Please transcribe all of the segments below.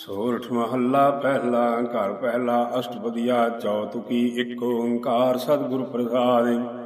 ਸੋਰਠ ਮਹੱਲਾ ਪਹਿਲਾ। ਘਰ ਪਹਿਲਾ ਅਸ਼ਟਪਦੀਆ ਚੌਤੁਕੀ। ਇੱਕ ਓੰਕਾਰ ਸਤਿਗੁਰ ਪ੍ਰਸਾਦਿ।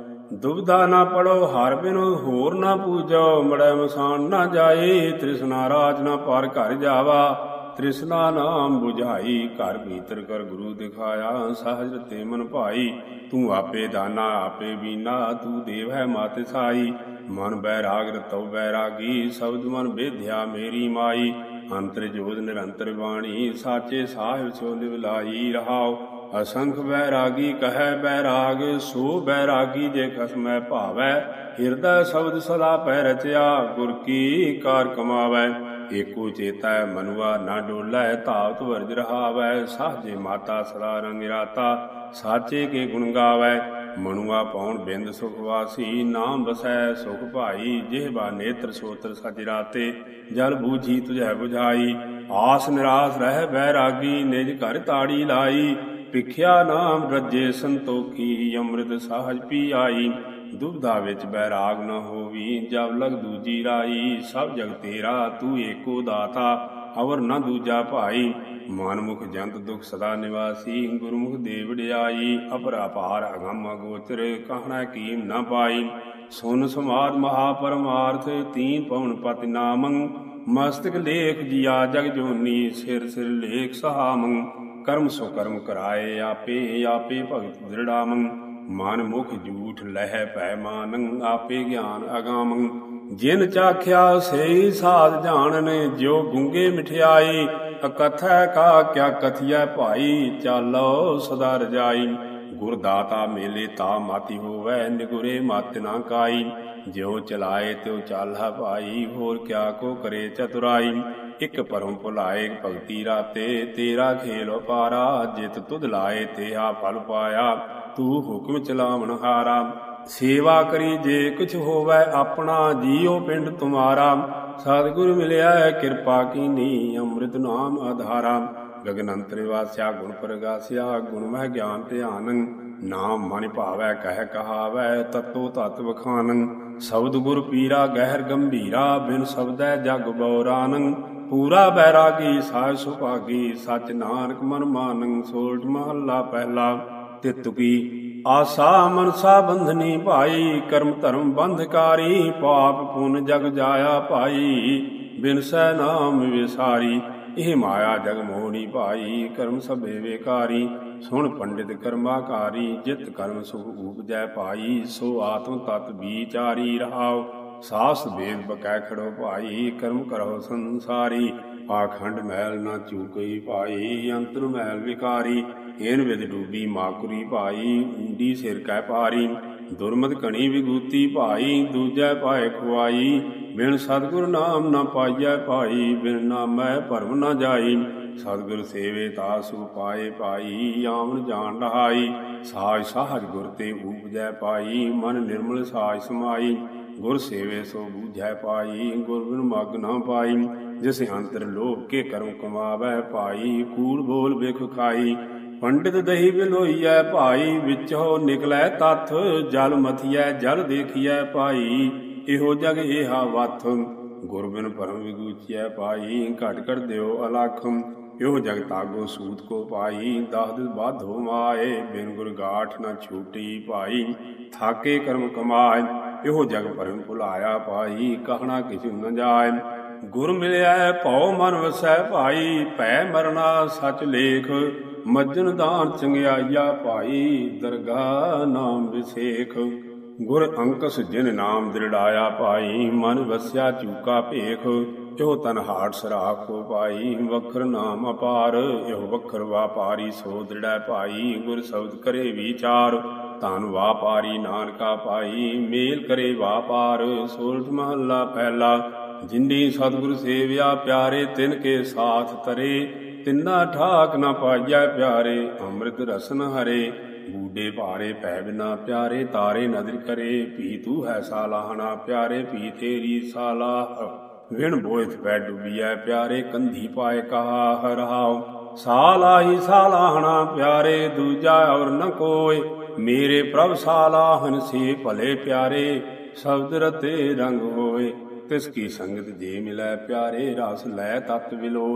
ਦੁਬਿਧਾ ਨਾ ਪੜੋ ਹਰਿ ਬਿਨੁ ਹੋਰ ਨਾ ਪੂਜੋ। ਮੜੈ ਮਸਾਣ ਨਾ ਜਾਈ ਤ੍ਰਿਸ਼ਨਾ ਰਾਜ ਨਾ ਪਰ ਘਰ ਜਾਵਾ। ਤ੍ਰਿਸ਼ਨਾ ਨਾਮ ਬੁਝਾਈ ਘਰ ਭੀਤਰ ਕਰ ਗੁਰੂ ਦਿਖਾਇਆ। ਸਹਜ ਰਤੇ ਮਨ ਭਾਈ ਤੂੰ ਆਪੇ ਦਾਨਾ ਆਪੇ ਬੀਨਾ। ਤੂੰ ਦੇਵ ਹੈ ਮਤਿ ਸਾਈ ਮਨ ਬੈਰਾਗ ਰਤਉ ਬੈਰਾਗੀ। ਸ਼ਬਦ ਮਨ ਬੇਧਿਆ ਮੇਰੀ ਮਾਈ। ਅੰਤਰ ਜੋਤ ਨਿਰੰਤਰ ਬਾਣੀ ਸਾਚੇ ਸਾਹਿਬ ਸੋ ਲਿਵ ਲਾਈ ਰਹਾਉ। ਅਸੰਖ ਬੈਰਾਗੀ ਕਹੈ ਬੈਰਾਗ ਸੋ ਬੈਰਾਗੀ ਜੇ ਖਸਮੈ ਭਾਵੈ। ਹਿਰਦੈ ਸ਼ਬਦ ਸਦਾ ਪੈ ਰਚਿਆ ਗੁਰ ਕੀ ਕਾਰ ਕਮਾਵੈ। ਏਕੋ ਚੇਤੈ ਮਨੁਆ ਨਾ ਡੋਲੈ ਧਾਵਤ ਵਰਜ ਰਹਾਵੈ। ਸਾਜੇ ਮਾਤਾ ਸਦਾ ਰੰਗ ਰਾਤਾ ਸਾਚੇ ਕੇ ਗੁਣ ਗਾਵੈ। ਮਨੁਆ ਪਉਣ ਬਿੰਦ ਸੁਖ ਵਾਸੀ ਨਾਮ ਬਸੈ ਸੁਖ ਭਾਈ। ਜਿਹਵਾ ਨੇਤਰ ਸੋਤਰ ਸਚ ਰਾਤੇ ਜਲ ਬੂਝੀ ਤੁਝੈ ਬੁਝਾਈ। ਆਸ ਨਿਰਾਸ ਰਹਿ ਬੈਰਾਗੀ ਨਿਜ ਘਰ ਤਾੜੀ ਲਾਈ। ਭਿਖਿਆ ਨਾਮ ਰੱਜੇ ਸੰਤੋਖੀ ਅੰਮ੍ਰਿਤ ਸਾਹਜ ਪੀ ਆਈ। ਦੁਬਿਧਾ ਵਿੱਚ ਬੈਰਾਗ ਨ ਹੋਵੀ ਜਬ ਲਗ ਦੂਜੀ ਰਾਈ। ਸਭ ਜਗ ਤੇਰਾ ਤੂੰ ਏਕੋ ਦਾਤਾ ਅਵਰ ਨ ਦੂਜਾ ਭਾਈ। ਮਨਮੁਖ ਜੰਤ ਦੁਖ ਸਦਾ ਨਿਵਾਸੀ ਗੁਰਮੁਖ ਦੇ ਵਡਿਆਈ। ਅਪਰਾਪਾਰ ਅਗੰਮ ਅਗੋਚਰ ਕਹਿਣਾ ਕੀਮ ਨ ਪਾਈ। ਸੁਨ ਸਮਾਦ ਮਹਾ ਪਰਮਾਰਥ ਤੀਨ ਪਵਨ ਪਤਿ ਨਾਮੰ। ਮਸਤਕ ਲੇਖ ਜੀਆ ਜਗ ਜੋਨੀ ਸਿਰ ਸਿਰ ਲੇਖ ਸਹਾਮੰ। ਕਰਮ ਸੋ ਕਰਮ ਕਰਾਏ ਆਪੇ ਆਪੇ ਭਗਤ ਦ੍ਰਿੜਾਮੰ। ਮਨ ਮੁਖ ਝੂਠ ਲਹਿ ਭੈ ਮਾਨੰ ਆਪੇ ਗਿਆਨ ਅਗਾਮੰ। ਜਿਨ ਚਾਖਿਆ ਸਈ ਸਾਧ ਜਾਣਨ ਜਿਉ ਗੁੰਗੇ ਮਿਠਿਆਈ। ਅਕਥੈ ਕਾ ਕਿਆ ਕਥੀਐ ਭਾਈ ਚਾਲੋ ਸਦਾ ਰਜਾਈ। ਗੁਰ ਦਾਤਾ ਮੇਲੇ ਤਾ ਮਾਤੀ ਹੋਵੈ ਨਿਗੁਰੇ ਮਤਿ ਨਾ ਕਾਈ। ਜਿਉ ਚਲਾਏ ਤਿਉ ਚਾਲੈ ਭਾਈ ਹੋਰ ਕਿਆ ਕੋ ਕਰੇ ਚਤੁਰਾਈ। ਇਕ ਪਰਮ ਭੁਲਾਏ ਭਗਤੀ ਰਾਤੇ ਤੇਰਾ ਖੇਲ ਅਪਾਰਾ। ਜਿਤ ਤੁਧ ਲਾਏ ਤੇਹਾ ਫਲ ਪਾਇਆ ਤੂੰ ਹੁਕਮ ਚਲਾਵਣ ਹਾਰਾ। ਸੇਵਾ ਕਰੀ ਜੇ ਕੁਛ ਹੋਵੈ ਆਪਣਾ ਜੀਉ ਪਿੰਡ ਤੁਮਾਰਾ। ਸਤਿਗੁਰ ਮਿਲਿਆ ਕਿਰਪਾ ਕੀਨੀ ਅੰਮ੍ਰਿਤ ਨਾਮ ਆਧਾਰਾ। ਗਗਨ ਅੰਤਰਿ ਵਾਸਿਆ ਗੁਣ ਪ੍ਰਗਾਸਿਆ ਗੁਣ ਮਹਿ ਗਿਆਨ ਧਿਆਨੰ। ਨਾਮ ਮਨਿ ਭਾਵੈ ਕਹਿ ਕਹਾਵੈ ਤਤੋ ਤਤ ਵਖਾਨੰ। ਸ਼ਬਦ ਗੁਰ ਪੀਰਾ ਗਹਿਰ ਗੰਭੀਰਾ ਬਿਨ ਸ਼ਬਦੈ ਜਗ ਬਉਰਾਨੰ। ਪੂਰਾ ਬੈਰਾਗੀ ਸਾਹਿਬ ਸੁਭਾਗੀ ਸਚ ਨਾਨਕ ਮਨ ਮਾਨੰ। ਸੋਰਠ ਮਹੱਲਾ ਪਹਿਲਾ। ਤਿਤੁਕੀ ਆਸਾ ਮਨਸਾ ਬੰਧਨੀ ਭਾਈ ਕਰਮ ਧਰਮ ਬੰਧਕਾਰੀ। ਪਾਪ ਪੁਨ ਜਗ ਜਾਇਆ ਭਾਈ ਬਿਨਸੈ ਨਾਮ ਵਿਸਾਰੀ। ਇਹ ਮਾਇਆ ਜਗ ਮੋਹਣੀ ਭਾਈ ਕਰਮ ਸਭੇ ਵੇਕਾਰੀ। ਸੁਣ ਪੰਡਿਤ ਕਰਮਾਕਾਰੀ ਜਿਤ ਕਰਮ ਸੁਖ ਊਪਜੈ ਭਾਈ। ਸੋ ਆਤਮ ਤਤ ਵਿਚਾਰੀ ਰਹਾਉ ਸਾਸ ਵੇਦ ਬਕੈ ਖੜੋ ਭਾਈ। ਕਰਮ ਕਰੋ ਸੰਸਾਰੀ ਪਾਖੰਡ ਮੈਲ ਨਾ ਚੂਕਈ ਭਾਈ। ਅੰਤਰ ਮੈਲ ਵਿਕਾਰੀ ਏਨ ਵਿਦ ਡੂਬੀ ਮਾਕੁਰੀ ਭਾਈ। ਊਂਡੀ ਸਿਰ ਕੈ ਪਾਰੀ ਦੁਰਮਤ ਕਣੀ ਵਿਗੂਤੀ ਭਾਈ। ਦੂਜੈ ਪਾਏ ਖੁਆਈ ਬਿਨ ਸਤਿਗੁਰ ਨਾਮ ਨਾ ਪਾਈਐ ਭਾਈ। ਬਿਨ ਨਾਮੈ ਭਰਮ ਨਾ ਜਾਈ ਸਤਿਗੁਰ ਸੇਵੇ ਤਾ ਸੁ ਪਾਏ ਭਾਈ। ਆਵਣ ਜਾਣ ਰਹਾਈ ਸਾਜ ਸਾਹਜ ਗੁਰ ਤੇ ਊਪਜੈ ਭਾਈ। ਮਨ ਨਿਰਮਲ ਸਾਜ ਸਮਾਈ ਗੁਰ ਸੇਵੇ ਸੋ ਬੂਝੈ ਭਾਈ। ਗੁਰ ਬਿਨ ਮਗ ਨਾ ਪਾਈ ਜਿਸ ਅੰਤਰ ਲੋਭ ਕੇ ਕਰਮ ਕਮਾਵੈ ਭਾਈ। ਕੂੜ ਬੋਲ ਬਿਖ ਖਾਈ ਪੰਡਿਤ ਦਹੀ ਬਿਲੋਈਐ ਭਾਈ। ਵਿੱਚੋ ਨਿਕਲੈ ਤੱਥ ਜਲ ਮਥੀਐ ਜਲ ਦੇਖੀਐ ਭਾਈ। ਇਹੋ ਜਗ ਏਹਾ ਵਥ ਗੁਰ ਬਿਨ ਭਰਮ ਵਿਗੂਚੀਐ ਭਾਈ। ਘਟ ਘਟ ਦਿਓ ਅਲਖ ਇਹੋ ਜਗ ਤਾਗੋ ਸੂਤ ਕੋ ਭਾਈ। ਦਸ ਦਿਨ ਬਾਧੋ ਮਾਏ ਬਿਨ ਗੁਰ ਗਾਠ ਨ ਛੂਟੀ ਭਾਈ। ਥਾਕੇ ਕਰਮ ਕਮਾਏ ਇਹੋ ਜਗ ਭਰਮ ਭੁਲਾਇਆ ਭਾਈ। ਕਹਿਣਾ ਕਿਛੁ ਨ ਜਾਏ ਗੁਰ ਮਿਲਿਆ ਭਉ ਮਨ ਵਸੈ ਭਾਈ। ਭੈ ਮਰਨਾ ਸਚ ਲੇਖ ਮੱਜਨ ਦਾਨ ਚੰਗਿਆਈਆ ਭਾਈ। ਦਰਗਾਹ ਨਾਮ ਵਿਸੇਖ ਗੁਰ ਅੰਕਸ ਜਿਨ ਨਾਮ ਦ੍ਰਿੜਾਇਆ ਭਾਈ। ਮਨ ਵਸਿਆ ਚੂਕਾ ਭੇਖ ਇਹੋ ਤਨ ਹਾਟ ਸਰਾਖ ਕੋ ਭਾਈ। ਵਖਰ ਨਾਮ ਅਪਾਰ ਇਹੋ ਵਖਰ ਵਾਪਾਰੀ ਸੋ ਦ੍ਰਿੜੈ ਭਾਈ। ਗੁਰ ਸ਼ਬਦ ਕਰੇ ਵਿਚਾਰ ਧਨ ਵਾਪਾਰੀ ਨਾਨਕਾ ਭਾਈ। ਮੇਲ ਕਰੇ ਵਾਪਾਰ। ਸੋਰਠ ਮਹੱਲਾ ਪਹਿਲਾ। ਜਿਨੀ ਸਤਿਗੁਰ ਸੇਵਿਆ ਪਿਆਰੇ ਤਿਨ ਕੇ ਸਾਥ ਤਰੇ। ਤਿੰਨਾ ਠਾਕ ਨ ਪਾਈਐ ਪਿਆਰੇ ਅੰਮ੍ਰਿਤ ਰਸਨ ਹਰੇ। ਬੂਡੇ ਭਾਰੇ ਭੈ ਬਿਨਾ ਪਿਆਰੇ ਤਾਰੇ ਨਦਰ ਕਰੇ। ਭੀ ਤੂੰ ਹੈ ਸਾਲਾਹਣਾ ਪਿਆਰੇ ਭੀ ਤੇਰੀ ਸਾਲਾਹ। ਵਿਣ ਬੋਇਥ ਪੈ ਡੁੱਬੀਐ ਪਿਆਰੇ ਕੰਧੀ ਪਾਏ ਕਹਾ ਰਹਾਉ। ਸਾਲਾਹੀ ਸਾਲਾਹਣਾ ਪਿਆਰੇ ਦੂਜਾ ਔਰ ਨ ਕੋਇ। ਮੇਰੇ ਪ੍ਰਭ ਸਾਲਾਹਨ ਸੇ ਭਲੇ ਪਿਆਰੇ ਸ਼ਬਦ ਰਤੇ ਰੰਗ ਹੋਏ। ਤਿਸ ਕੀ ਸੰਗਤ ਜੇ ਮਿਲੈ ਪਿਆਰੇ ਰਸ ਲੈ ਤਤ ਵਿਲੋਏ।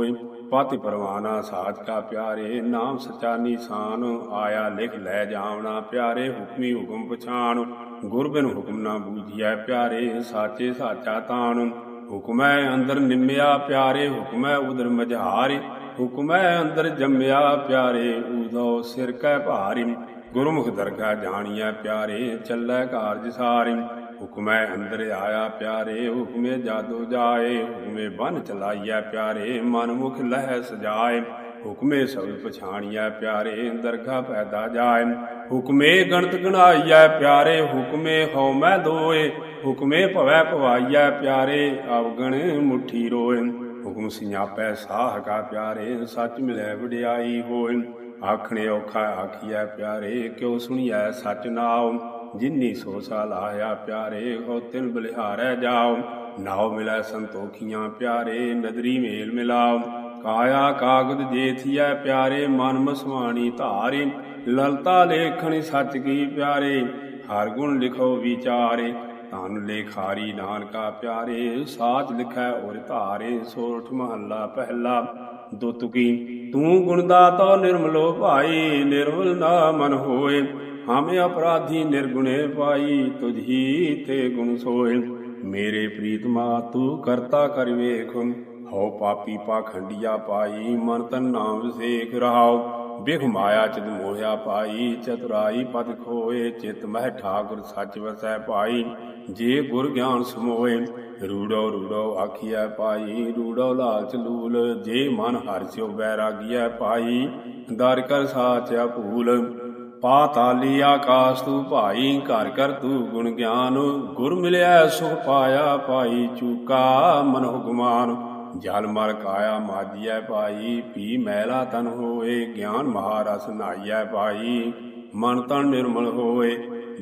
ਪਤਿ ਪਰਵਾਨਾ ਸਾਧ ਕਾ ਪਿਆਰੇ, ਨਾਮ ਸਚਾ ਨੀਸਾਨ, ਆਇਆ ਲਿਖ ਲੈ ਜਾਵਣਾ ਪਿਆਰੇ, ਹੁਕਮੀ ਹੁਕਮ ਪਛਾਣ, ਗੁਰ ਬਿਨ ਹੁਕਮ ਨਾ ਬੂਝੀਐ ਪਿਆਰੇ, ਸਾਚੇ ਸਾਚਾ ਤਾਣ, ਹੁਕਮੈ ਅੰਦਰ ਨਿਮਿਆ ਪਿਆਰੇ, ਹੁਕਮੈ ਉਦਰ ਮਝਾਰੇ, ਹੁਕਮੈ ਅੰਦਰ ਜੰਮਿਆ ਪਿਆਰੇ, ਊਦੋ ਸਿਰ ਕੈ ਭਾਰੀ, ਗੁਰਮੁਖ ਦਰਗਾ ਜਾਣੀਐ ਪਿਆਰੇ, ਚੱਲੈ ਕਾਰਜ ਸਾਰੀ, ਹੁਕਮੈ ਅੰਦਰ ਆਇਆ ਪਿਆਰੇ, ਹੁਕਮੇ ਜਾਦੋ ਜਾਏ, ਹੁਕਮੇ ਬਨ ਚਲਾਈਐ ਪਿਆਰੇ, ਮਨ ਮੁਖ ਲਹਿ ਸਜਾਏ, ਹੁਕਮੇ ਸਬਦ ਪਛਾਣੀਐ ਪਿਆਰੇ, ਦਰਗਾ ਪੈਦਾ ਜਾਏ, ਹੁਕਮੇ ਗਣਤ ਗਣਾਈਐ ਪਿਆਰੇ, ਹੁਕਮੇ ਹਉਮੈ ਦੋਏ, ਹੁਕਮੇ ਭਵੈ ਭਵਾਈਐ ਪਿਆਰੇ, ਅਵਗਣ ਮੁੱਠੀ ਰੋਏ, ਹੁਕਮ ਸਿਆਪੈ ਸਾਹ ਕਾ ਪਿਆਰੇ, ਸੱਚ ਮਿਲੈ ਵਡਿਆਈ ਹੋਏ, ਆਖਣੇ ਔਖਾ ਆਖੀਐ ਪਿਆਰੇ, ਕਿਉ ਸੁਣੀਐ ਸਚ ਨਾਉ, ਜਿਨੀ ਸੋ ਸਾਲਾਇਆ ਪਿਆਰੇ, ਹੋ ਤਿਨ ਬਲਿਹਾਰੈ ਜਾਓ, ਨਾਉ ਮਿਲੈ ਸੰਤੋਖੀਆਂ ਪਿਆਰੇ, ਨਦਰੀ ਮੇਲ ਮਿਲਾਓ, ਕਾਇਆ ਕਾਗਦ ਜੇਥੀਐ ਪਿਆਰੇ, ਮਨ ਮਸਵਾਣੀ ਧਾਰੇ, ਲਲਤਾ ਲੇਖਣੀ ਸੱਚ ਕੀ ਪਿਆਰੇ, ਹਰ ਗੁਣ ਲਿਖੋ ਵਿਚਾਰੇ, ਧਨ ਲੇਖਾਰੀ ਨਾਨਕਾ ਪਿਆਰੇ, ਸਾਚ ਲਿਖੈ ਔਰ ਧਾਰੇ, ਸੋਰਠ ਮਹੱਲਾ ਪਹਿਲਾ। ਦੁਤੁਕੀ ਤੂੰ ਗੁਣਦਾਤਾ ਨਿਰਮਲੋ ਭਾਈ, ਨਿਰਮਲ ਨਾ ਮਨ ਹੋਏ, ਹਮ ਅਪਰਾਧੀ ਨਿਰਗੁਣੇ ਪਾਈ, ਤੁਝੀ ਤੇ ਗੁਣ ਸੋਏ, ਮੇਰੇ ਪ੍ਰੀਤਮਾ ਤੂੰ ਕਰਤਾ ਕਰ ਵੇਖ, ਹਉ ਪਾਪੀ ਪਾਖੰਡੀਆ ਪਾਈ, ਮਨ ਤਨ ਨਾਮ ਵਿਸੇਖ ਰਹਾਉ, ਬਿਖ ਮਾਇਆ ਚਿਤ ਮੋਹਿਆ ਪਾਈ, ਚਤੁਰਾਈ ਪਦ ਖੋਏ, ਚਿਤ ਮਹਿ ਠਾਕੁਰ ਸੱਚ ਵਸੈ ਪਾਈ, ਜੇ ਗੁਰ ਗਿਆਨ ਸਮੋਏ, ਰੂੜੋ ਰੂੜੋ ਆਖੀਐ ਪਾਈ, ਰੂੜੋ ਲਾਲਚ ਲੂਲ, ਜੇ ਮਨ ਹਰਿ ਬੈਰਾਗੀਐ ਪਾਈ, ਦਰ ਕਰ ਸਾਚਿਆ ਭੂਲ, ਪਾਤਾਲੀ ਆਕਾਸ ਤੂੰ ਭਾਈ, ਘਰ ਘਰ ਤੂੰ ਗੁਣ ਗਿਆਨ, ਗੁਰ ਮਿਲਿਆ ਸੁਖ ਪਾਇਆ ਪਾਈ, ਚੂਕਾ ਮਨੁ ਗੁਮਾਨ, ਜਲ ਮਲ ਕਾਇਆ ਮਾਜੀਐ ਪਾਈ, ਪੀ ਮੈਲਾ ਤਨ ਹੋਏ, ਗਿਆਨ ਮਹਾਰਸ ਨਾਈਐ ਪਾਈ, ਮਨ ਤਨ ਨਿਰਮਲ ਹੋਏ,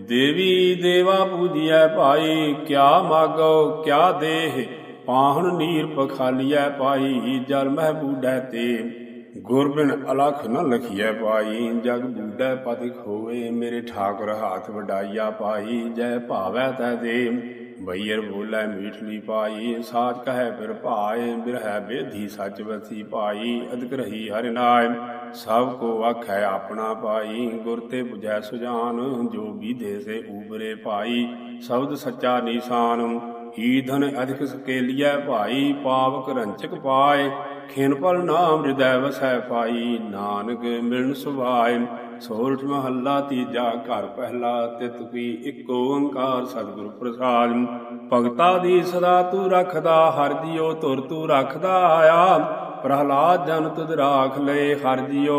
ਦੇਵੀ ਦੇਵਾ ਪੂਜੀਐ ਭਾਈ, ਕਿਆ ਮਾਗੋ ਕਿਆ ਦੇਹ, ਪਾਹਣ ਨੀਰ ਪਖਾਲੀਐ ਪਾਈ, ਜਲ ਮਹਿ ਬੂਢੈ ਤੇ, ਗੁਰ ਬਿਨ ਅਲਖ ਨ ਲਖੀਐ ਪਾਈ, ਜਗ ਬੂਢੈ ਪਤਿ ਖੋਏ, ਮੇਰੇ ਠਾਕੁਰ ਹਾਥ ਵਡਾਈਆ ਪਾਈ, ਜੈ ਭਾਵੈ ਤੈ ਦੇ, ਬਈਰ ਬੋਲੇ ਮੀਠਲੀ ਪਾਈ, ਸਾਚ ਕਹੈ ਫਿਰ ਭਾਏ, ਬਿਰਹਿ ਬੇਧੀ ਸੱਚ ਵਸੀ ਪਾਈ, ਅਦਕ ਰਹੀ ਹਰਿ ਨਾਇ, ਸਭ ਕੋ ਆਖੈ ਆਪਣਾ ਪਾਈ, ਗੁਰ ਤੇ ਬੁਝੈ ਸੁਜਾਨ, ਜੋ ਬੀਧੇ ਸੇ ਊਬਰੇ ਪਾਈ, ਸ਼ਬਦ ਸੱਚਾ ਨੀਸਾਨ, ਈਧਨ ਅਧਿਕ ਸਕੇਲੀਐ ਭਾਈ, ਪਾਵਕ ਰੰਚਕ ਪਾਏ, ਖਿਨ ਪਲ ਨਾਮ ਹਿਰਦੈ ਵਸੈ ਪਾਈ, ਨਾਨਕ ਮਿਲਨ ਸੁਭਾਏ, ਸੋਰਠ ਮਹੱਲਾ ਤੀਜਾ। ਘਰ ਪਹਿਲਾ। ਤਿਤ ਕੀ ਇੱਕ ਓੰਕਾਰ ਸਤਿਗੁਰ ਪ੍ਰਸਾਦਿ। ਭਗਤਾ ਦੀ ਸਦਾ ਤੂੰ ਰੱਖਦਾ, ਹਰਿ ਜੀਉ ਧੁਰ ਤੂੰ ਰੱਖਦਾ ਆਇਆ। ਪ੍ਰਹਲਾਦ ਜਨ ਤੁਧ ਰਾਖ ਲਏ, ਹਰਿ ਜੀਉ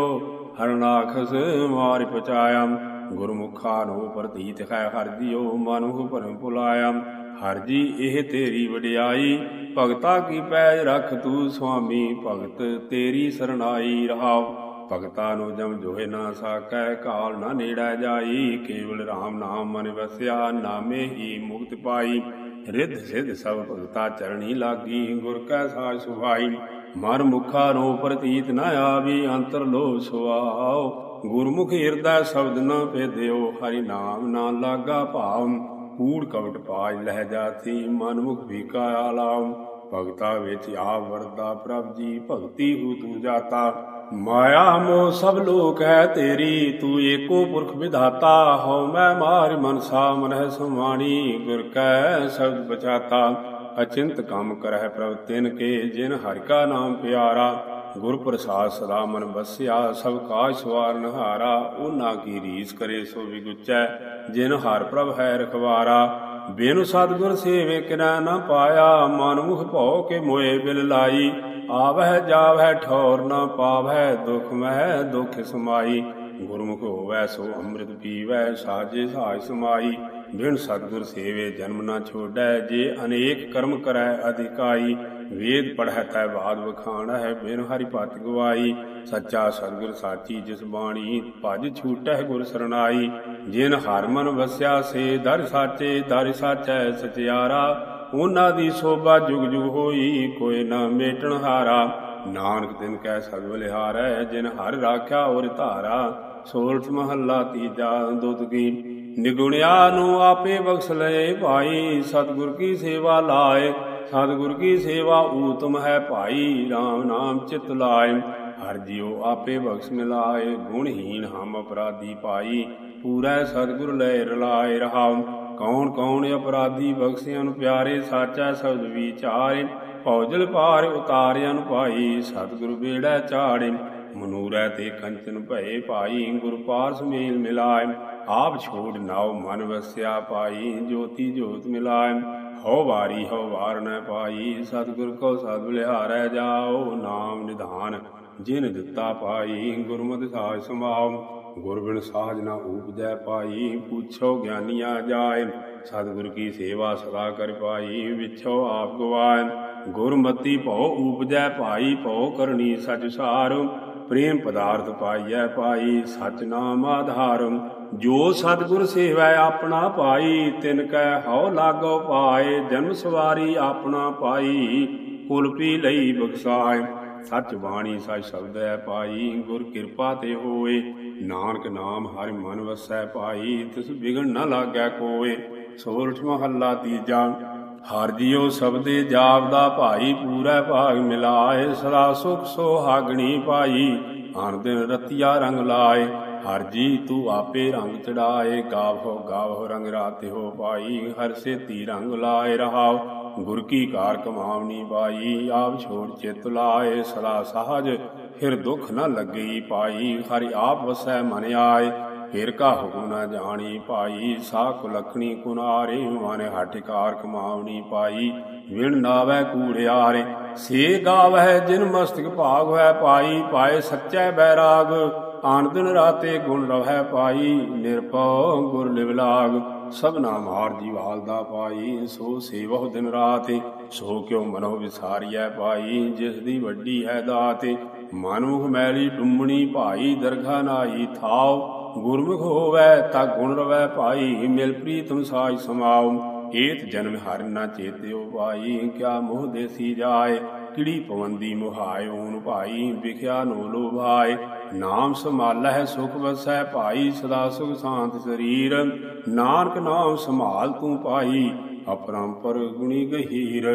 ਹਰਨਾਖਸ ਮਾਰਿ ਪਚਾਇਆ। ਗੁਰਮੁਖਾ ਨੂੰ ਪ੍ਰਤੀਤ ਹੈ, ਹਰਿ ਜੀਉ ਮਨੁ ਭਰਮ ਭੁਲਾਇਆ। ਹਰਿ ਜੀ ਇਹ ਤੇਰੀ ਵਡਿਆਈ, ਭਗਤਾ ਕੀ ਪੈਜ ਰੱਖ ਤੂੰ ਸੁਆਮੀ। ਭਗਤ ਤੇਰੀ ਸਰਨਾਈ ਰਹਾਉ। ਭਗਤਾ ਨੂੰ ਜਮ ਜੋਹਿ ਨਾ ਸਾਕੈ, ਕਾਲ ਨਾ ਨੇੜੈ ਜਾਈ। ਕੇਵਲ ਰਾਮ ਨਾਮ ਮਨ ਵਸਿਆ, ਨਾਮੇ ਹੀ ਮੁਕਤ ਪਾਈ। ਰਿੱਧ ਸਿੱਧ ਸਭ ਭਗਤਾ ਚਰਣੀ ਲਾਗੀ, ਗੁਰ ਕੈ ਸਾਜ ਸੁਭਾਈ। ਮਨ ਮੁਖਾ ਰੋ ਪ੍ਰਤੀਤ ਨ ਆਵੀ, ਅੰਤਰ ਲੋ ਸੁਆਉ। ਗੁਰਮੁਖ ਹਿਰਦੈ ਸ਼ਬਦ ਨ ਭੇਦਿਓ, ਹਰਿ ਨਾਮ ਨਾ ਲਾਗਾ ਭਾਵ। ਕੂੜ ਕਵਟ ਪਾਜ ਲਹਿ ਜਾਤੀ, ਮਨ ਮੁਖ ਭੀਕਾ ਆਲਾਉ। ਭਗਤਾ ਵਿੱਚ ਆਪ ਵਰਦਾ ਪ੍ਰਭ ਜੀ, ਭਗਤੀ ਹੂ ਤੂੰ ਜਾਤਾ। ਮਾਇਆ ਮੋਹ ਸਭ ਲੋਕ ਹੈ ਤੇਰੀ, ਤੂੰ ਏਕੋ ਪੁਰਖ ਵਿਧਾਤਾ। ਹਉ ਮੈਂ ਮਾਰਿ ਮਨਸਾ ਮਨਹਿ ਸਮਾਣੀ, ਗੁਰ ਕੈ ਸ਼ਬਦ ਬਚਾਤਾ। ਅਚਿੰਤ ਕੰਮ ਕਰਹਿ ਪ੍ਰਭ ਤਿਨ ਕੇ, ਜਿਨ ਹਰਿ ਕਾ ਨਾਮ ਪਿਆਰਾ। ਗੁਰ ਪ੍ਰਸਾਦ ਸਦਾ ਮਨ ਬਸਿਆ, ਸਭ ਕਾਜ ਸਵਾਰਨ ਹਾਰਾ। ਉਹਨਾਂ ਕੀ ਰੀਸ ਕਰੇ ਸੋ ਵਿਗੁਚੈ, ਜਿਨ ਹਰਿ ਪ੍ਰਭ ਹੈ ਰਖਵਾਰਾ। ਬਿਨੁ ਸਤਿਗੁਰ ਸੇਵੇ ਕਿਨੈ ਨ ਪਾਇਆ, ਮਨ ਮੁਖ ਭਉ ਕੇ ਮੋਏ ਬਿਲ ਲਾਈ। ਆਵਹਿ ਜਾਵਹਿ ਠੌਰ ਨ ਪਾਵਹਿ, ਦੁਖ ਮਹਿ ਦੁਖ ਸਮਾਈ। ਗੁਰਮੁਖ ਹੋਵੈ ਸੋ ਅੰਮ੍ਰਿਤ ਪੀਵੈ, ਸਾਜੇ ਸਾਜ ਸਮਾਈ। ਬਿਨ ਸਤਿਗੁਰ ਸੇਵੇ ਜਨਮ ਨ ਛੋਡੈ, ਜੇ ਅਨੇਕ ਕਰਮ ਕਰੈ ਅਧਿਕਾਈ। ਵੇਦ ਪੜ੍ਹੈ ਤੈ ਬਾਦ ਵਖਾਣਹਿ, ਬਿਨ ਹਰਿ ਭਗਤ ਗਵਾਈ। ਸੱਚਾ ਸਤਿਗੁਰ ਸਾਚੀ ਜਿਸ ਬਾਣੀ, ਭਜ ਛੂਟਹਿ ਗੁਰ ਸਰਨਾਈ। ਜਿਨ ਹਰਿ ਮਨ ਵਸਿਆ ਸੇ ਦਰ ਸਾਚੇ, ਦਰ ਸਾਚੈ ਸਚਿਆਰਾ। ਉਹਨਾਂ ਦੀ ਸੋਭਾ ਜੁਗ ਜੁਗ ਹੋਈ, ਕੋਈ ਨਾ ਮੇਟਣ ਹਾਰਾ। ਨਾਨਕ ਤਿਨ ਕੈ ਸਦ ਬਲਿਹਾਰੈ, ਜਿਨ ਹਰਿ ਰਾਖਿਆ ਔਰ ਧਾਰਾ। ਸੋਰਠ ਮਹੱਲਾ ਤੀਜਾ। ਦੁੱਧ ਕੀ ਨਿਗੁਣਿਆ ਨੂੰ ਆਪੇ ਬਖਸ਼ ਲਏ ਭਾਈ, ਸਤਿਗੁਰ ਕੀ ਸੇਵਾ ਲਾਏ। ਸਤਿਗੁਰ ਕੀ ਸੇਵਾ ਊਤਮ ਹੈ ਭਾਈ, RAM ਨਾਮ ਚਿਤ ਲਾਏ। ਹਰਿ ਜਿਉ ਆਪੇ ਬਖਸ਼ ਮਿਲਾਏ, ਗੁਣਹੀਨ ਹਮ ਅਪਰਾਧੀ ਪਾਈ। ਪੂਰੈ ਸਤਿਗੁਰ ਲੈ ਰਲਾਏ ਰਹਾਉ, ਕੌਣ ਕੌਣ ਅਪਰਾਧੀ ਬਖਸ਼ਿਆਨ ਪਿਆਰੇ। ਸਾਚਾ ਸ਼ਬਦ ਵਿਚਾਰੇ, ਭੌਜਲ ਪਾਰ ਉਤਾਰਿਆਨ ਭਾਈ। ਸਤਿਗੁਰ ਬੇੜਾ ਚਾੜੇ, ਮਨੂਰੈ ਤੇ ਕੰਚਨ ਭਏ ਭਾਈ। ਗੁਰ ਪਾਰਸ ਮੇਲ ਮਿਲਾਏ, ਆਪ ਛੋੜ ਨਾਉ ਮਨ ਵਸਿਆ ਪਾਈ। ਜੋਤੀ ਜੋਤ ਮਿਲਾਏ, ਹਉ ਵਾਰੀ ਹਉ ਵਾਰ ਨ ਪਾਈ। ਸਤਿਗੁਰ ਕੋ ਸਦ ਬਲਿਹਾਰੈ ਜਾਓ, ਨਾਮ ਨਿਧਾਨ ਜਿਨ ਦਿੱਤਾ ਪਾਈ। ਗੁਰਮਤਿ ਸਾਜ ਸਮਾਉ, ਗੁਰ ਬਿਨ ਸਾਜ ਨ ਊਪਜੈ ਪਾਈ। ਪੁੱਛੋ ਗਿਆਨੀਆ ਜਾਏ, ਸਤਿਗੁਰ ਕੀ ਸੇਵਾ ਸਦਾ ਕਰ ਪਾਈ। ਵਿਛੋ ਆਪ ਗਵਾਏ, ਗੁਰਮਤੀ ਭਉ ਊਪਜੈ ਭਾਈ। ਭਉ ਕਰਨੀ ਸਚ ਸਾਰ, ਪ੍ਰੇਮ ਪਦਾਰਥ ਪਾਈਐ ਭਾਈ। ਸਚ ਨਾਮ ਆਧਾਰ, ਜੋ ਸਤਿਗੁਰ ਸੇਵੈ ਆਪਣਾ ਭਾਈ। ਤਿਨ ਕੈ ਹਉ ਲਾਗੋ ਪਾਏ, ਜਨਮ ਸਵਾਰੀ ਆਪਣਾ ਪਾਈ। ਕੁਲ ਪੀ ਲਈ ਬਖਸਾਏ, ਸਚ ਬਾਣੀ ਸਚ ਸ਼ਬਦ ਹੈ ਪਾਈ। ਗੁਰ ਕਿਰਪਾ ਤੇ ਹੋਏ, ਨਾਨਕ ਨਾਮ ਹਰਿ ਮਨ ਵਸੈ ਭਾਈ। ਤਿਸ ਬਿਗੜ ਨ ਲਾਗੈ ਕੋਏ, ਸੋਰਠ ਮਹੱਲਾ ਤੀਜਾ। ਹਰਿ ਜਿਉ ਸਬਦੇ ਜਾਪਦਾ ਭਾਈ, ਪੂਰੈ ਭਾਗ ਮਿਲਾਏ। ਸਦਾ ਸੁਖ ਸੁਹਾਗਣੀ ਪਾਈ, ਅਨ ਦਿਨ ਰਤੀਆ ਰੰਗ ਲਾਏ। ਹਰਿ ਜੀ ਤੂੰ ਆਪੇ ਰੰਗ ਚੜਾਏ, ਗਾਵੋ ਗਾਵੋ ਰੰਗ ਰਾਤੇ ਹੋ ਪਾਈ। ਹਰਿ ਸੇਤੀ ਰੰਗ ਲਾਏ ਰਹਾਉ, ਗੁਰ ਕੀ ਕਾਰ ਕਮਾਵਨੀ ਪਾਈ। ਆਪ ਛੋੜ ਚਿਤ ਲਾਏ, ਸਦਾ ਸਾਜ ਫਿਰ ਦੁਖ ਨ ਲੱਗਈ ਪਾਈ। ਹਰਿ ਆਪ ਵਸੈ ਮਨ ਆਏ, ਫਿਰ ਕਾ ਹੁਕਮ ਨ ਜਾਣੀ ਪਾਈ। ਸਾ ਕੁਲਖਣੀ ਕੁਨਾਰੇ, ਮਨ ਹਠ ਕਾਰ ਕਮਾਵਨੀ ਪਾਈ। ਵਿਣ ਨਾਵੈ ਕੂੜਿਆਰੇ, ਸੇ ਗਾਵਹਿ ਜਿਨ ਮਸਤਕ ਭਾਗ ਹੈ ਪਾਈ। ਪਾਏ ਸੱਚੈ ਬੈਰਾਗ, ਆਨ ਦਿਨ ਰਾਤੇ ਗੁਣ ਲਵਹਿ ਪਾਈ। ਨਿਰਭਉ ਗੁਰ ਲਿਵ ਲਾਗ, ਸਭਨਾ ਮਾਰ ਜੀਵਾਲ ਦਾ ਪਾਈ। ਸੋ ਸੇਵਹੁ ਦਿਨ ਰਾਤ, ਸੋ ਕਿਉ ਮਨੋ ਵਿਸਾਰੀਐ ਪਾਈ। ਜਿਸ ਦੀ ਵੱਡੀ ਹੈ ਦਾਤ, ਮਨ ਮੁਖ ਮੈਲੀ ਡੁੰਮਣੀ ਭਾਈ। ਦਰਗਾ ਨਾਈ ਥਾਉ, ਗੁਰਮੁਖ ਹੋਵੈ ਤਾ ਗੁਣ ਰਵੈ ਭਾਈ। ਮਿਲ ਪ੍ਰੀਤਮ ਸਾਜ ਸਮਾਉ, ਏਤ ਜਨਮ ਹਰਿ ਨ ਚੇਤਿਓ ਭਾਈ। ਕਿਆ ਮੋਹ ਦੇਸੀ ਜਾਏ, ਕਿੜੀ ਪਵੰਦੀ ਮੁਹਾਇ ਓਨ ਭਾਈ। ਵਿਖਿਆ ਨੋ ਲੋਭਾਏ, ਨਾਮ ਸੰਭਾਲਹਿ ਸੁਖ ਵਸੈ ਭਾਈ। ਸਦਾ ਸੁਖ ਸ਼ਾਂਤ ਸਰੀਰ, ਨਾਨਕ ਨਾਮ ਸੰਭਾਲ ਤੂੰ ਪਾਈ। ਅਪਰੰਪਰ ਗੁਣੀ ਗਹੀਰ।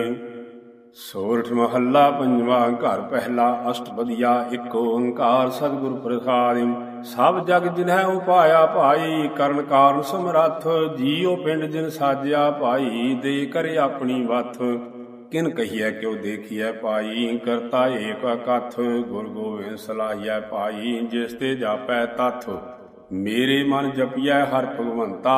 ਸੋਰਠ ਮਹੱਲਾ ਪੰਜਵਾ। ਘਰ ਪਹਿਲਾ ਅਸ਼ਟਪਦੀਆ। ਇੱਕ ਓੰਕਾਰ ਸਤਿਗੁਰ ਪ੍ਰਸਾਦਿ, ਸਭ ਜਗ ਜਿਨਹਿ ਉਪਾਇਆ ਭਾਈ। ਕਰਨ ਕਾਰਨ ਸਮਰੱਥ, ਜੀਉ ਪਿੰਡ ਜਿਨ ਸਾਜਿਆ ਭਾਈ। ਦੇ ਕਰੇ ਆਪਣੀ ਵਥ, ਕਿਨ ਕਹੀਐ ਕਿਉ ਦੇਖੀਐ ਭਾਈ। ਕਰਤਾ ਏਕ ਅਕਥ, ਗੁਰ ਗੋਬਿੰਦ ਸਲਾਹੀਐ ਭਾਈ। ਜਿਸ ਤੇ ਜਾਪੈ ਤਥ, ਮੇਰੇ ਮਨ ਜਪੀਐ ਹਰਿ ਭਗਵੰਤਾ।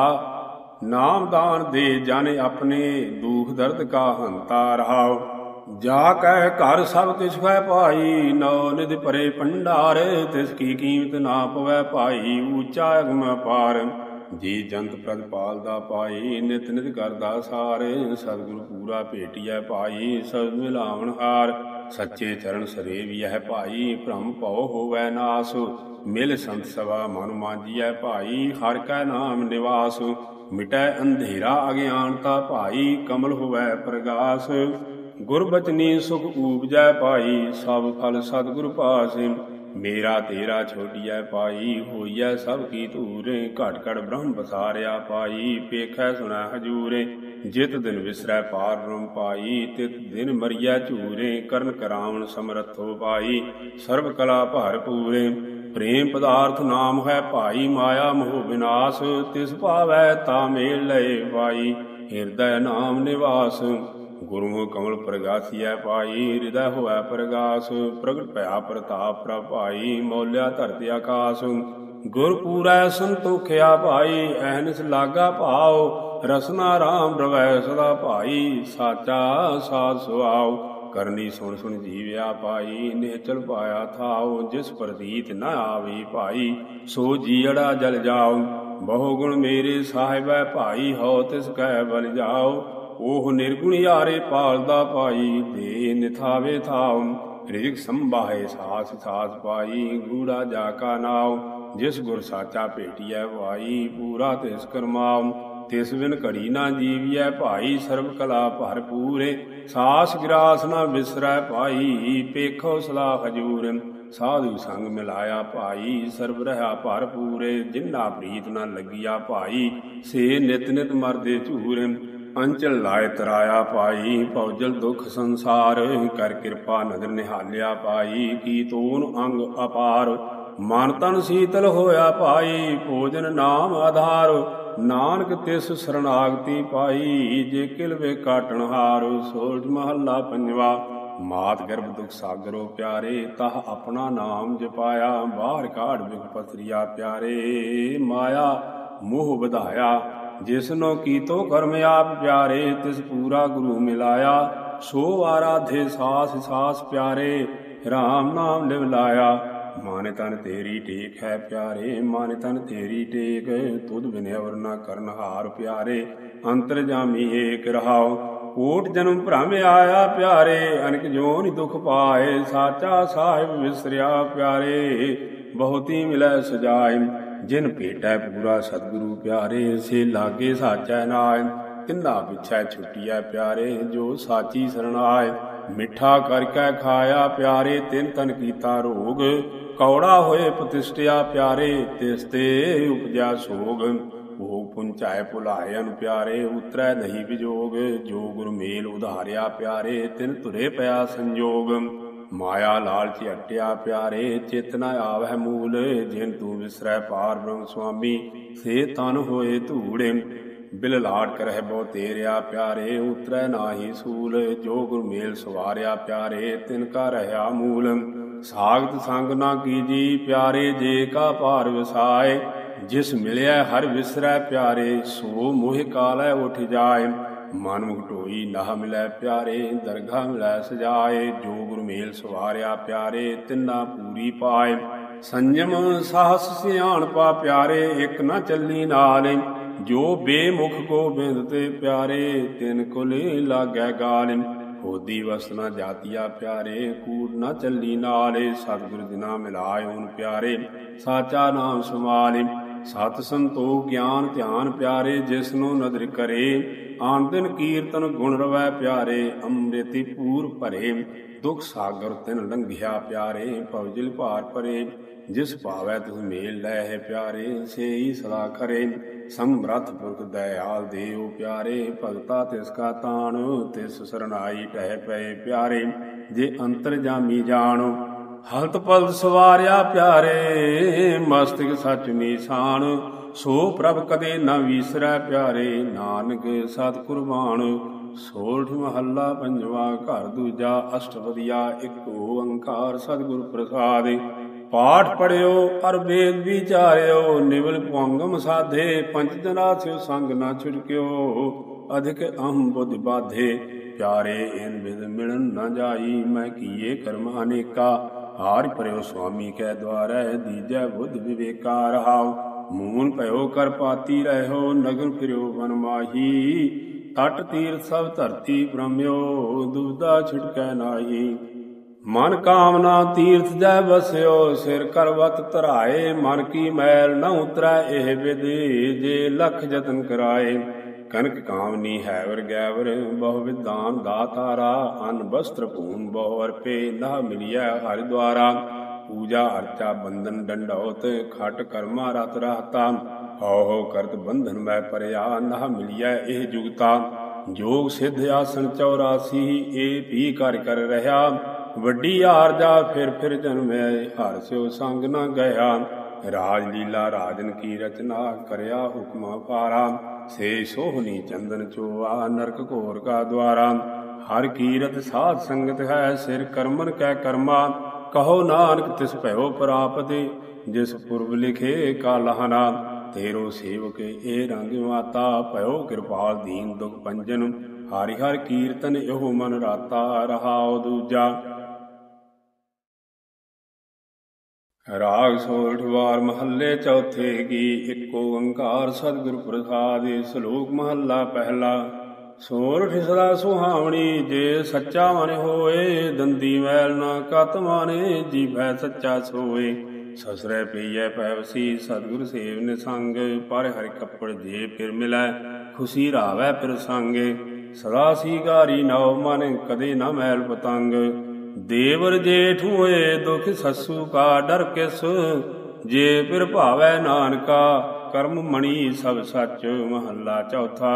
ਨਾਮ ਦਾਨ ਦੇ ਜਨ ਆਪਣੇ, ਦੁਖ ਦਰਦ ਕਾ ਹੰਤਾ ਰਹਾਉ। ਜਾ ਕਹਿ ਘਰ ਸਭ ਕਿਛੁ ਹੈ ਭਾਈ। ਨੌ ਨਿਧ ਭਰੇ ਭੰਡਾਰ, ਤਿਸ ਕੀ ਕੀਮਤ ਨਾ ਪਵੈ ਭਾਈ। ਊਚਾ ਅਗਮ ਅਪਾਰ, ਜੀ ਜੰਤ ਪ੍ਰਤਪਾਲ ਦਾ ਪਾਈ। ਨਿਤ ਨਿਤ ਕਰਦਾ ਸਾਰੇ, ਸਤਿਗੁਰ ਪੂਰਾ ਭੇਟੀਐ ਭਾਈ। ਸਬਦ ਮਿਲਾਵਣ ਹਾਰ, ਸੱਚੇ ਚਰਨ ਸਰੇਵੀਐ ਭਾਈ। ਭ੍ਰਮ ਭਉ ਹੋਵੈ ਨਾਸ, ਮਿਲ ਸੰਤ ਸਭਾ ਮਨ ਮਾਂਜੀਐ ਭਾਈ। ਹਰਿ ਕੈ ਨਾਮ ਨਿਵਾਸ, ਮਿਟੈ ਅੰਧੇਰਾ ਅਗਿਆਨਤਾ ਭਾਈ। ਕਮਲ ਹੋਵੈ ਪ੍ਰਗਾਸ, ਗੁਰ ਬਚਨੀ ਸੁਖ ਊਪਜੈ ਭਾਈ। ਸਭ ਫਲ ਸਤਿਗੁਰ ਪਾਸੈ, ਮੇਰਾ ਤੇਰਾ ਛੋਡੀਐ ਭਾਈ। ਹੋਈਐ ਸਭ ਕੀ ਧੂਰੇ, ਘਟ ਘਟ ਬ੍ਰਹਮ ਬਸਾਰਿਆ ਭਾਈ। ਪੇਖੈ ਸੁਣੈ ਹਜੂਰੇ, ਜਿਤ ਦਿਨ ਵਿਸਰੈ ਪਾਰ ਬ੍ਰਹਮ ਪਾਈ। ਤਿਤ ਦਿਨ ਮਰੀਐ ਝੂਰੇ, ਕਰਨ ਕਰਾਵਣ ਸਮਰੱਥੋ ਭਾਈ। ਸਰਬ ਕਲਾ ਭਰਪੂਰੇ, ਪ੍ਰੇਮ ਪਦਾਰਥ ਨਾਮ ਹੈ ਭਾਈ। ਮਾਇਆ ਮੋਹ ਵਿਨਾਸ਼, ਤਿਸ ਭਾਵੈ ਤਾ ਮੇਲ ਲਏ ਭਾਈ। ਹਿਰਦੈ ਨਾਮ ਨਿਵਾਸ, ਗੁਰਮੁਖ ਕਮਲ ਪ੍ਰਗਾਸੀਐ ਭਾਈ। ਹਿਰਦੈ ਹੋਵੈ ਪ੍ਰਗਾਸ, ਪ੍ਰਗਟ ਭਇਆ ਪ੍ਰਤਾਪ ਪ੍ਰਭ ਭਾਈ। ਮੌਲਿਆ ਧਰਤਿ ਆਕਾਸ, ਗੁਰ ਪੂਰੈ ਸੰਤੋਖਿਆ ਭਾਈ। ਅਹਨਿਸ ਲਾਗਾ ਭਾਉ, ਰਸਨਾ ਰਾਮ ਰਵੈ ਸਦਾ ਭਾਈ। ਸਾਚਾ ਸਾਧ ਸੁਆਉ, ਕਰਨੀ ਸੁਣ ਸੁਣ ਜੀਵਿਆ ਭਾਈ। ਨਿਹਚਲ ਪਾਇਆ ਥਾਉ, ਜਿਸ ਪ੍ਰਤੀਤ ਨ ਆਵੀ ਭਾਈ। ਸੋ ਜੀਅੜਾ ਜਲ ਜਾਉ, ਬਹੁ ਗੁਣ ਮੇਰੇ ਸਾਹਿਬੈ ਭਾਈ। ਹਉ ਤਿਸ ਕੈ ਬਲ ਜਾਉ, ਉਹ ਨਿਰਗੁਣ ਯਾਰੇ ਪਾਲਦਾ ਭਾਈ। ਦੇ ਨਿਥਾਵੇ ਥਾਉ, ਰਿਜਕ ਸੰਭਾਹੇ ਸਾਸ ਸਾਸ ਪਾਈ। ਗੂੜਾ ਜਾ ਕਾ ਨਾਉ, ਜਿਸ ਗੁਰ ਸਾਚਾ ਭੇਟੀਐ ਭਾਈ। ਪੂਰਾ ਤਿਸ ਕਰਮਾਉ, ਤਿਸ ਬਿਨ ਘੜੀ ਨਾ ਜੀਵੀਐ ਭਾਈ। ਸਰਬ ਕਲਾ ਭਰਪੂਰੇ, ਸਾਸ ਗਿਰਾਸ ਨਾ ਵਿਸਰੈ ਭਾਈ। ਪੇਖੋ ਸਦਾ ਹਜੂਰ, ਸਾਧੂ ਸੰਗ ਮਿਲਾਇਆ ਭਾਈ। ਸਰਬ ਰਹਾ ਭਰਪੂਰੇ, ਜਿਨਾ ਪ੍ਰੀਤ ਨਾ ਲੱਗੀਆ ਭਾਈ। ਸੇ ਨਿਤ ਨਿਤ ਮਰਦੇ ਝੂਰ, ਅੰਚਲ ਲਾਇ ਤਰਾਇਆ ਪਾਈ, ਭਉਜਲ ਦੁਖ ਸੰਸਾਰ, ਕਰ ਕਿਰਪਾ ਨਦਰ ਨਿਹਾਲਿਆ ਪਾਈ, ਕੀ ਤੂਨ ਅੰਗ ਅਪਾਰ, ਮਨ ਤਨ ਸੀਤਲ ਹੋਇਆ ਪਾਈ, ਭੋਜਨ ਨਾਮ ਆਧਾਰ, ਨਾਨਕ ਤਿਸ ਸਰਣਾਗਤੀ ਪਾਈ, ਜੇ ਕਿਲ ਵੇ ਕਾਟਣ ਹਾਰ। ਸੋਰਠ ਮਹੱਲਾ ਪੰਜਵਾ। ਮਾਤ ਗਰਭ ਦੁਖ ਸਾਗਰੋ ਪਿਆਰੇ, ਤਹ ਆਪਣਾ ਨਾਮ ਜਪਾਇਆ, ਬਾਹਰ ਕਾਢ ਬਿਖ ਪਸਰੀਆ ਪਿਆਰੇ, ਮਾਇਆ ਮੋਹ ਵਧਾਇਆ, ਜਿਸਨੋ ਕੀਤੋ ਕਰਮ ਆਪ ਪਿਆਰੇ, ਤਿਸ ਪੂਰਾ ਗੁਰੂ ਮਿਲਾਇਆ, ਸੋ ਆਰਾਧੇ ਸਾਸ ਸਾਸ ਪਿਆਰੇ, ਰਾਮ ਨਾਮ ਲਿਵ ਲਾਇਆ। ਮਾਨ ਤਨ ਤੇਰੀ ਟੇਕ ਹੈ ਪਿਆਰੇ, ਮਾਨ ਤਨ ਤੇਰੀ ਟੇਕ, ਤੁਧ ਬਿਨ ਅਵਰ ਨ ਕਰਨ ਹਾਰ ਪਿਆਰੇ, ਅੰਤਰਜਾਮੀ ਏਕ ਰਹਾਉ, ਕੋਟ ਜਨਮ ਭ੍ਰਮ ਆਇਆ ਪਿਆਰੇ, ਅਨਕ ਜੋਨਿ ਦੁਖ ਪਾਏ, ਸਾਚਾ ਸਾਹਿਬ ਵਿਸਰਿਆ ਪਿਆਰੇ, ਬਹੁਤੀ ਮਿਲੈ ਸਜਾਏ, ਜਿਨ ਭੇਟੈ ਪੂਰਾ ਸਤਿਗੁਰੂ ਪਿਆਰੇ, ਸੇ ਲਾਗੇ ਸਾਚੈ ਨਾਇ, ਤਿੰਨਾ ਪਿਛੈ ਛੁਟੀਐ ਪਿਆਰੇ, ਜੋ ਸਾਚੀ ਸਰਣ ਆਏ, ਮਿੱਠਾ ਕਰਕੇ ਖਾਇਆ ਪਿਆਰੇ, ਤਿਨ ਤਨ ਕੀਤਾ ਰੋਗ, ਕੌੜਾ ਹੋਏ ਪ੍ਰਤਿਸ਼ਠਿਆ ਪਿਆਰੇ, ਤਿਸ ਤੇ ਉਪਜਿਆ ਸੋਗ, ਭੋਗ ਪੁੰਚਾਏ ਭੁਲਾਏ ਅਨ ਪਿਆਰੇ, ਉਤਰੈ ਨਹੀਂ ਵਿਜੋਗ, ਜੋ ਗੁਰ ਮੇਲ ਉਧਾਰਿਆ ਪਿਆਰੇ, ਤਿਨ ਧੁਰੇ ਪਿਆ ਸੰਜੋਗ, ਮਾਇਆ ਲਾਲਚ ਹਟਿਆ ਪਿਆਰੇ, ਚਿਤ ਨ ਆਵਹਿ ਮੂਲ, ਜਿਨ ਤੂੰ ਵਿਸਰੈ ਪਾਰ ਬ੍ਰਹਮ ਸੁਆਮੀ, ਸੇ ਤਨ ਹੋਏ ਧੂੜੇ, ਬਿਲ ਲਾੜ ਕਰਹਿ ਬਹੁ ਤੇਰਿਆ ਪਿਆਰੇ, ਉਤਰੈ ਨਾਹੀ ਸੂਲ, ਜੋ ਗੁਰ ਮੇਲ ਸਵਾਰਿਆ ਪਿਆਰੇ, ਤਿਨ ਕਾ ਰਹਿਆ ਮੂਲ, ਸਾਗਤ ਸੰਗ ਨਾ ਕੀਜੀ ਪਿਆਰੇ, ਜੇ ਕਾ ਭਾਰ ਵਿਸਾਏ, ਜਿਸ ਮਿਲਿਆ ਹਰ ਵਿਸਰੈ ਪਿਆਰੇ, ਸੋ ਮੋਹ ਕਾਲੈ ਉਠ ਜਾਏ, ਮਨ ਮੁਖ ਢੋਈ ਨਾ ਮਿਲੈ ਪਿਆਰੇ, ਦਰਗਾ ਮਿਲੈ ਸਜਾਏ, ਜੋ ਗੁਰ ਮੇਲ ਸਵਾਰਿਆ ਪਿਆਰੇ, ਤਿੰਨਾ ਪੂਰੀ ਪਾਏ, ਸੰਜਮ ਸਾਹਸ ਸਿਆਣਪਾ ਪਿਆਰੇ, ਇਕ ਨਾ ਚੱਲੀ ਨਾਲੇ, ਜੋ ਬੇਮੁਖ ਗੋਬਿੰਦ ਤੇ ਪਿਆਰੇ, ਤਿਨ ਕੁਲੇ ਲਾਗੈ ਗਾਲ, ਹੋਦੀ ਵਸ ਨਾ ਜਾਤੀਆ ਪਿਆਰੇ, ਕੂੜ ਨਾ ਚੱਲੀ ਨਾਲੇ, ਸਤਿਗੁਰ ਦਿਨਾ ਮਿਲਾਇ ਓਨ ਪਿਆਰੇ, ਸਾਚਾ ਨਾਮ ਸਮਾਲੇ, ਸਤ ਸੰਤੋਖ ਗਿਆਨ ਧਿਆਨ ਪਿਆਰੇ, ਜਿਸਨੂੰ ਨਦਰ ਕਰੇ, ਆਨ ਦਿਨ ਕੀਰਤਨ ਗੁਣ ਰਵੈ ਪਿਆਰੇ, ਅੰਮ੍ਰਿਤੀ ਪੂਰ ਭਰੇ, ਦੁਖ ਸਾਗਰ ਤਿਨ ਲੰਘਿਆ ਪਿਆਰੇ, ਭਵਜਲ ਭਾਰ ਭਰੇ, ਜਿਸ ਭਾਵੈ ਤਿਸ ਮੇਲ ਲੈ ਹੈ ਪਿਆਰੇ, ਸੇਈ ਸਦਾ ਕਰੇ, ਸਮਰੱਥ ਪੁਰਖ ਦਇਆਲ ਦੇਉ ਪਿਆਰੇ, ਭਗਤਾ ਤਿਸ ਕਾ ਤਾਣ, ਤਿਸ ਸਰਨਾਈ ਟਹਿ ਪਏ ਪਿਆਰੇ, ਜੇ ਅੰਤਰਜਾਮੀ ਜਾਣੋ, ਹਲਤ ਪਲਤ ਸਵਾਰਿਆ ਪਿਆਰੇ, ਮਸਤਕ ਸਚ ਨੀਸਾਨ, ਸੋ ਪ੍ਰਭ ਕਦੇ ਨ ਵੀਸਰੈ ਪਿਆਰੇ, ਨਾਨਕ ਸਤਿ ਕੁਰਬਾਨ। ਸੋਰਠ ਮਹੱਲਾ ਪੰਜਵਾ। ਘਰ ਦੂਜਾ ਅਸ਼ਟਪਦੀਆ। ਇੱਕ ਓੰਕਾਰ ਸਤਿਗੁਰ ਪ੍ਰਸਾਦਿ। ਪਾਠ ਪੜਿਓ ਅਰ ਵੇਦ ਵਿਚਾਰਿਓ, ਨਿਵਲ ਪੁੰਗਮ ਸਾਧੇ, ਪੰਚ ਜਨਾ ਸਿਉ ਸੰਗ ਨਾ ਛੁਟਕਿਓ, ਅਧਿਕ ਅਹੰ ਬੁੱਧ ਬਾਧੇ, ਪਿਆਰੇ ਇਨ ਵਿਦ ਮਿਲਨ ਨ ਜਾਈ, ਮੈਂ ਕੀਏ ਕਰਮ ਅਨੇਕਾ, ਹਾਰਿ ਪਰਿਓ ਸੁਆਮੀ ਕੈ ਦੁਆਰੈ, ਦੀਜੈ ਬੁੱਧ ਵਿਵੇਕਾ ਰਹਾਉ, ਮੂਨ ਭਇਓ ਕਰ ਪਾਤੀ ਰਹਿਓ, ਨਗਨ ਫਿਰਿਓ ਵਨ ਮਾਹੀ, ਤਟ ਤੀਰਥ ਸਭ ਧਰਤੀ ਭ੍ਰਮਿਓ, ਦੁਬਿਧਾ ਛਿਟਕੈ ਨਾਹੀ, ਮਨ ਕਾਮਨਾ ਤੀਰਥ ਜੈ ਬਸਿਓ, ਸਿਰ ਕਰਵਤ ਧਰਾਏ, ਮਨ ਕੀ ਮੈਲ ਨ ਉਤਰੈ ਇਹ ਵਿਧਿ, ਜੇ ਲਖ ਜਤਨ ਕਰਾਏ, ਕਨਕ ਕਾਮਨੀ ਹੈਵਰ ਗੈਵਰ, ਬਹੁ ਵਿਦਾਨ ਦਾਤਾਰਾ, ਅਨ ਬਸਤਰ ਭੂਨ ਬਹੁ ਅਰਪੇ, ਨਾ ਮਿਲਿਆ ਹਰਿ ਦੁਆਰਾ, ਪੂਜਾ ਅਰਚਾ ਬੰਧਨ ਡੰਡੌਤ, ਖਟ ਕਰਮਾ ਰਤ ਰਹਤਾ, ਹਉ ਕਰਤ ਬੰਧਨ ਮੈਂ ਪਰਿਆ, ਨਾ ਮਿਲਿਆ ਇਹ ਜੁਗਤਾ, ਜੋਗ ਸਿੱਧ ਆਸਣ 84, ਇਹ ਵੀ ਕਰ ਕਰ ਰਹਾ, ਵੱਡੀ ਆਰਜਾ ਫਿਰ ਜਨਮੈ, ਹਰ ਸਿਉ ਸੰਗ ਨ ਗਿਆ, ਰਾਜ ਲੀਲਾ ਰਾਜਨ ਕੀ ਰਚਨਾ, ਕਰਿਆ ਹੁਕਮਾ ਪਾਰਾ, ਸੇ ਸੋਹਣੀ ਚੰਦਨ ਚੋਆ, ਨਰਕ ਘੋਰ ਕਾ ਦੁਆਰਾ, ਹਰ ਕੀਰਤ ਸਾਧ ਸੰਗਤ ਹੈ, ਸਿਰ ਕਰਮਨ ਕੈ ਕਰਮਾ, ਕਹੋ ਨਾਨਕ ਤਿਸ ਭਇਓ ਪ੍ਰਾਪਤ, ਜਿਸ ਪੁਰਬ ਲਿਖੇ ਕਾਲਹਨਾ, ਤੇਰੋ ਸੇਵਕ ਇਹ ਰੰਗ ਮਾਤਾ, ਭਇਓ ਕਿਰਪਾਲ ਦੀਨ ਦੁਖ ਪੰਜਨ, ਹਰਿ ਹਰਿ ਕੀਰਤਨ ਇਹੋ ਮਨ ਰਾਤਾ, ਰਹਾਉ ਦੂਜਾ। ਰਾਗ ਸੋਰਠ ਵਾਰ ਮਹੱਲੇ ਚੌਥੇ ਕੀ। ਇੱਕ ਓੰਕਾਰ ਸਤਿਗੁਰ ਪ੍ਰਸਾਦਿ। ਸ਼ਲੋਕ ਮਹੱਲਾ ਪਹਿਲਾ। ਸੋਰਠ ਸਦਾ ਸੁਹਾਵਣੀ, ਜੇ ਸੱਚਾ ਮਨ ਹੋਏ, ਦੰਦੀ ਮੈਲ ਨਾ ਕਤ ਮਾਨੇ, ਜੀਭੈ ਸੱਚਾ ਸੋਏ, ਸਸਰੈ ਪਈਐ ਪੈਵਸੀ, ਸਤਿਗੁਰ ਸੇਵ ਨਿਸੰਗ, ਪਰ ਹਰਿ ਕੱਪੜ ਜੇ ਫਿਰ ਮਿਲੈ, ਖੁਸ਼ੀ ਰਾਵੈ ਫਿਰ ਸੰਗੇ, ਸਦਾ ਸੀਗਾਰੀ ਨਉ ਮਨ, ਕਦੇ ਨ ਮੈਲ ਪਤੰਗ, ਦੇਵਰ ਜੇਠ ਹੋਏ, ਦੁਖ ਸੱਸੂ ਕਾ ਡਰ ਕਿਸ, ਜੇ ਫਿਰ ਭਾਵੈ ਨਾਨਕਾ, ਕਰਮ ਮਣੀ ਸਭ ਸੱਚ। ਮਹੱਲਾ ਚੌਥਾ।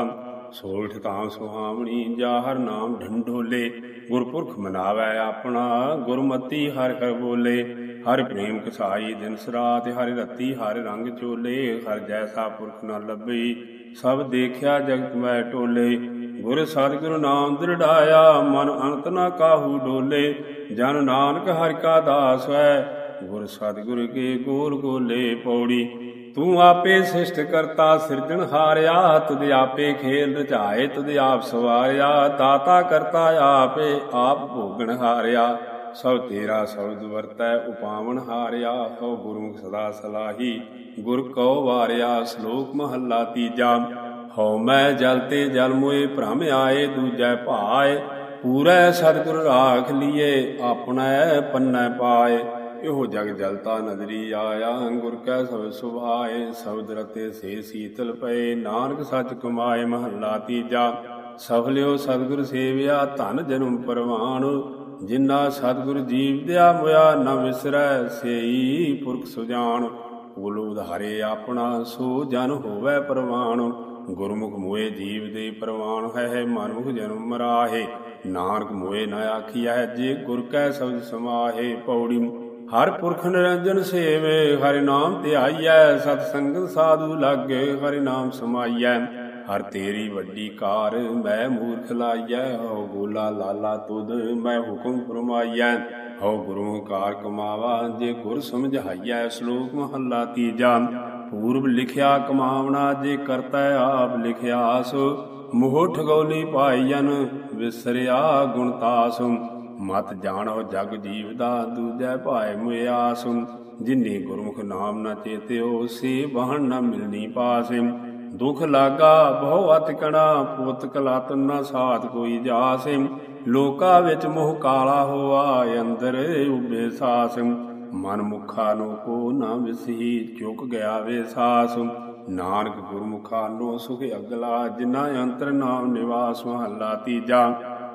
ਸੋਲਠ ਧਾਮ ਸੁਹਾਵਣੀ ਜਾ ਹਰ ਨਾਮ ਢੰਡੋਲੇ। ਗੁਰਪੁਰਖ ਮਨਾਵੈ ਆਪਣਾ ਗੁਰਮਤੀ ਹਰਿ ਹਰਿ ਬੋਲੇ। ਹਰਿ ਪ੍ਰੇਮ ਕਸਾਈ ਦਿਨ ਸਰਾਤ ਹਰਿ ਰਤੀ ਹਰਿ ਰੰਗ ਚੋਲੇ। ਹਰਿ ਜੈਸਾ ਪੁਰਖ ਨ ਲੱਭਈ ਸਭ ਦੇਖਿਆ ਜਗਤ ਮੈਂ ਟੋਲੇ। ਗੁਰ ਸਤਿਗੁਰੂ ਨਾਮ ਦ੍ਰਿੜਾਇਆ ਮਨ ਅੰਤ ਨ ਕਾਹੂ ਡੋਲੇ। ਜਨ ਨਾਨਕ ਹਰਿ ਕਾ ਦਾਸ ਹੈ ਗੁਰ ਸਤਿਗੁਰ ਕੇ ਗੋਲ ਗੋਲੇ। ਪੌੜੀ ਤੂੰ ਆਪੇ ਸਿਸ਼ਟ ਕਰਤਾ ਸਿਰਜਣ ਹਾਰਿਆ। ਤੁਧ ਆਪੇ ਖੇਲ ਰਚਾਏ ਤੁਧ ਆਪ ਸਵਾਰਿਆ। ਦਾਤਾ ਕਰਤਾ ਆਪੇ ਆਪ ਭੋਗਣ ਹਾਰਿਆ। ਸਭ ਤੇਰਾ ਸ਼ਬਦ ਵਰਤੈ ਉਪਾਵਨ ਹਾਰਿਆ। ਹਉ ਗੁਰਮੁਖ ਸਦਾ ਸਲਾਹੀ ਗੁਰ ਕਉ ਵਾਰਿਆ। ਸ਼ਲੋਕ ਮਹੱਲਾ ਤੀਜਾ। ਹਉ ਮੈਂ ਜਲ ਤੇ ਜਲ ਮੋਏ ਭ੍ਰਮ ਆਏ ਦੂਜੈ ਭਾਏ। ਪੂਰੈ ਸਤਿਗੁਰ ਰਾਖ ਲੀਏ ਆਪਣੈ ਪੰਨੈ ਪਾਏ। ਇਹੋ ਜਗ ਜਲਤਾ ਨਦਰੀ ਆਇਆ ਗੁਰ ਕੈ ਸਬਦ ਸੁਭਾਏ। ਸ਼ਬਦ ਰਤੇ ਸੇ ਸੀਤਲ ਪਏ ਨਾਨਕ ਸੱਚ ਕਮਾਏ। ਮਹੱਲਾ ਤੀਜਾ। ਸਫਲਿਓ ਸਤਿਗੁਰ ਸੇਵਿਆ ਧਨ ਜਨਮ ਪਰਵਾਣ। ਜਿਨ੍ਹਾਂ ਸਤਿਗੁਰ ਜੀਵ ਦਿਆ ਮੁਆ ਨ ਵਿਸਰੈ ਸੇਈ ਪੁਰਖ ਸੁਜਾਨ। ਕੁਲ ਉਧਾਰੇ ਆਪਣਾ ਸੋ ਜਨ ਹੋਵੈ ਪਰਵਾਣ। ਗੁਰਮੁਖ ਮੋਏ ਜੀਵ ਦੇ ਪਰਵਾਣ ਹੈ ਮਨਮੁਖ ਜਨਮ ਮਰਾਹੇ। ਨਾਨਕ ਮੋਏ ਨ ਆਖੀਐ ਜੇ ਗੁਰ ਕੈ ਸ਼ਬਦ ਸਮਾਹੇ। ਪੌੜੀ ਹਰਿ ਪੁਰਖ ਨਿਰੰਜਨ ਸੇਵੇ ਹਰਿ ਨਾਮ ਧਿਆਈਐ। ਸਤ ਸੰਗਤ ਸਾਧੂ ਲਾਗੇ ਹਰਿ ਨਾਮ ਸਮਾਈਐ। ਹਰਿ ਤੇਰੀ ਵੱਡੀ ਕਾਰ ਮੈਂ ਮੂਰਖ ਲਾਈਐ। ਹਉ ਗੋਲਾ ਲਾਲਾ ਤੁਧ ਮੈਂ ਹੁਕਮ ਫਰਮਾਈਐ। ਹਉ ਗੁਰੂ ਕਾਰ ਕਮਾਵਾ ਜੇ ਗੁਰ ਸਮਝਾਈਐ। ਸ਼ਲੋਕ ਮਹੱਲਾ ਤੀਜਾ। ਪੂਰਬ ਲਿਖਿਆ ਕਮਾਵਣਾ ਜੇ ਕਰਤਾ ਆਪ ਲਿਖਿਆਸ। ਮੋਹ ਠਗੌਲੀ ਭਾਈਜਨ ਵਿਸਰਿਆ ਗੁਣਤਾਸ। ਮਤ ਜਾਣੋ ਜਗ ਜੀਵ ਦਾ ਦੂਜੈ ਭਾਇ ਮੁਆਸ। ਜਿਨੇ ਗੁਰਮੁਖ ਨਾਮ ਨ ਚੇਤਿਓ ਸੇ ਬਹਣ ਨ ਮਿਲਣੀ ਪਾਸ। ਦੁਖ ਲਾਗਾ ਬਹੁ ਅਤਿ ਕਣਾ ਪੁੱਤ ਕਲਾਤਨ ਨ ਸਾਥ ਕੋਈ ਜਾਸ। ਲੋਕਾ ਵਿੱਚ ਮੋਹ ਕਾਲਾ ਹੋਆ ਅੰਦਰ ਉਭੇ ਸਾਸ। ਮਨ ਮੁਖਾ ਨੋ ਕੋ ਨ ਵਿਸਹੀ ਚੁੱਕ ਗਿਆ ਵੇ ਸਾਸ। ਨਾਨਕ ਗੁਰਮੁਖਾ ਨੋ ਸੁਖ ਅਗਲਾ ਜਿਨਾ ਅੰਤਰ ਨਾਮ ਨਿਵਾਸ। ਮਹੱਲਾ ਤੀਜਾ।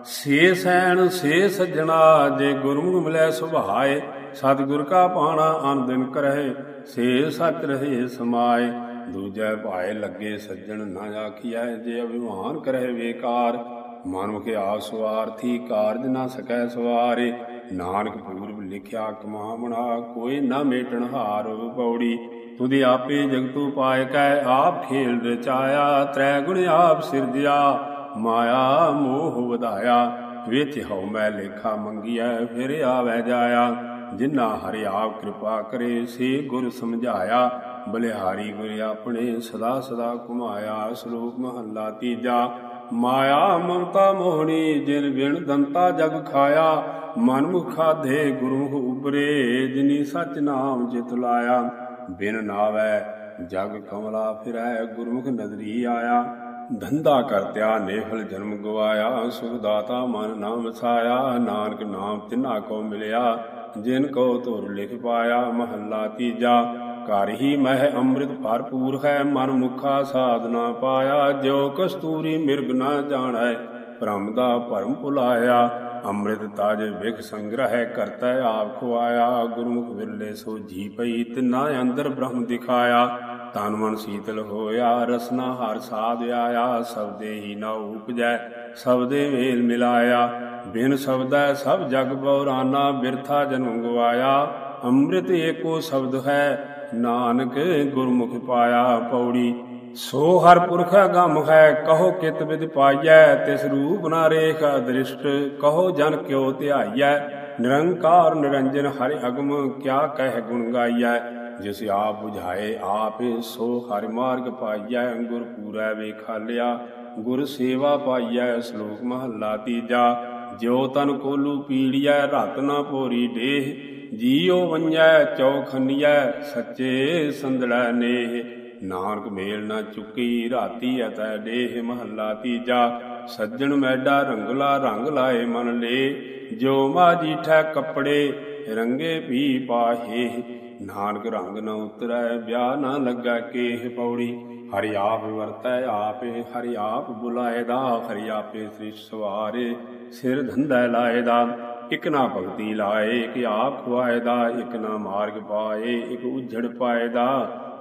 ਸੇ ਸੈਣ ਸੇ ਸੱਜਣਾ ਜੇ ਗੁਰਮੁਖ ਮਿਲੈ ਸੁਭਾਏ। ਸਤਿਗੁਰ ਕਾ ਪਾਣਾ ਅਨ ਦਿਨ ਕਰਹਿ ਸੇ ਸਚ ਰਹੇ ਸਮਾਏ। ਦੂਜੈ ਭਾਏ ਲੱਗੇ ਸੱਜਣ ਨ ਆਖੀਐ ਜੇ ਅਭਿਮਾਨ ਕਰਹਿ ਵੇਕਾਰ। ਮਨੁਖ ਆਪ ਸਵਾਰਥੀ ਕਾਰਜ ਨ ਸਕੈ ਸਵਾਰੇ। ਨਾਨਕ ਪੂਰਬ ਲਿਖਿਆ ਕਮਾਵਣਾ ਕੋਈ ਨ ਮੇਟਣ ਹਾਰ। ਪੌੜੀ ਤੁਧ ਆਪੇ ਜਗਤੁ ਪਾਇ ਕੈ ਆਪ ਖੇਲ ਰਚਾਇਆ। ਤ੍ਰੈ ਗੁਣ ਆਪ ਸਿਰਜਿਆ ਮਾਇਆ ਮੋਹ ਵਧਾਇਆ। ਵਿੱਚ ਹਉ ਮੈਂ ਲੇਖਾ ਮੰਗੀਐ ਫਿਰ ਆਵੈ ਜਾਇਆ। ਜਿਨਾ ਹਰਿ ਆਪ ਕਿਰਪਾ ਕਰੇ ਸੇ ਗੁਰ ਸਮਝਾਇਆ। ਬਲਿਹਾਰੀ ਗੁਰ ਆਪਣੇ ਸਦਾ ਸਦਾ ਘੁਮਾਇਆ। ਸ਼ਲੋਕ ਮਹੱਲਾ ਤੀਜਾ। ਮਾਇਆ ਮਮਤਾ ਮੋਹਣੀ ਜਿਨ ਬਿਨ ਦੰਤਾ ਜਗ ਖਾਇਆ। ਮਨਮੁਖ ਖਾਧੇ ਗੁਰਮੁਖ ਉਬਰੇ ਜਿਨੀ ਸਚ ਨਾਮ ਚਿਤ ਲਾਇਆ। ਬਿਨ ਨਾਵੈ ਜਗ ਕਮਲਾ ਫਿਰੈ ਗੁਰਮੁਖ ਨਦਰੀ ਆਇਆ। ਧੰਦਾ ਕਰਤਿਆ ਨੇਫਲ ਜਨਮ ਗਵਾਇਆ। ਸੁਖ ਦਾਤਾ ਮਨ ਨਾ ਵਸਾਇਆ। ਨਾਨਕ ਨਾਮ ਤਿਨਾ ਕੋ ਮਿਲਿਆ ਜਿਨ ਕੋ ਧੁਰ ਲਿਖ ਪਾਇਆ। ਮਹੱਲਾ ਤੀਜਾ। ਘਰ ਹੀ ਮਹਿ ਅੰਮ੍ਰਿਤ ਭਰਪੂਰ ਹੈ ਮਨ ਮੁਖਾ ਸਾਧ ਨਾ ਪਾਇਆ। ਜਿਉ ਕਸਤੂਰੀ ਮਿਰਗ ਨਾ ਜਾਣੈ ਭ੍ਰਮ ਦਾ ਭਰਮ ਭੁਲਾਇਆ। ਅੰਮ੍ਰਿਤ ਤਾਜ ਵਿਖ ਸੰਗ੍ਰਹਿ ਕਰਤੈ ਆਪ ਖੁਆਇਆ। ਗੁਰਮੁਖ ਵਿਰਲੇ ਸੋ ਜੀ ਪਈ ਤਿਨਾ ਅੰਦਰ ਬ੍ਰਹਮ ਦਿਖਾਇਆ। ਤਨ ਮਨ ਸੀਤਲ ਹੋਇਆ ਰਸਨਾ ਹਰ ਸਾਧ ਆਇਆ। ਸਬਦੇ ਹੀ ਨਾ ਉਪਜੈ ਸਬਦੇ ਮੇਲ ਮਿਲਾਇਆ। ਬਿਨ ਸਬਦੈ ਸਭ ਜਗ ਬਉਰਾਨਾ ਬਿਰਥਾ ਜਨਮ ਗਵਾਇਆ। ਅੰਮ੍ਰਿਤ ਏਕੋ ਸ਼ਬਦ ਹੈ ਨਾਨਕ ਗੁਰਮੁਖ ਪਾਇਆ। ਪੌੜੀ ਸੋ ਹਰ ਪੁਰਖ ਅਗੰਮ ਹੈ ਕਹੋ ਕਿਤ ਵਿਦ ਪਾਈਐ। ਤਿਸ ਰੂਪ ਨਾ ਰੇਖ ਅਦ੍ਰਿਸ਼ਟ ਕਹੋ ਜਨ ਕਿਉ ਧਿਆਈਐ। ਨਿਰੰਕਾਰ ਨਿਰੰਜਨ ਹਰਿ ਅਗਮ ਕਿਆ ਕਹਿ ਗੁਣ ਗਾਈਐ। ਜਿਸ ਆਪ ਬੁਝਾਏ ਆਪ ਸੋ ਹਰਿ ਮਾਰਗ ਪਾਈਐ। ਗੁਰ ਪੂਰੈ ਵੇਖਾਲਿਆ ਗੁਰ ਸੇਵਾ ਪਾਈਐ। ਸ਼ਲੋਕ ਮਹੱਲਾ ਤੀਜਾ। ਜਿਉ ਤਨ ਕੋਲੂ ਪੀੜੀਐ ਰਤ ਨਾ ਭੋਰੀ ਡੇਹ। ਜੀਉ ਵੰਜੈ ਚੌਖੰਨੀਐ ਸੱਚੇ ਸੰਦੜੈ ਨੇਹ। ਨਾਨਕ ਮੇਲ ਨਾ ਚੁੱਕੀ ਰਾਤੀ ਅਤੈ ਡੇਹ। ਮਹੱਲਾ ਤੀਜਾ। ਸੱਜਣ ਮੈਡਾ ਰੰਗਲਾ ਰੰਗ ਲਾਏ ਮਨ ਲੇ। ਜੋ ਮਾਜੀ ਠੈ ਕੱਪੜੇ ਰੰਗੇ ਪੀ ਪਾਹੇ। ਨਾਨਕ ਰੰਗ ਨ ਉਤਰੈ ਵਿਆਹ ਨਾ ਲੱਗਾ ਕੇਹ। ਪੌੜੀ ਹਰਿ ਆਪ ਵਰਤੈ ਆਪੇ ਹਰਿ ਆਪ ਬੁਲਾਏਦਾ। ਹਰਿ ਆਪੇ ਸ੍ਰਿਸ਼ਟ ਸਵਾਰੇ ਸਿਰ ਧੰਦਾ ਲਾਏਦਾ। ਇਕ ਨਾ ਭਗਤੀ ਲਾਏ ਇਕ ਆਪ ਖੁਆਏਦਾ। ਇਕ ਨਾ ਮਾਰਗ ਪਾਏ ਇਕ ਉਜੜ ਪਾਏਦਾ।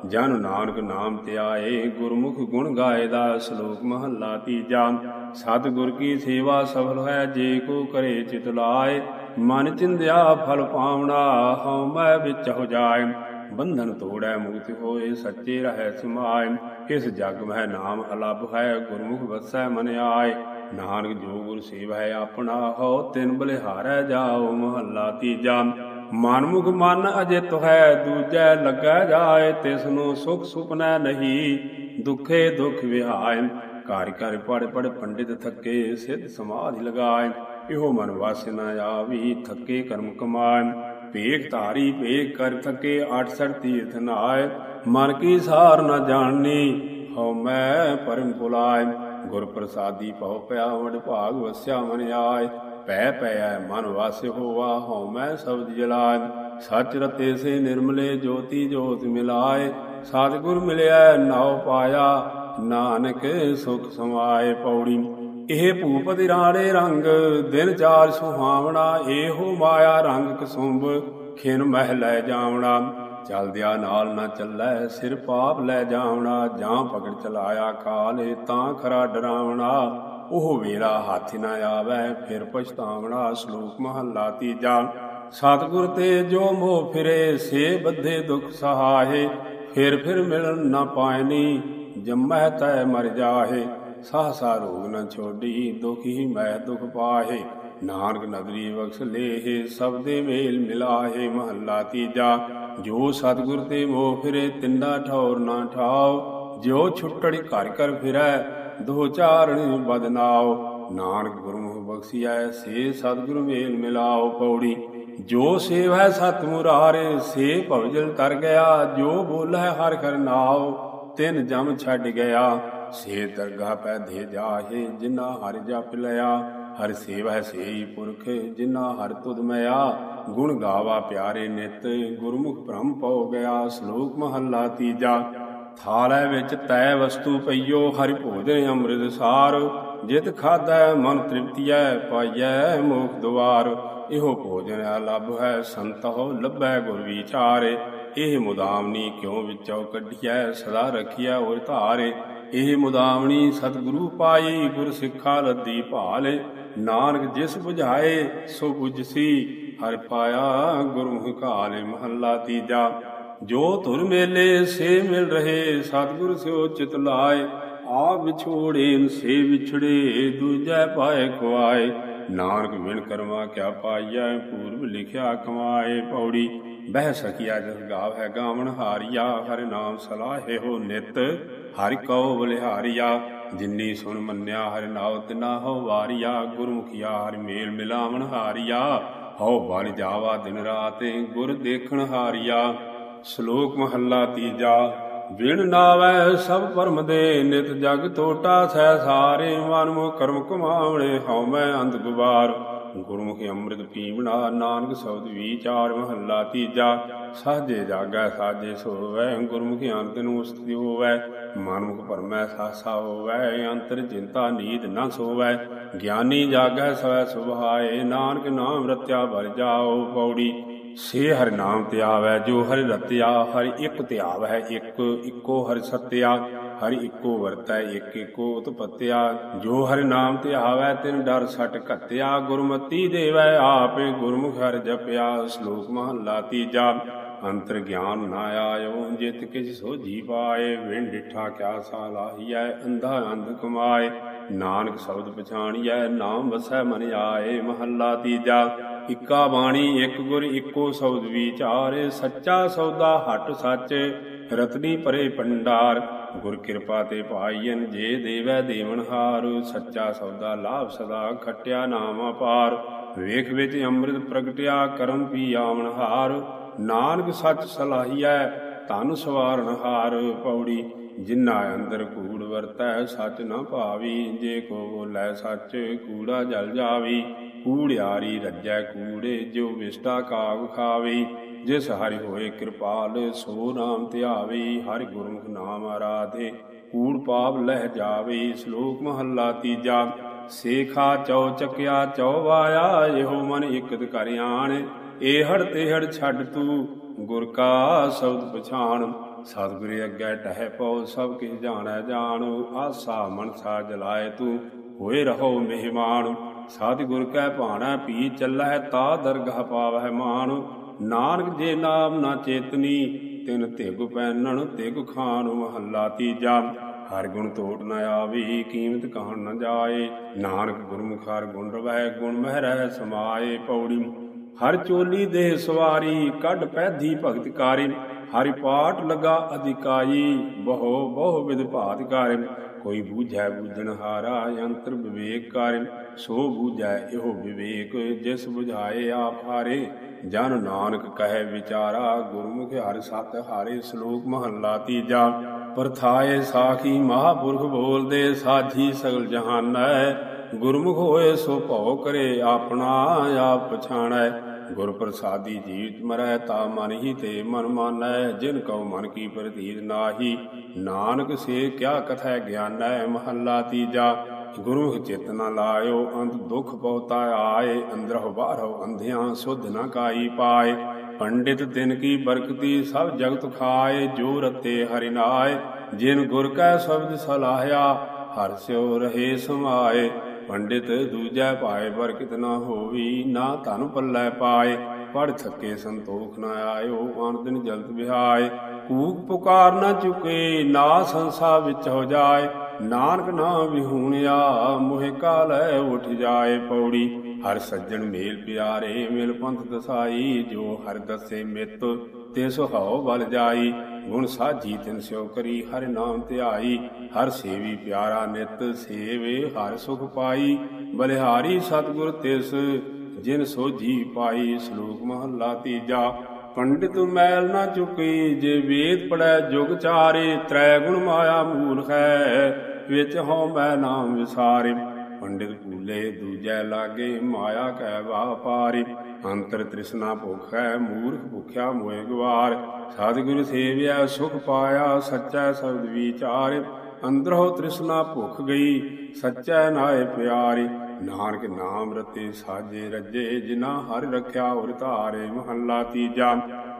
ਜਨ ਨਾਨਕ ਨਾਮ ਧਿਆਏ ਗੁਰਮੁਖ ਗੁਣ ਗਾਏ ਦਾ। ਸ਼ਲੋਕ ਮਹੱਲਾ ਤੀਜਾ। ਸਤਿਗੁਰ ਕੀ ਸੇਵਾ ਸਫਲ ਹੈ ਜੇ ਕੋ ਕਰੇ ਚਿਤ ਲਾਏ। ਮਨ ਚਿੰਦਿਆ ਫਲ ਪਾਵਣਾ ਹਉ ਮੈਂ ਵਿੱਚ ਹੋ ਜਾਏ। ਬੰਧਨ ਤੋੜੈ ਮੁਕਤ ਹੋਏ ਸੱਚੇ ਰਹਿ ਸਮਾਏ। ਇਸ ਜਗ ਮਹਿ ਨਾਮ ਅਲੱਭ ਹੈ ਗੁਰਮੁਖ ਵਸੈ ਮਨ ਆਏ। ਨਾਨਕ ਜੋ ਗੁਰ ਸੇਵੈ ਆਪਣਾ ਹਉ ਤਿਨ ਬਲਿਹਾਰੈ ਜਾਓ। ਮਹੱਲਾ ਤੀਜਾ। ਮਨਮੁਖ ਮਨ ਅਜਿਤ ਹੈ ਦੂਜੈ ਲੱਗੈ ਜਾਏ। ਤਿਸਨੂੰ ਸੁਖ ਸੁਪਨੈ ਨਹੀਂ ਦੁਖੇ ਦੁਖ ਵਿਹਾਏ। ਘਰ ਘਰ ਪੜ੍ਹ ਪੜ੍ਹ ਪੰਡਿਤ ਥੱਕੇ ਸਿੱਧ ਸਮਾਧਿ ਲਗਾਏ। ਇਹੋ ਮਨ ਵਸ ਨ ਆਵੀ ਥੱਕੇ ਕਰਮ ਕਮਾਏ। ਭੇਖ ਧਾਰੀ ਭੇਖ ਕਰ ਥਕੇ 68 ਤੀਰਥ ਨਹਾਏ। ਮਨ ਕੀ ਸਾਰ ਨ ਜਾਣਨੀ ਹਉ ਮੈਂ ਪਰਮ ਭੁਲਾਏ। ਗੁਰ ਪ੍ਰਸਾਦੀ ਭਉ ਪਿਆ ਵਡ ਭਾਗ ਵਸਿਆ ਮਨ ਆਏ। ਪੈ ਪੈ ਮਨ ਵਾਸਿ ਹੋਵਾ ਹਉ ਮੈਂ ਸ਼ਬਦ ਜਲਾਏ। ਸਚ ਰਤੇ ਸੇ ਨਿਰਮਲੇ ਜੋਤੀ ਜੋਤ ਮਿਲਾਏ। ਸਤਿਗੁਰ ਮਿਲਿਆ ਨਾਉ ਪਾਇਆ ਨਾਨਕ ਸੁਖ ਸਮਾਏ। ਪੌੜੀ। ਇਹ ਭੂਪਤ ਰਾਣੇ ਰੰਗ ਦਿਨ ਚਾਰ ਸੁਹਾਵਣਾ। ਇਹੋ ਮਾਇਆ ਰੰਗ ਕਸੁੰਭ ਖਿਨ ਮਹਿ ਲੈ ਜਾਵਣਾ। ਚਲਦਿਆ ਨਾਲ ਨਾ ਚੱਲੈ ਸਿਰ ਪਾਪ ਲੈ ਜਾਵਣਾ। ਜਾਂ ਪਕੜ ਚਲਾਇਆ ਕਾਲ ਤਾਂ ਖਰਾ ਡਰਾਵਣਾ। ਉਹ ਵੇਲਾ ਹੱਥ ਨ ਆਵੈ ਫਿਰ ਪਛਤਾਵਣਾ। ਸ਼ਲੋਕ ਮਹੱਲਾ ਤੀਜਾ। ਸਤਿਗੁਰ ਤੇ ਜੋ ਮੋਹ ਫਿਰੇ ਸੇ ਬੱਧੇ ਦੁਖ ਸਹਾਏ। ਫਿਰ ਮਿਲਣ ਨ ਪਾਇਨੀ ਜੰਮਹਿ ਤੈ ਮਰ ਜਾਹੇ। ਸਾਹਸਾ ਰੋਗ ਨ ਛੋਡੀ ਦੁਖ ਹੀ ਮਹਿ ਦੁਖ ਪਾਹੇ। ਨਾਨਕ ਨਦਰੀ ਬਖਸ਼ ਲੇਹ ਸਬਦੇ ਮੇਲ ਮਿਲਾਹੇ। ਮਹੱਲਾ ਤੀਜਾ। ਜੋ ਸਤਿਗੁਰ ਤੇ ਮੋਹ ਫਿਰੇ ਤਿੰਨਾ ਠੌਰ ਨਾ ਠਾਓ। ਜਿਉ ਛੁੱਟੜੀ ਘਰ ਘਰ ਫਿਰੈ ਦੋ ਚਾਰਣ ਬਦਨਾਓ। ਨਾਨਕ ਗੁਰਮੁਖ ਬਖਸ਼ੀਐ ਸੇ ਸਤਿਗੁਰ ਮੇਲ ਮਿਲਾਓ। ਪੌੜੀ। ਜੋ ਸੇਵੈ ਸਤਿ ਮੁਰਾਰੇ ਸੇ ਭਵਜਲ ਤਰ ਗਿਆ। ਜੋ ਬੋਲੈ ਹਰਿ ਹਰਿ ਨਾਉ ਤਿਨ ਜਮ ਛੱਡ ਗਿਆ। ਸੇ ਦਰਗਾਹ ਪੈ ਦੇ ਜਾਹੇ ਜਿਨਾ ਹਰਿ ਜਪ ਲਿਆ। ਹਰਿ ਸੇਵੈ ਸੇਈ ਪੁਰਖ ਜਿਨਾ ਹਰਿ ਤੁਧ ਮਿਆ। ਗੁਣ ਗਾਵਾ ਪਿਆਰੇ ਨਿਤ ਗੁਰਮੁਖ ਭ੍ਰਮ ਪਉ ਗਿਆ। ਸ਼ਲੋਕ ਮਹੱਲਾ ਤੀਜਾ। ਥਾਲੈ ਵਿੱਚ ਤੈ ਵਸਤੂ ਪਈਓ ਹਰਿ ਭੋਜਨ ਅੰਮ੍ਰਿਤ ਸਾਰ। ਜਿਤ ਖਾਧੈ ਮਨ ਤ੍ਰਿਪਤੀਐ ਪਾਈਐ ਮੋਖ ਦੁਆਰ। ਇਹੋ ਭੋਜਨ ਅਲੱਭ ਹੈ ਸੰਤਹੁ ਲੱਭੈ ਗੁਰ ਵਿਚਾਰੇ। ਇਹ ਮੁਦਾਮਨੀ ਕਿਉ ਵਿੱਚੋਂ ਕੱਢੀਐ ਸਦਾ ਰਖੀਐ ਔਰ ਧਾਰੇ। ਇਹ ਮੁਦਾਮਣੀ ਸਤਿਗੁਰੂ ਪਾਈ ਗੁਰ ਸਿੱਖਾ ਲੱਦੀ ਭਾਲੇ। ਨਾਨਕ ਜਿਸ ਬੁਝਾਏ ਸੋ ਬੁਝਸੀ ਹਰਿ ਪਾਇਆ ਗੁਰਮੁਖ ਘਾਲੇ। ਮਹੱਲਾ ਤੀਜਾ। ਜੋ ਧੁਰ ਮੇਲੇ ਸੇ ਮਿਲ ਰਹੇ ਸਤਿਗੁਰ ਸਿਓ ਚਿਤ ਲਾਏ। ਆਪ ਵਿਛੋੜੇ ਸੇ ਵਿਛੜੇ ਦੂਜੈ ਪਾਏ ਖੁਆਏ। ਨਾਨਕ ਬਿਨ ਕਰਮਾ ਕਿਆ ਪਾਈਐ ਪੂਰਬ ਲਿਖਿਆ ਕਮਾਏ। ਪੌੜੀ। ਬਹਿ ਸਕਿਆ ਜਸ ਗਾਵੈ ਗਾਵਣ ਹਾਰੀਆ। ਹਰਿ ਨਾਮ ਸਲਾਹੇ ਹੋ ਨਿਤ ਹਰਿ ਕਉ ਬਲਿਹਾਰੀਆ। ਜਿਨੀ ਸੁਣ ਮੰਨਿਆ ਹਰਿ ਨਾਉ ਤਿਨਾ ਹਉ ਵਾਰੀਆ। ਗੁਰਮੁਖੀਆ ਹਰਿ ਮੇਲ ਮਿਲਾਵਣ ਹਾਰੀਆ। ਹਉ ਬਲ ਜਾਵਾ ਦਿਨ ਰਾਤ ਗੁਰ ਦੇਖਣ ਹਾਰੀਆ। ਸ਼ਲੋਕ ਮਹੱਲਾ ਤੀਜਾ। ਵਿਣ ਨਾਵੈ ਸਭ ਪਰਮ ਦੇ ਨਿਤ ਜਗ ਤੋਟਾ ਸਹਿ ਸਾਰੇ। ਮਨ ਮੋਹ ਕਰਮ ਕਮਾਵਣੇ ਹਉ ਮੈਂ ਅੰਧ ਗੁਬਾਰ। ਗੁਰਮੁਖੀ ਅੰਮ੍ਰਿਤ ਪੀਵਣਾ ਨਾਨਕ ਸ਼ਬਦ ਵਿਚਾਰ। ਮਹੱਲਾ ਤੀਜਾ। ਸਾਜੇ ਜਾਗੈ ਸਾਜੇ ਸੋਵੈ ਗੁਰਮੁਖੀ ਅੰਤ ਨੂੰ ਸਥਿ ਹੋਵੈ। ਮਨਮੁਖ ਭਰਮੈ ਸਾਸਾ ਹੋਵੈ ਅੰਤਰ ਚਿੰਤਾ ਨੀਂਦ ਨ ਸੋਵੈ। ਗਿਆਨੀ ਜਾਗੈ ਸਵੈ ਸੁਭਾਏ ਨਾਨਕ ਨਾਮ ਰਤਿਆ ਭਰ ਜਾਓ। ਪੌੜੀ। ਸੇ ਹਰਿ ਨਾਮ ਧਿਆਵੈ ਜੋ ਹਰਿ ਰਤਿਆ। ਹਰਿ ਇੱਕ ਧਿਆਵੈ ਇੱਕ ਇੱਕੋ ਹਰਿ ਸਤਿਆ। ਹਰਿ ਇੱਕੋ ਵਰਤੈ ਇੱਕ ਇੱਕੋ ਉਤਪਤਿਆ। ਜੋ ਹਰਿ ਨਾਮ ਧਿਆਵੈ ਤਿਨ ਡਰ ਸਟ ਘੱਤਿਆ। ਗੁਰਮਤੀ ਦੇਵੈ ਆਪੇ ਗੁਰਮੁਖ ਹਰਿ ਜਪਿਆ। ਸ਼ਲੋਕ ਮਹੱਲਾ ਤੀਜਾ। ਅੰਤਰ ਗਿਆਨ ਨਾ ਆਇਓ ਜਿਤ ਕਿਛ ਸੋਝੀ ਪਾਏ। ਵਿਣ ਡਿਠਾ ਕਿਆ ਸਾਲਾਹੀਐ ਅੰਧਾ ਅੰਧ ਕਮਾਏ। ਨਾਨਕ ਸ਼ਬਦ ਪਛਾਣੀਐ ਨਾਮ ਵਸੈ ਮਨ ਆਏ। ਮਹੱਲਾ ਤੀਜਾ। ਇੱਕਾ ਬਾਣੀ ਇੱਕ ਗੁਰ ਇੱਕੋ ਸ਼ਬਦ ਵਿਚਾਰੇ। ਸੱਚਾ ਸੌਦਾ ਹਟ ਸੱਚ ਰਤਨੀ ਭਰੇ ਭੰਡਾਰ। ਗੁਰ ਕਿਰਪਾ ਤੇ ਪਾਈਐਨ ਜੇ ਦੇਵੈ ਦੇਵਨਹਾਰ। ਸੱਚਾ ਸੌਦਾ ਲਾਭ ਸਦਾ ਖਟਿਆ ਨਾਮ ਅਪਾਰ। ਵੇਖ ਵਿੱਚ ਅੰਮ੍ਰਿਤ ਪ੍ਰਗਟਿਆ ਕਰਮ ਪੀ ਆਵਨਹਾਰ। ਨਾਨਕ ਸੱਚ ਸਲਾਹੀਐ ਧਨ ਸਵਾਰਨਹਾਰ। ਪੌੜੀ। ਜਿਨਾ ਅੰਦਰ ਕੂੜ ਵਰਤੈ ਸੱਚ ਨ ਭਾਵੀ। ਜੇ ਕੋ ਬੋਲੇ ਸੱਚ ਕੂੜਾ ਜਲ ਜਾਵੀ। ਕੂੜਿਆਰੀ ਰੱਜੈ ਕੂੜੇ ਜੋ ਵਿਸ਼ਟਾ ਕਾਗ ਖਾਵੀ। ਜਿਸ ਹਰਿ ਹੋਏ ਕਿਰਪਾਲ ਸੋ ਨਾਮ ਧਿਆਵੇ। ਹਰਿ ਗੁਰਮੁਖ ਨਾਮ ਆਰਾਧੇ ਕੂੜ ਪਾਪ ਲਹਿ ਜਾਵੇ। ਸ਼ਲੋਕ ਮਹੱਲਾ ਤੀਜਾ। ਸੇਖਾ ਚਉ ਚੱਕਿਆ ਚਉ ਵਾਇਆ ਇਹੋ ਮਨ ਇਕਤ ਕਰ ਆਣ। ਏਹੜ ਤੇਹੜ ਛੱਡ ਤੂੰ ਗੁਰ ਕਾ ਸ਼ਬਦ ਪਛਾਣ। ਸਤਿਗੁਰੇ ਅੱਗੇ ਟਹਿ ਪਉ ਸਭ ਕਿਛ ਜਾਣੈ ਜਾਣੁ। ਆਸਾ ਮਨਸਾ ਜਲਾਏ ਤੂੰ ਹੋਏ ਰਹੋ ਮਹਿਮਾਨ। ਸਤਿਗੁਰ ਕੈ ਭਾਣੈ ਭੀ ਚੱਲਹਿ ਤਾ ਦਰਗਹ ਪਾਵਹਿ ਮਾਨ। ਨਾਨਕ ਜੇ ਨਾਮ ਨਾ ਚੇਤਨੀ ਤਿਨ ਧਿਗ ਪੈਨਣ ਧਿਗ ਖਾਨ। ਮਹੱਲਾ ਤੀਜਾ। ਹਰਿ ਗੁਣ ਤੋਟ ਨ ਆਵੀ ਕੀਮਤ ਕਹਣ ਨ ਜਾਏ। ਨਾਨਕ ਗੁਰਮੁਖ ਹਰਿ ਗੁਣ ਰਵੈ ਗੁਣ ਮਹਿ ਰਹਿ ਸਮਾਏ। ਪੌੜੀ। ਹਰਿ ਚੋਲੀ ਦੇਹ ਸਵਾਰੀ ਕੱਢ ਪੈਧੀ ਭਗਤ ਕਾਰੀ। ਹਰਿ ਪਾਠ ਲਗਾ ਅਧਿਕਾਈ ਬਹੁ ਬਹੁ ਵਿਧ ਭਾਤ ਕਾਰਿ। ਕੋਈ ਬੂਝੈ ਬੂਝਣ ਹਾਰਾ ਅੰਤਰ ਵਿਵੇਕ ਕਾਰਿ। ਸੋ ਬੂਝੈ ਇਹੋ ਵਿਵੇਕ ਜਿਸ ਬੁਝਾਏ ਆਪ ਹਾਰੇ। ਜਨ ਨਾਨਕ ਕਹੈ ਵਿਚਾਰਾ ਗੁਰਮੁਖ ਹਰਿ ਸਤਿ ਹਾਰੇ। ਸ਼ਲੋਕ ਮਹੱਲਾ ਤੀਜਾ। ਪਰਥਾਏ ਸਾਖੀ ਮਹਾਂਪੁਰਖ ਬੋਲਦੇ ਸਾਝੀ ਸਗਲ ਜਹਾਨੈ। ਗੁਰਮੁਖ ਹੋਏ ਸੋ ਭਉ ਕਰੇ ਆਪਣਾ ਆਪ ਪਛਾਣੈ। ਗੁਰ ਪ੍ਰਸਾਦੀ ਜੀਵਤ ਮਰੈ ਤਾ ਮਨ ਹੀ ਤੇ ਮਨ ਮਾਨੈ। ਜਿਨ ਕਉ ਮਨ ਕੀ ਪ੍ਰਤੀਤ ਨਾਹੀ ਨਾਨਕ ਸੇ ਕਿਆ ਕਥੈ ਗਿਆਨੈ। ਮਹੱਲਾ ਤੀਜਾ। ਗੁਰਮੁਖ ਚਿਤ ਨ ਲਾਇਓ ਅੰਤ ਦੁਖ ਬਹੁਤਾ ਆਏ। ਅੰਦਰਹੁ ਬਾਹਰਹੁ ਅੰਧਿਆਂ ਸੁਧ ਨ ਕਾਈ ਪਾਏ। ਪੰਡਿਤ ਤਿਨ ਕੀ ਬਰਕਤੀ ਸਭ ਜਗਤ ਖਾਏ। ਜੋ ਰਤੇ ਹਰਿ ਨਾਏ ਜਿਨ ਗੁਰ ਕੈ ਸ਼ਬਦ ਸਲਾਹਿਆ ਹਰਿ ਸਿਉ ਰਹੇ ਸਮਾਏ। ਪੰਡਿਤ ਦੂਜੈ ਭਾਏ ਬਰਕਤ ਨਾ ਹੋਵੀ ਨਾ ਧਨ ਪੱਲੇ ਪਾਏ। ਪੜ ਥੱਕੇ ਸੰਤੋਖ ਨ ਆਇਓ ਆਨ ਦਿਨ ਜਲਤ ਵਿਹਾਏ। ਕੂਕ ਪੁਕਾਰ ਨ ਚੁਕੇ ਨਾ ਸੰਸਾ ਵਿੱਚ ਹੋ ਜਾਏ। ਨਾਨਕ ਨਾਮ ਵਿਹੂਣਿਆ ਮੋਹਿ ਕਾਲੈ ਉਠ ਜਾਏ। ਪੌੜੀ। ਹਰਿ ਸੱਜਣ ਮੇਲ ਪਿਆਰੇ ਮਿਲ ਪੰਥ ਦਸਾਈ। ਜੋ ਹਰਿ ਦਸੇ ਮਿਤ ਤਿਸ ਹਉ ਬਲ ਜਾਈ। ਗੁਣ ਸਾਝੀ ਤਿਨ ਸਿਉ ਕਰੀ ਹਰਿ ਨਾਮ ਧਿਆਈ। ਹਰਿ ਸੇਵੀ ਪਿਆਰਾ ਨਿਤ ਸੇਵੇ ਹਰਿ ਸੁਖ ਪਾਈ। ਬਲਿਹਾਰੀ ਸਤਿਗੁਰ ਤਿਸ ਜਿਨ ਸੋਝੀ ਪਾਈ। ਸ਼ਲੋਕ ਮਹੱਲਾ ਤੀਜਾ। ਪੰਡਿਤ ਮੈਲ ਨਾ ਚੁਕੀ ਜੇ ਵੇਦ ਪੜੈ ਜੁਗ ਚਾਰੇ। ਤ੍ਰੈ ਗੁਣ ਮਾਇਆ ਮੂਲ ਹੈ ਵਿੱਚ ਹਉ ਮੈਂ ਨਾਮ ਵਿਸਾਰੇ। ਪੰਡਿਤ ਭੂਲੇ ਦੂਜੈ ਲਾਗੇ ਮਾਇਆ ਕੈ ਵਾਪਾਰੇ। ਅੰਤਰ ਤ੍ਰਿਸ਼ਨਾ ਭੁਖ ਹੈ ਮੂਰਖ ਭੁਖਿਆ ਮੋਇ ਗਵਾਰ। ਸਤਿਗੁਰ ਸੇਵਿਆ ਸੁਖ ਪਾਇਆ ਸੱਚਾ ਸ਼ਬਦ ਵਿਚਾਰੇ। ਅੰਦਰੋਂ ਤ੍ਰਿਸ਼ਨਾ ਭੁਖ ਗਈ ਸੱਚੈ ਨਾਏ ਪਿਆਰੇ। ਨਾਨਕ ਨਾਮ ਰਤੇ ਸਾਜੇ ਰੱਜੇ ਜਿਨਾ ਹਰਿ ਰਖਿਆ ਉਰ ਧਾਰੇ। ਮਹੱਲਾ ਤੀਜਾ।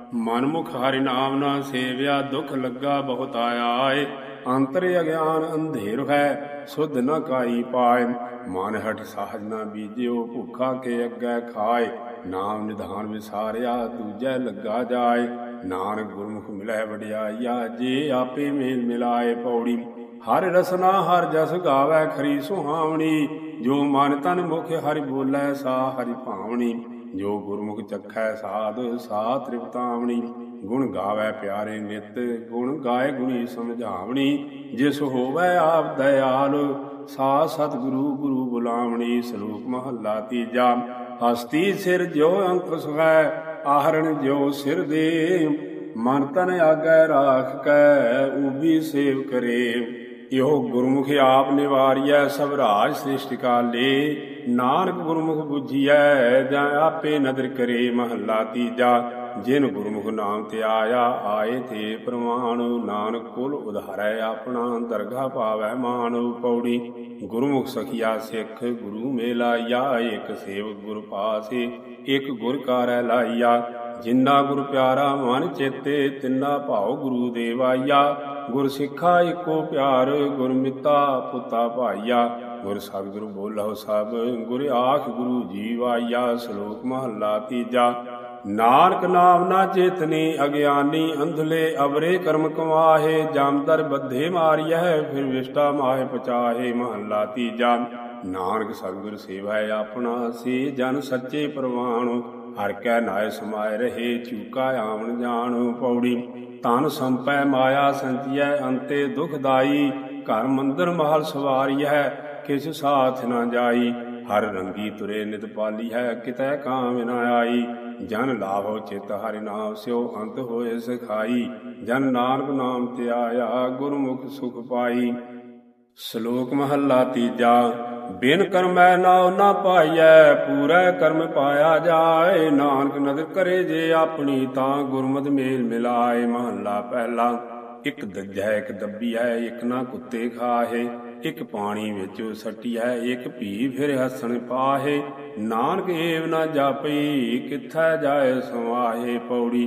ਮਨਮੁਖ ਹਰਿ ਨਾਮ ਨਾ ਸੇਵਿਆ ਦੁਖ ਲੱਗਾ ਬਹੁਤ ਆਏ। ਅੰਤਰ ਅਗਿਆਨ ਅੰਧੇਰ ਹੈ ਸੁਧ ਨ ਕਾਈ ਪਾਏ। ਮਨ ਹਠ ਸਾਹਜ ਨਾ ਬੀਜਿਓ ਭੁੱਖਾ ਕੇ ਅੱਗੇ ਖਾਏ। ਨਾਮ ਨਿਧਾਨ ਵਿਸਾਰਿਆ ਦੂਜੈ ਲੱਗਾ ਜਾਏ। ਨਾਨਕ ਗੁਰਮੁਖ ਮਿਲੈ ਵਡਿਆਈਆ ਜੇ ਆਪੇ ਮੇਲ ਮਿਲਾਏ। ਪੌੜੀ। ਹਰਿ ਰਸਨਾ ਹਰਿ ਜਸ ਗਾਵੈ ਖਰੀ ਸੁਹਾਵਣੀ। ਜੋ ਮਨ ਤਨ ਮੁਖ ਹਰਿ ਬੋਲੇ ਸਾ ਹਰਿ ਭਾਵਣੀ। ਜੋ ਗੁਰਮੁਖ ਚਖੈ ਸਾਧ ਸਾ ਤ੍ਰਿਪਤਾਵਣੀ। ਗੁਣ ਗਾਵੈ ਪਿਆਰੇ ਨਿਤ ਗੁਣ ਗਾਏ ਗੁਣੀ ਸਮਝਾਵਣੀ। ਜਿਸ ਹੋਵੈ ਆਪ ਦਇਆਲ ਸਾ ਸਤਿਗੁਰੂ ਗੁਰੂ ਬੁਲਾਵਣੀ। ਸ਼ਲੋਕ ਮਹੱਲਾ ਤੀਜਾ। ਹਸਤੀ ਸਿਰ ਜਿਉ ਅੰਕੁਸ਼ ਹੈ ਆਹਰਣ ਜਿਉ ਸਿਰ ਦੇ। ਮਨ ਤਨ ਆਗੈ ਰਾਖ ਕੈ ਊਬੀ ਸੇਵ ਕਰੇ। ਇਹੋ ਗੁਰਮੁਖ ਆਪ ਨਿਵਾਰੀਐ ਸਭ ਰਾਜ ਸ੍ਰਿਸ਼ਟ ਕਾਲੇ। ਨਾਨਕ ਗੁਰਮੁਖ ਬੁਝੀਐ ਜਾਂ ਆਪੇ ਨਦਰ ਕਰੇ। ਮਹੱਲਾ ਤੀਜਾ। ਜਿਨ ਗੁਰਮੁਖ ਨਾਮ ਧਿਆਇਆ ਆਏ ਤੇ ਪ੍ਰਮਾਣ। ਨਾਨਕ ਕੁਲ ਉਧਾਰੈ ਆਪਣਾ ਦਰਗਾਹ ਪਾਵੈ ਮਾਨ। ਪੌੜੀ। ਗੁਰਮੁਖ ਸਖੀਆ ਸਿੱਖ ਗੁਰੂ ਮੇਲਾਇਆ। ਇਕ ਸੇਵਕ ਗੁਰ ਪਾਸੇ ਇਕ ਗੁਰ ਕਾਰੈ ਲਾਈਆ। ਜਿਨਾ ਗੁਰ ਪਿਆਰਾ ਮਨ ਚੇਤੇ ਤਿੰਨਾ ਭਾਉ ਗੁਰੂ ਦੇਵਾਈਆ। ਗੁਰ ਸਿੱਖਾ ਇੱਕੋ ਪਿਆਰ ਗੁਰ ਮਿੱਤਾ ਪੁੱਤਾ ਭਾਈਆ। ਗੁਰ ਸਤਿਗੁਰੂ ਬੋਲਹੁ ਸਭ ਗੁਰ ਆਖ ਗੁਰੂ ਜੀਵਾਈਆ। ਸ਼ਲੋਕ ਮਹੱਲਾ ਤੀਜਾ। ਨਾਨਕ ਨਾਮ ਨਾ ਚੇਤਨੀ ਅਗਿਆਨੀ ਅੰਧਲੇ ਅਵਰੇ ਕਰਮ ਕਮਾਹੇ। ਜਮਦਰ ਬੱਧੇ ਮਾਰੀਐ ਫਿਰ ਵਿਸ਼ਟਾ ਮਾਹੇ ਪਚਾਹੇ। ਮਹੱਲਾ ਤੀਜਾ। ਨਾਨਕ ਸਤਿਗੁਰ ਸੇਵੈ ਆਪਣਾ ਸੇ ਜਨ ਸੱਚੇ ਪ੍ਰਵਾਣ। ਹਰਿ ਕੈ ਨਾਇ ਸਮਾਇ ਰਹੇ ਚੂਕਾ ਆਵਣ ਜਾਣ। ਪੌੜੀ। ਧਨ ਸੰਪੈ ਮਾਇਆ ਸੰਚੀਐ ਅੰਤੇ ਦੁਖਦਾਈ। ਘਰ ਮੰਦਰ ਮਹਲ ਸਵਾਰੀਐ ਕਿਛ ਸਾਥ ਨ ਜਾਈ। ਹਰ ਰੰਗੀ ਤੁਰੇ ਨਿਤ ਪਾਲੀਐ ਕਿਤੈ ਕਾਮ ਨ ਆਈ। ਜਨ ਲਾਭੋ ਚਿਤ ਹਰਿ ਨਾਮ ਸਿਓ ਅੰਤ ਹੋਏ ਸਖਾਈ। ਜਨ ਨਾਨਕ ਨਾਮ ਧਿਆਇਆ ਗੁਰਮੁਖ ਸੁਖ ਪਾਈ। ਸ਼ਲੋਕ ਮਹੱਲਾ ਤੀਜਾ। ਬਿਨ ਕਰਮੈ ਨਾਉ ਨਾ ਪਾਈਐ ਪੂਰੈ ਕਰਮ ਪਾਇਆ ਜਾਏ। ਨਾਨਕ ਨਦਰ ਕਰੇ ਜੇ ਆਪਣੀ ਤਾਂ ਗੁਰਮਤਿ ਮੇਲ ਮਿਲਾਏ। ਮਹੱਲਾ ਪਹਿਲਾ। ਇਕ ਦੱਜੈ ਇਕ ਦੱਬੀਐ ਇਕ ਨਾ ਕੁੱਤੇ ਖਾਹੇ। ਇਕ ਪਾਣੀ ਵਿੱਚ ਸੱਟੀਐ ਇਕ ਭੀ ਫਿਰ ਹੱਸਣ ਪਾਹੇ। ਨਾਨਕ ਏਵ ਨਾ ਜਾਪਈ ਕਿੱਥੈ ਜਾਏ ਸਮਾਹੇ। ਪੌੜੀ।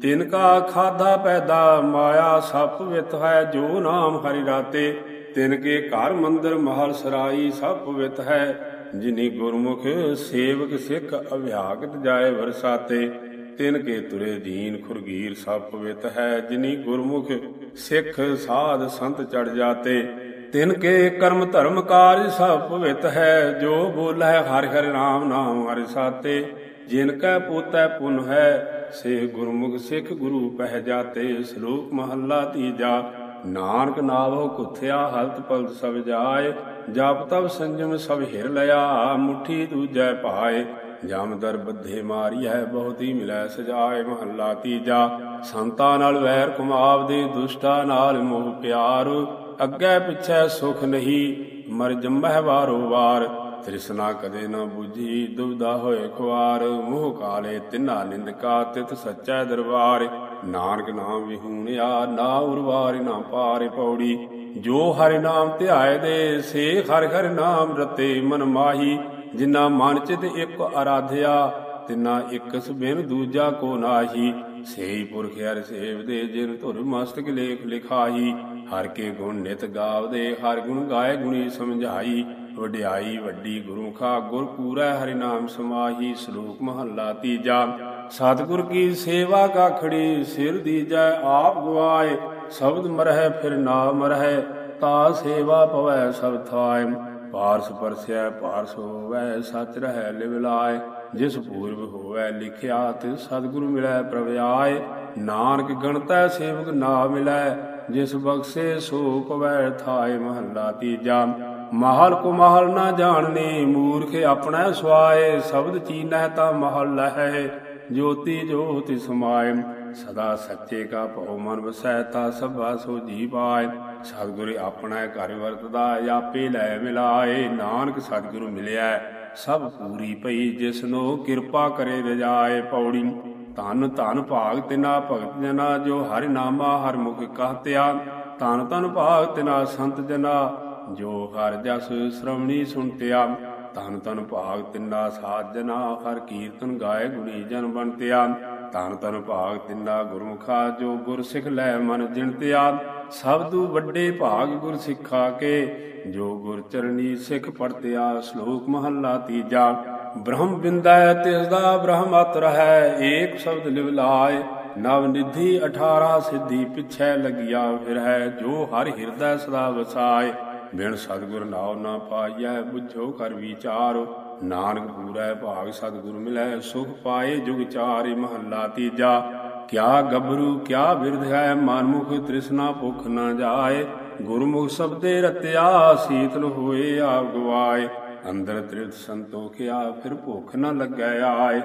ਤਿਨ ਕਾ ਖਾਧਾ ਪੈਦਾ ਮਾਇਆ ਸਭ ਪਵਿੱਤ ਹੈ। ਜੋ ਨਾਮ ਹਰਿ ਰਾਤੇ ਤਿਨ ਕੇ ਘਰ ਮੰਦਰ ਮਹਲ ਸਰਾਈ ਸਭ ਪਵਿੱਤ ਹੈ। ਜਿਨੀ ਗੁਰਮੁਖ ਸੇਵਕ ਸਿੱਖ ਅਭਿਆਗਤ ਜਾਏ ਵਰਸਾਤੇ ਤਿਨ ਕੇ ਤੁਰੇ ਦੀਨ ਖੁਰਗੀਰ ਸਭ ਪਵਿੱਤ ਹੈ। ਜਿਨੀ ਗੁਰਮੁਖ ਸਿੱਖ ਸਾਧ ਸੰਤ ਚੜ ਜਾਤੇ ਤਿਨ ਕੇ ਕਰਮ ਧਰਮ ਕਾਰਜ ਸਭ ਪਵਿੱਤ ਹੈ। ਜੋ ਬੋਲੈ ਹਰਿ ਹਰਿ ਨਾਮ ਨਾਮ ਹਰਿ ਸਾਤੇ ਜਿਨ ਕੈ ਪੋਤੈ ਪੁਨ ਹੈ ਸੇ ਗੁਰਮੁਖ ਸਿੱਖ ਗੁਰੂ ਪਹਿ ਜਾਤੇ। ਸ਼ਲੋਕ ਮਹੱਲਾ ਤੀਜਾ। ਨਾਨਕ ਨਾਵਹੁ ਕੁਥਿਆ ਹਲਤ ਪਲਤ ਸਭ ਜਾਏ ਜਪ ਤਪ ਸੰਜਮ ਸਭ ਹਿਰ ਲਿਆ ਮੁਠੀ ਦੂਜੈ ਭਾਏ। ਜਮ ਦਰ ਬੱਧੇ ਮਾਰੀਐ ਬਹੁਤੀ ਮਿਲੈ ਸਜਾਏ। ਮਹੱਲਾ ਤੀਜਾ। ਸੰਤਾਂ ਨਾਲ ਵੈਰ ਕਮਾਵਦੇ ਦੁਸ਼ਟਾਂ ਨਾਲ ਮੋਹ ਪਿਆਰ ਅੱਗੇ ਪਿਛੈ ਸੁਖ ਨਹੀਂ ਮਰ ਜੰਮਹਿ ਵਾਰੋ ਵਾਰ। ਤ੍ਰਿਸ਼ਨਾ ਕਦੇ ਨਾ ਬੁਝੀ ਦੁਬਿਧਾ ਹੋਏ ਖੁਆਰ ਮੋਹ ਕਾਲੇ ਤਿਨਾ ਨਿੰਦਕਾ ਤਿਤ ਸੱਚੈ ਦਰਬਾਰ। ਨਾਨਕ ਨਾਮ ਵਿਹੂਣਿਆ ਨਾ ਉਰਵਾਰ ਨਾ ਪਾਰ। ਪੌੜੀ। ਜੋ ਹਰਿ ਨਾਮ ਧਿਆਏ ਦੇ ਸੇ ਹਰਿ ਹਰਿ ਨਾਮ ਰਤੇ ਮਨ ਮਾਹੀ। ਜਿਨਾ ਮਨ ਚਿਤ ਇਕ ਅਰਾਧਿਆ ਤਿਨਾ ਇਕਸ ਬਿਨ ਦੂਜਾ ਕੋ ਨਾਹੀ। ਸੇਈ ਪੁਰਖ ਹਰਿ ਸੇਵਦੇ ਜਿਨ ਧੁਰ ਮਸਤਕ ਲੇਖ ਲਿਖਾਈ। ਹਰਿ ਕੇ ਗੁਣ ਨਿਤ ਗਾਵਦੇ ਹਰਿ ਗੁਣ ਗਾਏ ਗੁਣੀ ਸਮਝਾਈ। ਵਡਿਆਈ ਵੱਡੀ ਗੁਰਮੁਖਾ ਗੁਰ ਪੂਰੈ ਹਰਿ ਨਾਮ ਸਮਾਹੀ। ਸ਼ਲੋਕ ਮਹੱਲਾ ਤੀਜਾ। ਸਤਿਗੁਰ ਕੀ ਸੇਵਾ ਕਾਖੜੀ ਸਿਰ ਦੀਜੈ ਆਪ ਗਵਾਏ। ਸ਼ਬਦ ਮਰਹਿ ਫਿਰ ਨਾ ਮਰਹਿ ਤਾ ਸੇਵਾ ਪਵੈ ਸਭ ਥਾਇ। ਪਾਰਸ ਪਰਸੈ ਪਾਰਸ ਹੋਵੈ ਸਚ ਰਹਿ ਲਿਵ ਲਾਇ। ਜਿਸ ਪੂਰਬ ਹੋਵੈ ਲਿਖਿਆ ਤਿਸ ਸਤਿਗੁਰ ਮਿਲੈ ਪ੍ਰਭ ਆਏ। ਨਾਨਕ ਗਣਤੈ ਸੇਵਕ ਨਾ ਮਿਲੈ ਜਿਸ ਬਖਸ਼ੇ ਸੋ ਪਵੈ ਥਾਇ। ਮਹੱਲਾ ਤੀਜਾ। ਮਹਲ ਕੋ ਮਹਲ ਨਾ ਜਾਣਨੀ ਮੂਰਖ ਆਪਣਾ ਸੁਆਏ। ਸ਼ਬਦ ਚੀਨਹਿ ਤਾ ਮਹਲ ਲਹੈ ਜੋਤੀ ਜੋਤਿ ਸਮਾਏ। ਸਦਾ ਸੱਚੇ ਕਾ ਭਉ ਮਨ ਵਸੈ ਤਾ ਸਭਾ ਸੋ ਜੀ ਪਾਏ। ਸਤਿਗੁਰ ਆਪਣਾ ਘਰ ਵਰਤਦਾ ਆਪੇ ਲੈ ਮਿਲਾਏ। ਨਾਨਕ ਸਤਿਗੁਰੂ ਮਿਲਿਆ ਸਭ ਪੂਰੀ ਪਈ ਜਿਸਨੋ ਕਿਰਪਾ ਕਰੇ ਰਜਾਏ। ਪੌੜੀ। ਧਨ ਧਨ ਭਾਗ ਤਿਨਾ ਭਗਤ ਜਨਾ ਜੋ ਹਰਿ ਨਾਮਾ ਹਰਿ ਮੁਖ ਕਹਤਿਆ। ਧਨ ਧਨ ਭਾਗ ਤਿਨਾ ਸੰਤ ਜਨਾ ਜੋ ਹਰਿ ਜਸ ਸ਼੍ਰਵਣੀ ਸੁਣਤਿਆ। ਧਨ ਧਨ ਭਾਗ ਤਿਨਾ ਸਾਧ ਜਨਾ ਹਰਿ ਕੀਰਤਨ ਗਾਏ ਗੁਣੀ ਜਨ ਬਣਤਿਆ। ਧਨ ਧਨ ਭਾਗ ਤਿਨਾ ਗੁਰਮੁਖਾ ਜੋ ਗੁਰ ਸਿੱਖ ਲੈ ਮਨ ਜਿਣਤਿਆ। ਸਬਦੂ ਵੱਡੇ ਭਾਗ ਗੁਰ ਸਿੱਖਾ ਕੇ ਜੋ ਗੁਰ ਚਰਣੀ ਸਿੱਖ ਪੜਤਿਆ। ਸ਼ਲੋਕ ਮਹੱਲਾ ਤੀਜਾ। ਬ੍ਰਹਮ ਬਿੰਦੈ ਤਿਸ ਦਾ ਬ੍ਰਹਮ ਅਤ ਰਹੈ ਏਕ ਸ਼ਬਦ ਲਿਵ ਲਾਇ। ਨਵ ਨਿਧੀ 18 ਸਿੱਧੀ ਪਿਛੈ ਲਗਿਆ ਫਿਰਹਿ ਜੋ ਹਰਿ ਹਿਰਦੈ ਸਦਾ ਵਸਾਏ। ਬਿਨ ਸਤਿਗੁਰ ਨਾਉ ਨਾ ਪਾਈਐ ਬੁਝੋ ਕਰ ਵਿਚਾਰ। ਨਾਨਕ ਪੂਰੈ ਭਾਗ ਸਤਿਗੁਰ ਮਿਲੈ ਸੁਖ ਪਾਏ ਜੁਗ ਚਾਰਿ। ਮਹੱਲਾ ਤੀਜਾ। ਕਿਆ ਗੱਭਰੂ ਕਿਆ ਬਿਰਧ ਹੈ ਮਨਮੁਖ ਤ੍ਰਿਸ਼ਨਾ ਭੁਖ ਨ ਜਾਏ। ਗੁਰਮੁਖ ਸ਼ਬਦੇ ਰਤਿਆ ਸੀਤਲ ਹੋਏ ਆਪ ਗਵਾਏ। ਅੰਦਰ ਤ੍ਰਿਪਤ ਸੰਤੋਖਿਆ ਫਿਰ ਭੁਖ ਨ ਲੱਗੈ ਆਏ।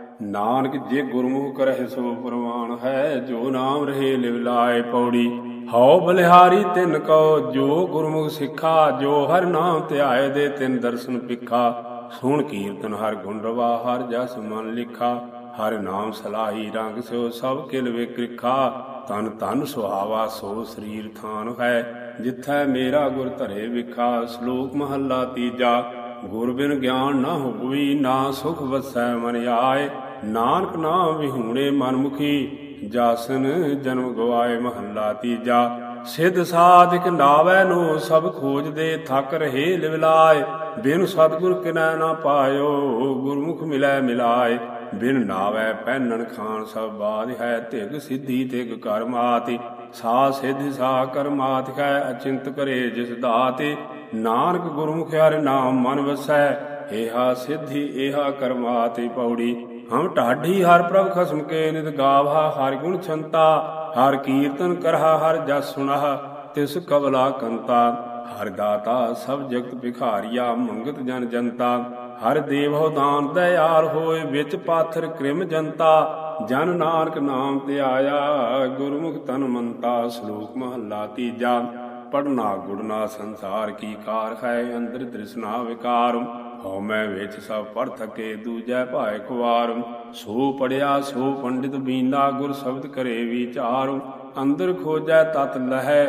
ਨਾਨਕ ਜੇ ਗੁਰਮੁਖ ਕਰਹਿ ਸੋ ਪ੍ਰਵਾਨ ਹੈ ਜੋ ਨਾਮ ਰਹੇ ਲਿਵ ਲਾਏ। ਪੌੜੀ। ਹਉ ਬਲਿਹਾਰੀ ਤਿਨ ਕਉ ਜੋ ਗੁਰਮੁਖ ਸਿੱਖਾ ਜੋ ਹਰਿ ਨਾਮ ਧਿਆਏ ਦੇ ਤਿਨ ਦਰਸ਼ਨ ਪਿਖਾ। ਸੁਣ ਕੀਰਤਨ ਹਰਿ ਗੁਣ ਰਵਾ ਹਰਿ ਜਸ ਮਨ ਲਿਖਾ। ਹਰਿ ਨਾਮ ਸਲਾਹੀ ਰੰਗ ਸਿਓ ਸਭ ਕਿਲ ਵਿਕ੍ਰਿਖਾ। ਤਨ ਤਨ ਸੁਹਾਵਾ ਸੋ ਸਰੀਰ ਥਾਨ ਹੈ ਜਿਥੈ ਮੇਰਾ ਗੁਰ ਧਰੇ ਵਿਖਾ। ਸ਼ਲੋਕ ਮਹੱਲਾ ਤੀਜਾ। ਗੁਰ ਬਿਨ ਗਿਆਨ ਨਾ ਹੋਵੀ ਨਾ ਸੁਖ ਵਸੈ ਮਨ ਆਏ। ਨਾਨਕ ਨਾਮ ਵਿਹੂਣੇ ਮਨਮੁਖੀ ਜਾਸਨ ਜਨਮ ਗਵਾਏ। ਮਹੱਲਾ ਤੀਜਾ। ਸਿੱਧ ਸਾਧਿਕ ਨਾਵੈ ਨੂੰ ਸਭ ਖੋਜਦੇ ਥਕ ਰਹੇ ਲਿਵ ਲਾਏ। ਬਿਨ ਸਤਿਗੁਰ ਕਿਨੈ ਨਾ ਪਾਇਓ ਗੁਰਮੁਖ ਮਿਲੈ ਮਿਲਾਏ। ਬਿਨ ਨਾਵੈ ਪਹਿਨਣ ਖਾਨ ਸਭ ਬਾਧ ਹੈ ਧਿਗ ਸਿੱਧੀ ਧਿਗ ਕਰ ਮਾਤਿ। ਸਾ ਸਿੱਧਿ ਸਾ ਕਰ ਮਾਤਿ ਹੈ ਅਚਿੰਤ ਕਰੇ ਜਿਸ ਦਾਤਿ। ਨਾਨਕ ਗੁਰਮੁਖ ਹਰਿ ਨਾਮ ਮਨ ਵਸੈ ਏਹਾ ਸਿੱਧੀ ਏਹਾ ਕਰਮਾਤਿ। ਪੌੜੀ। ਹਮ ਢਾਢੀ ਹਰਿ ਪ੍ਰਭ ਖਸਮ ਕੇ ਨਿਤ ਗਾਵਹਾ ਹਰਿ ਗੁਣ ਛੰਤਾ। ਹਰਿ ਕੀਰਤਨ ਕਰਹਾ ਹਰਿ ਜਸ ਸੁਣਹ ਤਿਸ ਕਬਲਾ ਕੰਤਾ। ਹਰਿ ਦਾਤਾ ਸਭ ਜਗਤ ਭਿਖਾਰੀਆ ਮੰਗਤ ਜਨ ਜਨਤਾ। ਹਰਿ ਦੇਵਹੁ ਦਾਨ ਦਇਆਲ ਹੋਏ ਵਿੱਚ ਪਾਥਰ ਕ੍ਰਿਮ ਜਨਤਾ। ਜਨ ਨਾਨਕ ਨਾਮ ਧਿਆਇਆ ਗੁਰਮੁਖ ਤਨ ਮੰਤਾ। ਸ਼ਲੋਕ ਮਹੱਲਾ ਤੀਜਾ। ਪੜਨਾ ਗੁੜਨਾ ਸੰਸਾਰ ਕੀ ਕਾਰ ਹੈ ਅੰਦਰ ਤ੍ਰਿਸ਼ਨਾ ਵਿਕਾਰ। ਹਉ ਮੈਂ ਵਿੱਚ ਸਭ ਪੜ੍ਹ ਥਕੇ ਦੂਜੈ ਭਾਇ ਖੁਆਰ। ਸੋ ਪੜਿਆ ਸੋ ਪੰਡਿਤ ਬੀਨਾ ਗੁਰ ਸ਼ਬਦ ਕਰੇ ਵਿਚਾਰ। ਅੰਦਰ ਖੋਜੈ ਤਤ ਲਹੈ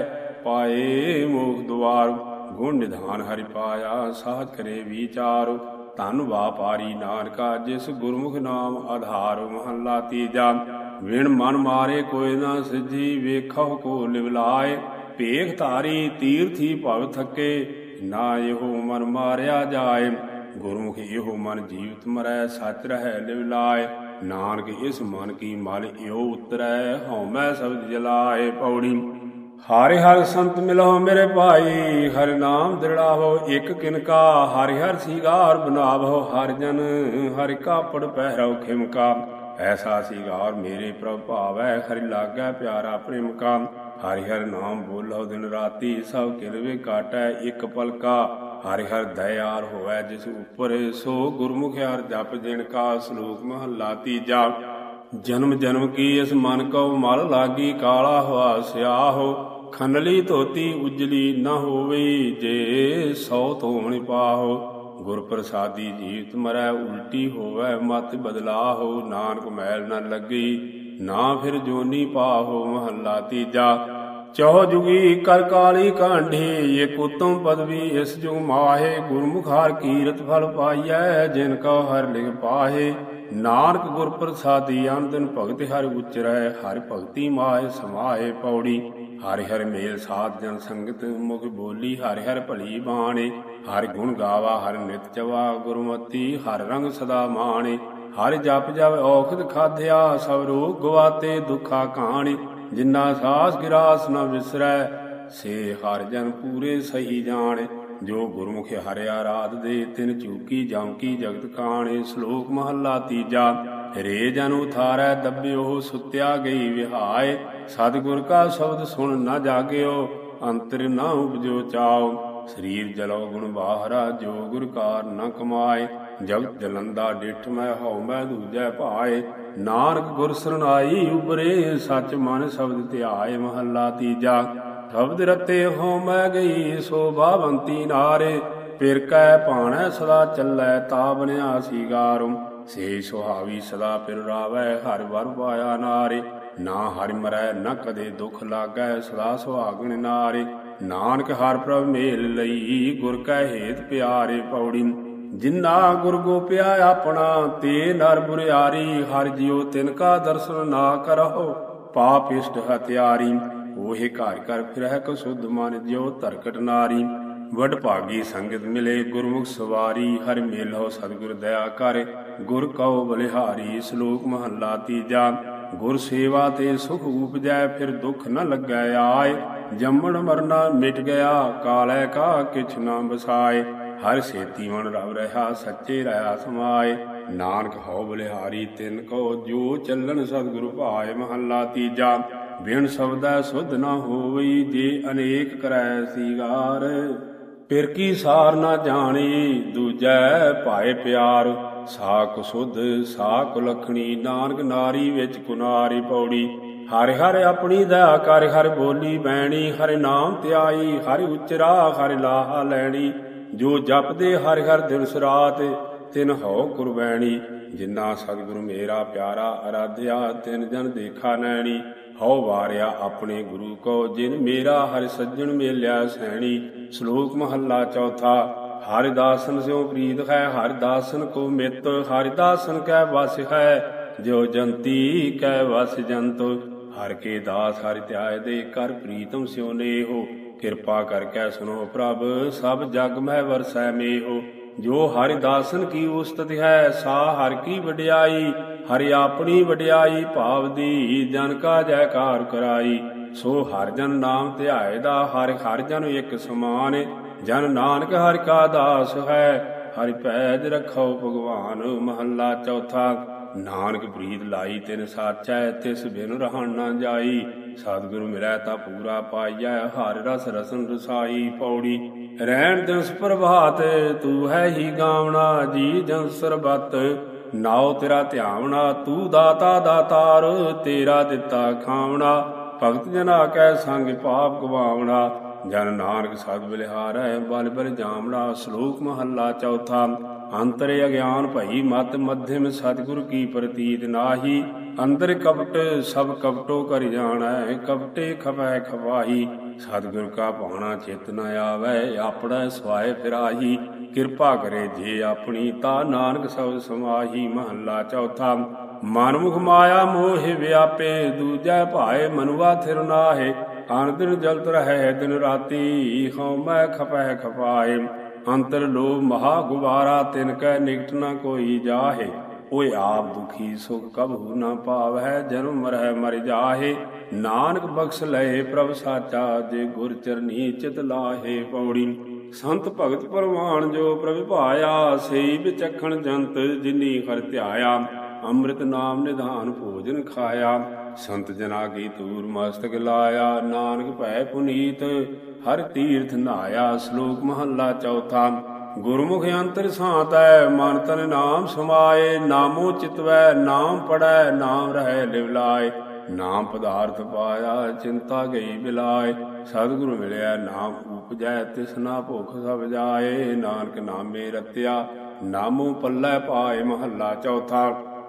ਪਾਏ ਮੋਖ ਦੁਆਰ। ਗੁਣ ਨਿਧਾਨ ਹਰਿ ਪਾਇਆ ਸਾਧ ਕਰੇ ਵਿਚਾਰ। ਧਨ ਵਾਪਾਰੀ ਨਾਨਕਾ ਜਿਸ ਗੁਰਮੁਖ ਨਾਮ ਆਧਾਰ। ਮਹੱਲਾ ਤੀਜਾ। ਵਿਣ ਮਨ ਮਾਰੇ ਕੋਈ ਨਾ ਸਿੱਧੀ, ਵੇਖੋ ਕੋ ਲਿਵਲਾਏ। ਭੇਖ ਧਾਰੀ ਤੀਰਥੀ ਭਵ ਥਕੇ, ਨਾ ਇਹੋ ਮਨ ਮਾਰਿਆ ਜਾਏ। ਗੁਰਮੁਖ ਇਹੋ ਮਨ ਜੀਵਤ ਮਰੈ, ਸੱਚ ਰਹਿ ਲਿਵਲਾਏ। ਨਾਨਕ ਇਸ ਮਨ ਕੀ ਮਲ ਇਉ ਉਤਰੈ, ਹਉਮੈ ਸ਼ਬਦ ਜਲਾਏ। ਪੌੜੀ। ਹਰਿ ਹਰਿ ਸੰਤ ਮਿਲੋ ਮੇਰੇ ਭਾਈ, ਹਰਿ ਨਾਮ ਦ੍ਰਿੜਾਵੋ ਇਕ ਕਿਨਕਾ। ਹਰਿ ਹਰਿ ਸੀਗਾਰ ਬਨਾਵੋ, ਹਰਿ ਜਨ ਹਰਿ ਕਾਪੜ ਪਹਿਰੋ ਖਿਮਕਾ। ਐਸਾ ਸੀਗਾਰ ਮੇਰੇ ਪ੍ਰਭ ਭਾਵੈ, ਹਰਿ ਲਾਗੈ ਪਿਆਰਾ ਪ੍ਰੇਮ ਕਾ। ਹਰਿ ਹਰਿ ਨਾਮ ਬੋਲੋ ਦਿਨ ਰਾਤੀ, ਸਭ ਕਿਲਵੇ ਕਾਟੈ ਇਕ ਪਲਕਾ। ਹਰਿ ਹਰਿ ਦਇਆਲ ਹੋਵੈ ਜਿਸ ਉਪਰ, ਸੋ ਗੁਰਮੁਖ ਹਰਿ ਜਪ ਜਿਨ ਕਾ। ਸ਼ਲੋਕ ਮਹੱਲਾ ਤੀਜਾ। ਜਨਮ ਜਨਮ ਕੀ ਇਸ ਮਨ ਕਉ ਮਲ ਲਾਗੀ, ਕਾਲਾ ਹੋਆ ਸਿਆਹੋ। ਖੰਡਲੀ ਧੋਤੀ ਉਜਲੀ ਨਾ ਹੋਵੇ, ਜੇ ਸੌ ਧੋਵਣੀ ਪਾਹੋ। ਗੁਰ ਪ੍ਰਸਾਦੀ ਜੀਵਤ ਮਰੈ, ਉਲਟੀ ਹੋਵੈ ਮਤ ਬਦਲਾਹੋ। ਨਾਨਕ ਮੈਲ ਨ ਲੱਗੀ, ਨਾ ਫਿਰ ਜੋਨੀ ਪਾਹੋ। ਮਹੱਲਾ ਤੀਜਾ। ਚੌ ਜੁਗੀ ਕਰ ਕਾਲੀ ਕਾਂਢੀ, ਇਕ ਉਤਮ ਪਦਵੀ ਇਸ ਜੁਗ ਮਾਹੇ। ਗੁਰਮੁਖ ਹਰਿ ਕੀਰਤ ਫਲ ਪਾਈਐ, ਜਿਨ ਕਉ ਹਰਿ ਲਿਖ ਪਾਹੇ। ਨਾਨਕ ਗੁਰ ਪ੍ਰਸਾਦੀ ਅਨ ਦਿਨ ਭਗਤ ਹਰਿ ਉਚਰੈ, ਹਰਿ ਭਗਤੀ ਮਾਹਿ ਸਮਾਏ। ਪੌੜੀ। ਹਰਿ ਹਰਿ ਮੇਲ ਸਾਧ ਜਨ ਸੰਗਤ, ਮੁਖ ਬੋਲੀ ਹਰਿ ਹਰਿ ਭਲੀ ਬਾਣੀ। ਹਰਿ ਗੁਣ ਗਾਵਾ ਹਰਿ ਨਿਤ ਚਵਾ, ਗੁਰਮਤੀ ਹਰਿ ਰੰਗ ਸਦਾ ਮਾਣੇ। ਹਰਿ ਜਪ ਜਪ ਔਖਦ ਖਾਧਿਆ, ਸਭ ਰੋਗ ਗਵਾਤੇ ਦੁਖਾ ਕਾਣੀ। ਜਿਨਾ ਸਾਸ ਗਿਰਾਸ ਨ ਵਿਸਰੈ, ਸੇ ਹਰਿ ਜਨ ਪੂਰੇ ਸਹੀ ਜਾਣੇ। ਜੋ ਗੁਰਮੁਖ ਹਰਿ ਆਰਾਧ ਦੇ, ਤਿਨ ਚੂਕੀ ਜਮਕੀ ਜਗਤ ਕਾਣੇ। ਸ਼ਲੋਕ ਮਹੱਲਾ ਤੀਜਾ। ਰੇ ਜਨ ਉਥਾਰੈ ਦੱਬਿਓ, ਸੁਤਿਆ ਗਈ ਵਿਹਾਏ। ਸਤਿਗੁਰ ਕਾ ਸ਼ਬਦ ਸੁਣ ਨ ਜਾਗਿਓ, ਅੰਤਰ ਨ ਉਪਜੋ ਚਾਉ। ਸਰੀਰ ਜਲੋ ਗੁਣ ਬਾਹਰਾ, ਜੋ ਗੁਰ ਕਾਰ ਨ ਕਮਾਏ। ਜਗਤ ਜਲੰਦਾ ਡਿਠ ਮੈਂ, ਹਉ ਮੈਂ ਦੂਜੈ ਭਾਏ। ਨਾਨਕ ਗੁਰ ਸਰਨਾਈ ਉਬਰੇ, ਸੱਚ ਮਨ ਸ਼ਬਦ ਧਿਆਏ। ਮਹੱਲਾ ਤੀਜਾ। ਸ਼ਬਦ ਰਤੇ ਹਉ ਮੈਂ ਗਈ, ਸੋਭਾਵੰਤੀ ਨਾਰੇ। ਪਿਰ ਕੈ ਭਾਣੈ ਸਦਾ ਚੱਲੈ, ਤਾ ਬਨਿਆ ਸੀਗਾਰੁ। ਸੇ ਸੁਹਾਵੀ ਸਦਾ ਪਿਰ ਰਾਵੈ, ਹਰਿ ਵਰ ਪਾਇਆ ਨਾਰੇ। ਨਾ ਹਰਿ ਮਰੈ ਨ ਕਦੇ ਦੁਖ ਲਾਗੈ, ਸਦਾ ਸੁਹਾਗਣ ਨਾਰੇ। ਨਾਨਕ ਹਰਿ ਪ੍ਰਭ ਮੇਲ ਲਈ, ਗੁਰ ਕੈ ਹੇਤ ਪਿਆਰੇ। ਪੌੜੀ। ਜਿਨਾ ਗੁਰ ਗੋਪਿਆ ਆਪਣਾ, ਤੇ ਨਰ ਬੁਰਿਆਰੀ। ਹਰਿ ਜਿਉ ਤਿਨ ਕਾ ਦਰਸ਼ਨ ਨਾ ਕਰਹੁ, ਪਾਪ ਇਸ਼ਟ ਹਤਿਆਰੀ। ਉਹੇ ਘਰ ਘਰ ਫਿਰਹਿ ਕੋ ਸੁਧ ਮਨ, ਜਿਉ ਧਰਕਟ ਨਾਰੀ। ਵਡ ਭਾਗੀ ਸੰਗਤ ਮਿਲੇ ਗੁਰਮੁਖ ਸਵਾਰੀ, ਹਰਿ ਮੇਲਹੁ ਸਤਿਗੁਰ ਦਇਆ ਕਰ, ਗੁਰ ਕਉ ਬਲਿਹਾਰੀ। ਸ਼ਲੋਕ ਮਹੱਲਾ ਤੀਜਾ। ਗੁਰ ਸੇਵਾ ਤੇ ਸੁਖ ਉਪਜੈ, ਫਿਰ ਦੁਖ ਨ ਲੱਗੈ ਆਏ। ਜੰਮਣ ਮਰਨਾ ਮਿਟ ਗਿਆ, ਕਾਲੈ ਕਾ ਕਿਛ ਨ ਬਸਾਏ। ਹਰਿ ਸੇਤੀ ਮਨ ਰਵ ਰਹਾ, ਸੱਚੇ ਰਹਾ ਸਮਾਏ। ਨਾਨਕ ਹਉ ਬਲਿਹਾਰੀ ਤਿਨ ਕੋ, ਜੋ ਚੱਲਣ ਸਤਿਗੁਰ ਭਾਏ। ਮਹੱਲਾ ਤੀਜਾ। ਬਿਨ ਸ਼ਬਦੈ ਸੁਧ ਨ ਹੋਵਈ, ਜੇ ਅਨੇਕ ਕਰੈ ਸੀਗਾਰ। ਪਿਰ ਕੀ ਸਾਰ ਨ ਜਾਣੀ, ਦੂਜੈ ਭਾਏ ਪਿਆਰ। ਸਾ ਕੁ ਸੁਧ ਸਾ ਕੁ ਲਖਣੀ, ਨਾਨਕ ਨਾਰੀ ਵਿੱਚ ਕੁਨਾਰੀ। ਪੌੜੀ। ਹਰਿ ਹਰਿ ਆਪਣੀ ਦਇਆ ਕਰ, ਹਰਿ ਬੋਲੀ ਬੈਣੀ। ਹਰਿ ਨਾਮ ਧਿਆਈ, ਹਰਿ ਉਚਰਾ ਹਰਿ ਲਾਹਾ ਲੈਣੀ। ਜੋ ਜਪਦੇ ਹਰਿ ਹਰਿ ਦਿਵਸ ਰਾਤ, ਤਿਨ ਹਉ ਕੁਰਬੈਣੀ। ਜਿਨਾ ਸਤਿਗੁਰ ਮੇਰਾ ਪਿਆਰਾ ਅਰਾਧਿਆ, ਤਿਨ ਜਨ ਦੇਖਾ ਨੈਣੀ। ਹਉ ਵਾਰਿਆ ਆਪਣੇ ਗੁਰੂ ਕੋ, ਜਿਨ ਮੇਰਾ ਹਰਿ ਸੱਜਣ ਮੇਲਿਆ ਸੈਣੀ। ਸ਼ਲੋਕ ਮਹੱਲਾ ਚੌਥਾ। ਹਰਿ ਦਾਸਨ ਸਿਉ ਪ੍ਰੀਤ ਹੈ, ਹਰਿ ਦਾਸਨ ਕੋ ਮਿੱਤ। ਹਰਿ ਦਾਸਨ ਕੈ ਵਸ ਹੈ, ਜੋ ਜੰਤੀ ਕੈ ਵਸ ਜੰਤ। ਹਰਿ ਕੇ ਦਾਸ ਹਰਿ ਧਿਆਏ ਦੇ, ਕਰ ਪ੍ਰੀਤਮ ਸਿਉ ਨੇਹੋ। ਕਿਰਪਾ ਕਰਕੇ ਸੁਨੋ ਪ੍ਰਭ, ਸਭ ਜਗ ਮਹਿ ਵਰਸੈ ਮੇਹੋ। ਜੋ ਹਰਿ ਦਾਸਨ ਕੀ ਉਸਤਤ ਹੈ, ਸਾ ਹਰਿ ਕੀ ਵਡਿਆਈ। ਹਰਿ ਆਪਣੀ ਵਡਿਆਈ ਭਾਵਦੀ, ਜਨ ਕਾ ਜੈਕਾਰ ਕਰਾਈ। ਸੋ ਹਰਿ ਜਨ ਨਾਮ ਧਿਆਏ ਦਾ, ਹਰਿ ਹਰਿ ਜਨ ਇਕ ਸਮਾਨ। ਜਨ ਨਾਨਕ ਹਰਿ ਕਾ ਦਾਸ ਹੈ, ਹਰਿ ਪੈਜ ਰਖੋ ਭਗਵਾਨ। ਮਹੱਲਾ ਚੌਥਾ। ਨਾਨਕ ਪ੍ਰੀਤ ਲਾਈ ਤਿਨ ਸਾਚੈ, ਤਿਸ ਬਿਨ ਰਹਿਣ ਨ ਜਾਈ। ਸਤਿਗੁਰ ਮਿਲੈ ਤਾ ਪੂਰਾ ਪਾਈਐ, ਹਰਿ ਰਸ ਰਸਨ ਰਸਾਈ। ਪੌੜੀ। ਰਹਿਣ ਦਿਵਸ ਪ੍ਰਭਾਤ, ਤੂੰ ਹੈ ਹੀ ਗਾਵਣਾ। ਜੀ ਜਨ ਸਰਬਤ ਨਾਉ ਤੇਰਾ ਧਿਆਵਣਾ। ਤੂੰ ਦਾਤਾ ਦਾਤਾਰ, ਤੇਰਾ ਦਿੱਤਾ ਖਾਵਣਾ। ਭਗਤ ਜਨਾ ਕੈ ਸੰਗ ਪਾਪ ਗਵਾਵਣਾ। ਜਨ ਨਾਨਕ ਸਦ ਬਲਿਹਾਰੈ, ਬਲ ਬਲ ਜਾਮਣਾ। ਸ਼ਲੋਕ ਮਹੱਲਾ ਚੌਥਾ। ਅੰਤਰ ਅਗਿਆਨ ਭਈ ਮਤ, ਮਧਿਮ ਸਤਿਗੁਰ ਕੀ ਪ੍ਰਤੀਤ ਨਾਹੀ। ਅੰਦਰ ਕਪਟ ਸਭ ਕਪਟੋ ਕਰ ਜਾਣੈ, ਕਪਟੇ ਖਪੈ ਖਵਾਹੀ। ਸਤਿਗੁਰ ਕਾ ਭਾਣਾ ਚਿਤ ਨ ਆਵੈ, ਆਪਣਾ ਸਵਾਏ ਫਿਰਾਹੀ। ਕਿਰਪਾ ਕਰੇ ਜੇ ਆਪਣੀ, ਤਾ ਨਾਨਕ ਸਬਦ ਸਮਾਹੀ। ਮਹੱਲਾ ਚੌਥਾ। ਮਨਮੁਖ ਮਾਇਆ ਮੋਹਿ ਵਿਆਪੇ, ਦੂਜੈ ਭਾਏ ਮਨੁਆ ਥਿਰ ਨਾਹੇ। ਅਨ ਦਿਨ ਜਲਤ ਰਹੈ ਦਿਨ ਰਾਤੀ, ਹਉਮੈ ਖਪੈ ਖਪਾਏ। ਅੰਤਰ ਲੋਭ ਮਹਾ ਗੁਬਾਰਾ, ਤਿਨ ਕੈ ਨਿਕਟ ਨ ਕੋਈ ਜਾਹੇ। ਓਏ ਆਪ ਦੁਖੀ ਸੁਖ ਕਬਹੂ ਨ ਪਾਵੈ, ਜਨਮ ਮਰਹਿ ਮਰਿ ਜਾਹੇ। ਨਾਨਕ ਬਖਸ਼ ਲਏ ਪ੍ਰਭ ਸਾਚਾ, ਜੇ ਗੁਰ ਚਰਨੀ ਚਿਤ ਲਾਹੇ। ਪੌੜੀ ਸੰਤ ਭਗਤ ਪਰਵਾਨ ਜੋ ਪ੍ਰਭ ਭਾਇਆ, ਸਈ ਵਿਚਖਣ ਜੰਤ ਜਿਨੀ ਹਰਿ ਧਿਆਇਆ। ਅੰਮ੍ਰਿਤ ਨਾਮ ਨਿਧਾਨ ਭੋਜਨ ਖਾਇਆ, ਸੰਤ ਜਨਾ ਕੀ ਤੂਰ ਮਸਤਕ ਲਾਇਆ। ਨਾਨਕ ਭੈ ਪੁਨੀਤ ਹਰਿ ਤੀਰਥ ਨਹਾਇਆ। ਸ਼ਲੋਕ ਮਹੱਲਾ ਚੌਥਾ। ਗੁਰਮੁਖ ਅੰਤਰ ਸਾਤੈ, ਮਨ ਤਨ ਨਾਮ ਸਮਾਏ। ਨਾਮੋ ਚਿਤਵੈ ਨਾਮ ਪੜੈ, ਨਾਮ ਰਹਿ ਲਿਵ ਲਾਏ। ਨਾਮ ਪਦਾਰਥ ਪਾਇਆ, ਚਿੰਤਾ ਗਈ ਬਿਲਾਏ। ਸਤਿਗੁਰੂ ਮਿਲਿਆ ਨਾਮ ਉਪਜੈ, ਤਿਸਨਾ ਭੁਖ ਸਭ ਜਾਏ। ਨਾਨਕ ਨਾਮੇ ਰਤਿਆ, ਨਾਮੋ ਪੱਲੇ ਪਾਏ। ਮਹੱਲਾ ਚੌਥਾ।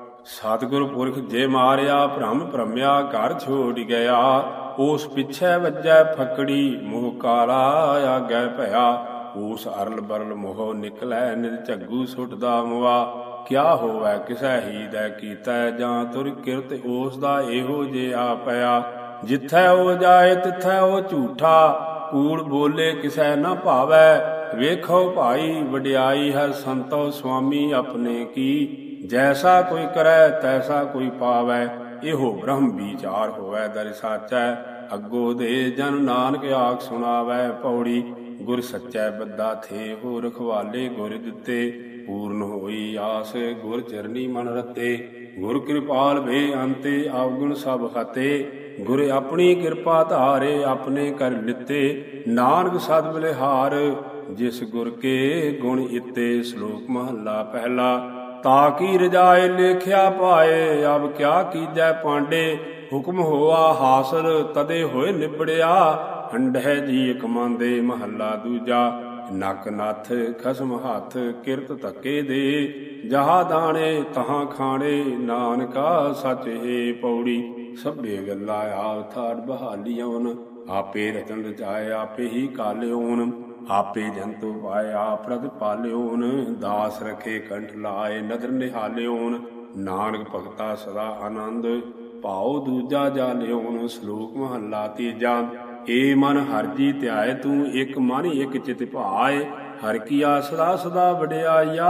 ਸਤਿਗੁਰ ਪੁਰਖ ਜੇ ਮਾਰਿਆ, ਭ੍ਰਮ ਭ੍ਰਮਿਆ ਘਰ ਛੋੜ ਗਿਆ। ਉਸ ਪਿੱਛੇ ਵੱਜੈ ਫਕੜੀ, ਮੋਹ ਕਾਲਾ ਆਗੈ ਭਇਆ। ਉਸ ਅਰਲ ਬਰਲ ਮੋਹ ਨਿਕਲੈ, ਨਿਰਝੱਗੂ ਸੁਟਦਾ ਮੁਆ। ਕਿਆ ਹੋਵੈ ਕਿਸੈ ਹੀ ਦੈ ਕੀਤੈ, ਜਾਂ ਤੁਰ ਕਿਰਤ ਉਸ ਦਾ ਇਹੋ ਜਿਹਾ ਪਿਆ। ਜਿੱਥੈ ਉਹ ਜਾਏ ਤਿੱਥੈ ਉਹ ਝੂਠਾ, ਕੂੜ ਬੋਲੇ ਕਿਸੈ ਨਾ ਭਾਵੈ। ਵੇਖੋ ਭਾਈ ਵਡਿਆਈ ਹੈ ਸੰਤੋ ਸੁਆਮੀ ਆਪਣੇ ਕੀ। ਜੈਸਾ ਕੋਈ ਕਰੈ ਤੈਸਾ ਕੋਈ ਪਾਵੈ, ਇਹੋ ਬ੍ਰਹਮ ਵਿਚਾਰ ਹੋਵੈ ਦਰ ਸਾਚੈ। ਅੱਗੋ ਦੇ ਜਨ ਨਾਨਕ ਆਖ ਸੁਣਾਵੈ। ਪੌੜੀ ਗੁਰ ਸੱਚੈ ਬੱਧਾ ਥੇ, ਹੋ ਰਖਵਾਲੇ ਗੁਰ ਦਿੱਤੇ। ਪੂਰਨ ਹੋਈ ਆਸ ਗੁਰ ਚਰਨੀ ਮਨ ਰਤੇ। ਗੁਰ ਕਿਰਪਾਲ ਵੇ ਅੰਤੇ, ਅਵਗੁਣ ਸਭ ਖਾਤੇ। ਗੁਰ ਆਪਣੀ ਕਿਰਪਾ ਧਾਰੇ, ਆਪਣੇ ਕਰ ਲਿੱਤੇ। ਨਾਨਕ ਸਦ ਬਲਿਹਾਰ, ਜਿਸ ਗੁਰ ਕੇ ਗੁਣ ਇਤੇ। ਸ਼ਲੋਕ ਮਹੱਲਾ ਪਹਿਲਾ। ਤਾ ਕੀ ਰਜਾਏ ਲੇਖਿਆ ਪਾਏ, ਅਬ ਕਿਆ ਕੀਜੈ ਪਾਂਡੇ। ਹੁਕਮ ਹੋਆ ਹਾਸਲ, ਤਦੇ ਹੋਏ ਨਿਬੜਿਆ। ਹੰਢੈ ਜੀ ਕਮਾਂਦੇ। ਮਹੱਲਾ ਦੂਜਾ। ਨੱਕ ਨੱਥ ਖਸਮ ਹੱਥ, ਕਿਰਤ ਧੱਕੇ ਦੇ। ਜਹਾਂ ਦਾਣੇ ਤਹਾਂ ਖਾਣੇ, ਨਾਨਕਾ ਸੱਚ ਹੈ। ਪੌੜੀ ਸਭੇ ਗੱਲਾਂ ਆਪ ਥਾੜ ਬਹਾਲੀਓਨ। ਆਪੇ ਰਚਨ ਰਚਾਏ ਆਪੇ ਹੀ ਕਾਲਿਓਨ। ਆਪੇ ਜੰਤੂ ਪਾਏ ਆਪ ਪ੍ਰਤਿਪਾਲਿਓਨ। ਦਾਸ ਰਖੇ ਕੰਠ ਲਾਏ ਨਦਰ ਨਿਹਾਲਿਓਨ। ਨਾਨਕ ਭਗਤਾ ਸਦਾ ਆਨੰਦ, ਭਾਉ ਦੂਜਾ ਜਾਲਿਓਨ। ਸ਼ਲੋਕ ਮਹੱਲਾ ਤੀਜਾ। ਏ ਮਨ ਹਰਿ ਜੀ ਧਿਆਏ ਤੂੰ, ਇਕ ਮਨ ਇਕ ਚਿਤ ਭਾਏ। ਹਰਿ ਕੀਆ ਸਦਾ ਸਦਾ ਵਡਿਆਈਆ,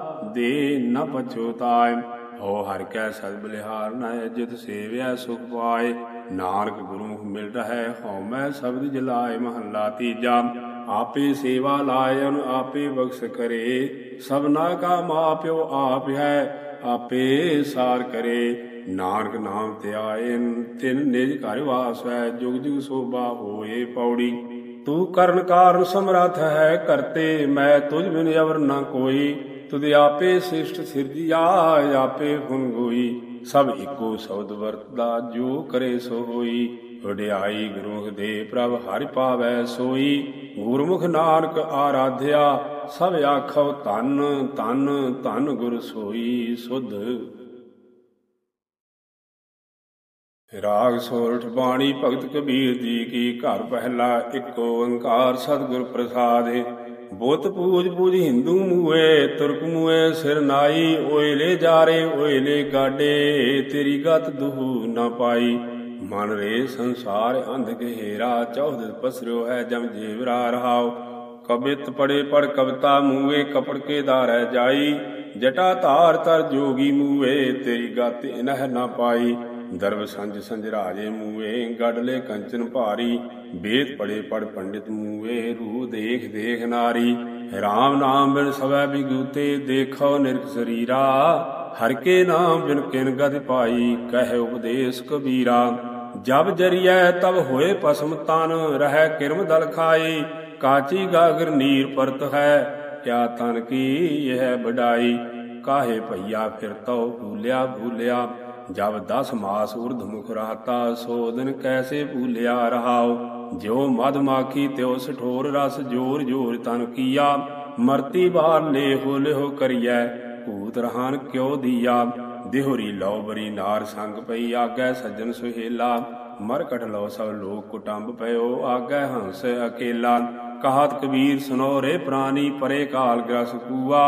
ਦੇ ਨ ਪਛੁਤਾਏ। ਹੋ ਹਰਿ ਕੈ ਸਦ ਬਲਿਹਾਰ, ਨੈ ਜਿਤ ਸੇਵਿਆ ਸੁਖ ਪਾਏ। ਨਾਨਕ ਗੁਰਮੁਖ ਮਿਲ ਰਹੈ, ਹਉਮੈ ਸ਼ਬਦ ਜਲਾਏ। ਮਹੱਲਾ ਤੀਜਾ। ਆਪੇ ਸੇਵਾ ਲਾਇਨ ਆਪੇ ਬਖਸ਼ ਕਰੇ। ਸਭਨਾ ਕਾ ਮਾਪਿਓ ਆਪ ਹੈ, ਆਪੇ ਸਾਰ ਕਰੇ। ਨਾਨਕ ਨਾਮ ਧਿਆਏ, ਤਿਨ ਨਿਜ ਘਰ ਵਾਸੈ। ਜੁਗ ਜੁਗ ਸੋਭਾ ਹੋਏ। ਪੌੜੀ ਤੂੰ ਕਰਨ ਕਾਰਨ ਸਮਰੱਥ ਹੈ ਕਰਤੇ, ਮੈਂ ਤੁਝ ਬਿਨ ਅਵਰ ਨ ਕੋਈ। ਤੁਧ ਆਪੇ ਸ੍ਰਿਸ਼ਟ ਸਿਰਜਿਆ, ਆਪੇ ਹੁਨ ਗੋਈ। ਸਭ ਇੱਕੋ ਸ਼ਬਦ ਵਰਤਦਾ, ਜੋ ਕਰੇ ਸੋ ਹੋਈ। ਵਡਿਆਈ ਗੁਰਮੁਖ ਦੇ ਪ੍ਰਭ ਹਰਿ ਪਾਵੈ ਸੋਈ। ਗੁਰਮੁਖ ਨਾਨਕ ਆਰਾਧਿਆ, ਸਭ ਆਖੋ ਧੰਨ ਧੰਨ ਧੰਨ ਗੁਰ ਸੋਈ। ਸੁਧ ਰਾਗ ਸੋਰਠ ਬਾਣੀ ਭਗਤ ਕਬੀਰ ਜੀ ਕੀ। ਘਰ ਪਹਿਲਾ ਇੱਕ ਓੰਕਾਰ ਸਤਿਗੁਰ ਪ੍ਰਸਾਦਿ। ਬੁੱਤ ਪੂਜ ਪੂਜ ਹਿੰਦੂ ਮੂਏ, ਤੁਰਕ ਮੂਏ ਸਿਰ ਨਾਈ। ਓਇਲੇ ਜਾਰੇ ਓਇਲੇ ਗਾਡੇ, ਤੇਰੀ ਗਤ ਦੁਹੂ ਨਾ ਪਾਈ। ਮਨ ਰੇ ਸੰਸਾਰ ਅੰਧ ਗਹਿਰਾ, ਚੌਧਰ ਪਸਰਿਓ ਹੈ ਜਮ ਜੇਵਰਾ ਰਹਾਓ। ਕਬਿਤ ਪੜੇ ਪੜ ਕਵਿਤਾ ਮੂਏ, ਕਪੜ ਕੇ ਦਾਰੈ ਜਾਈ। ਜਟਾ ਧਾਰ ਤਰ ਜੋਗੀ ਮੂਏ, ਤੇਰੀ ਗਤ ਇਨਹ ਨਾ ਪਾਈ। ਦਰਬ ਸੰਜ ਸੰਜ ਰਾਜੇ ਮੂਏ, ਗੜਲੇ ਕੰਚਨ ਭਾਰੀ। ਵੇਦ ਪੜੇ ਪੜ ਪੰਡਿਤ ਮੂਏ, ਰੂ ਦੇਖ ਦੇਖ ਨਾਰੀ। ਰਾਮ ਨਾਮ ਬਿਨ ਸਵੈ ਬਿਗੂਤੇ, ਦੇਖੋ ਨਿਰਖ ਸਰੀਰਾ। ਹਰਿ ਕੇ ਨਾਮ ਬਿਨ ਕਿਨ ਗਤਿ ਪਾਈ, ਕਹਿ ਉਪਦੇਸ਼ ਕਬੀਰਾ। ਜਬ ਜਰੀਐ ਤਬ ਹੋਏ ਭਸਮ ਤਨ, ਰਹਿ ਕਿਰਮ ਦਲ ਖਾਈ। ਕਾਚੀ ਗਾਗਰ ਨੀਰ ਪਰਤ ਹੈ, ਕਿਆ ਤਨ ਕੀ ਇਹ ਬਡਾਈ। ਕਾਹੇ ਭਈਆ ਫਿਰ ਤਉ ਭੂਲਿਆ ਭੂਲਿਆ, ਜਬ 10 ਮਾਸ ਉਰਧ ਮੁਖ ਰਹਤਾ। ਸੋ ਦਿਨ ਕੈਸੇ ਭੂਲਿਆ ਰਹਾਓ। ਜਿਉ ਮਧ ਮਾਖੀ ਤਿਉ ਸਠੋਰ ਰਸ, ਜੋਰ ਜੋਰ ਤਨ ਕੀਆ। ਮਰਤੀ ਬਾਰ ਲੇਹੋ ਲੇਹੋ ਕਰੀਐ, ਭੂਤ ਰਹਾਨ ਕਿਉ ਦੀਆ। ਦਿਹੁਰੀ ਲਉ ਬਰੀ ਨਾਰ ਸੰਗ ਪਈ, ਆਗੈ ਸੱਜਣ ਸੁਹੇਲਾ। ਮਰਕਟ ਲਉ ਸਭ ਲੋਕ ਕੁਟੰਬ ਪਇਓ, ਆਗੈ ਹੰਸ ਅਕੇਲਾ। ਕਹਾਤ ਕਬੀਰ ਸੁਨੋ ਰੇ ਪ੍ਰਾਨੀ, ਪਰੇ ਕਾਲ ਗ੍ਰਸ ਕੂਆ।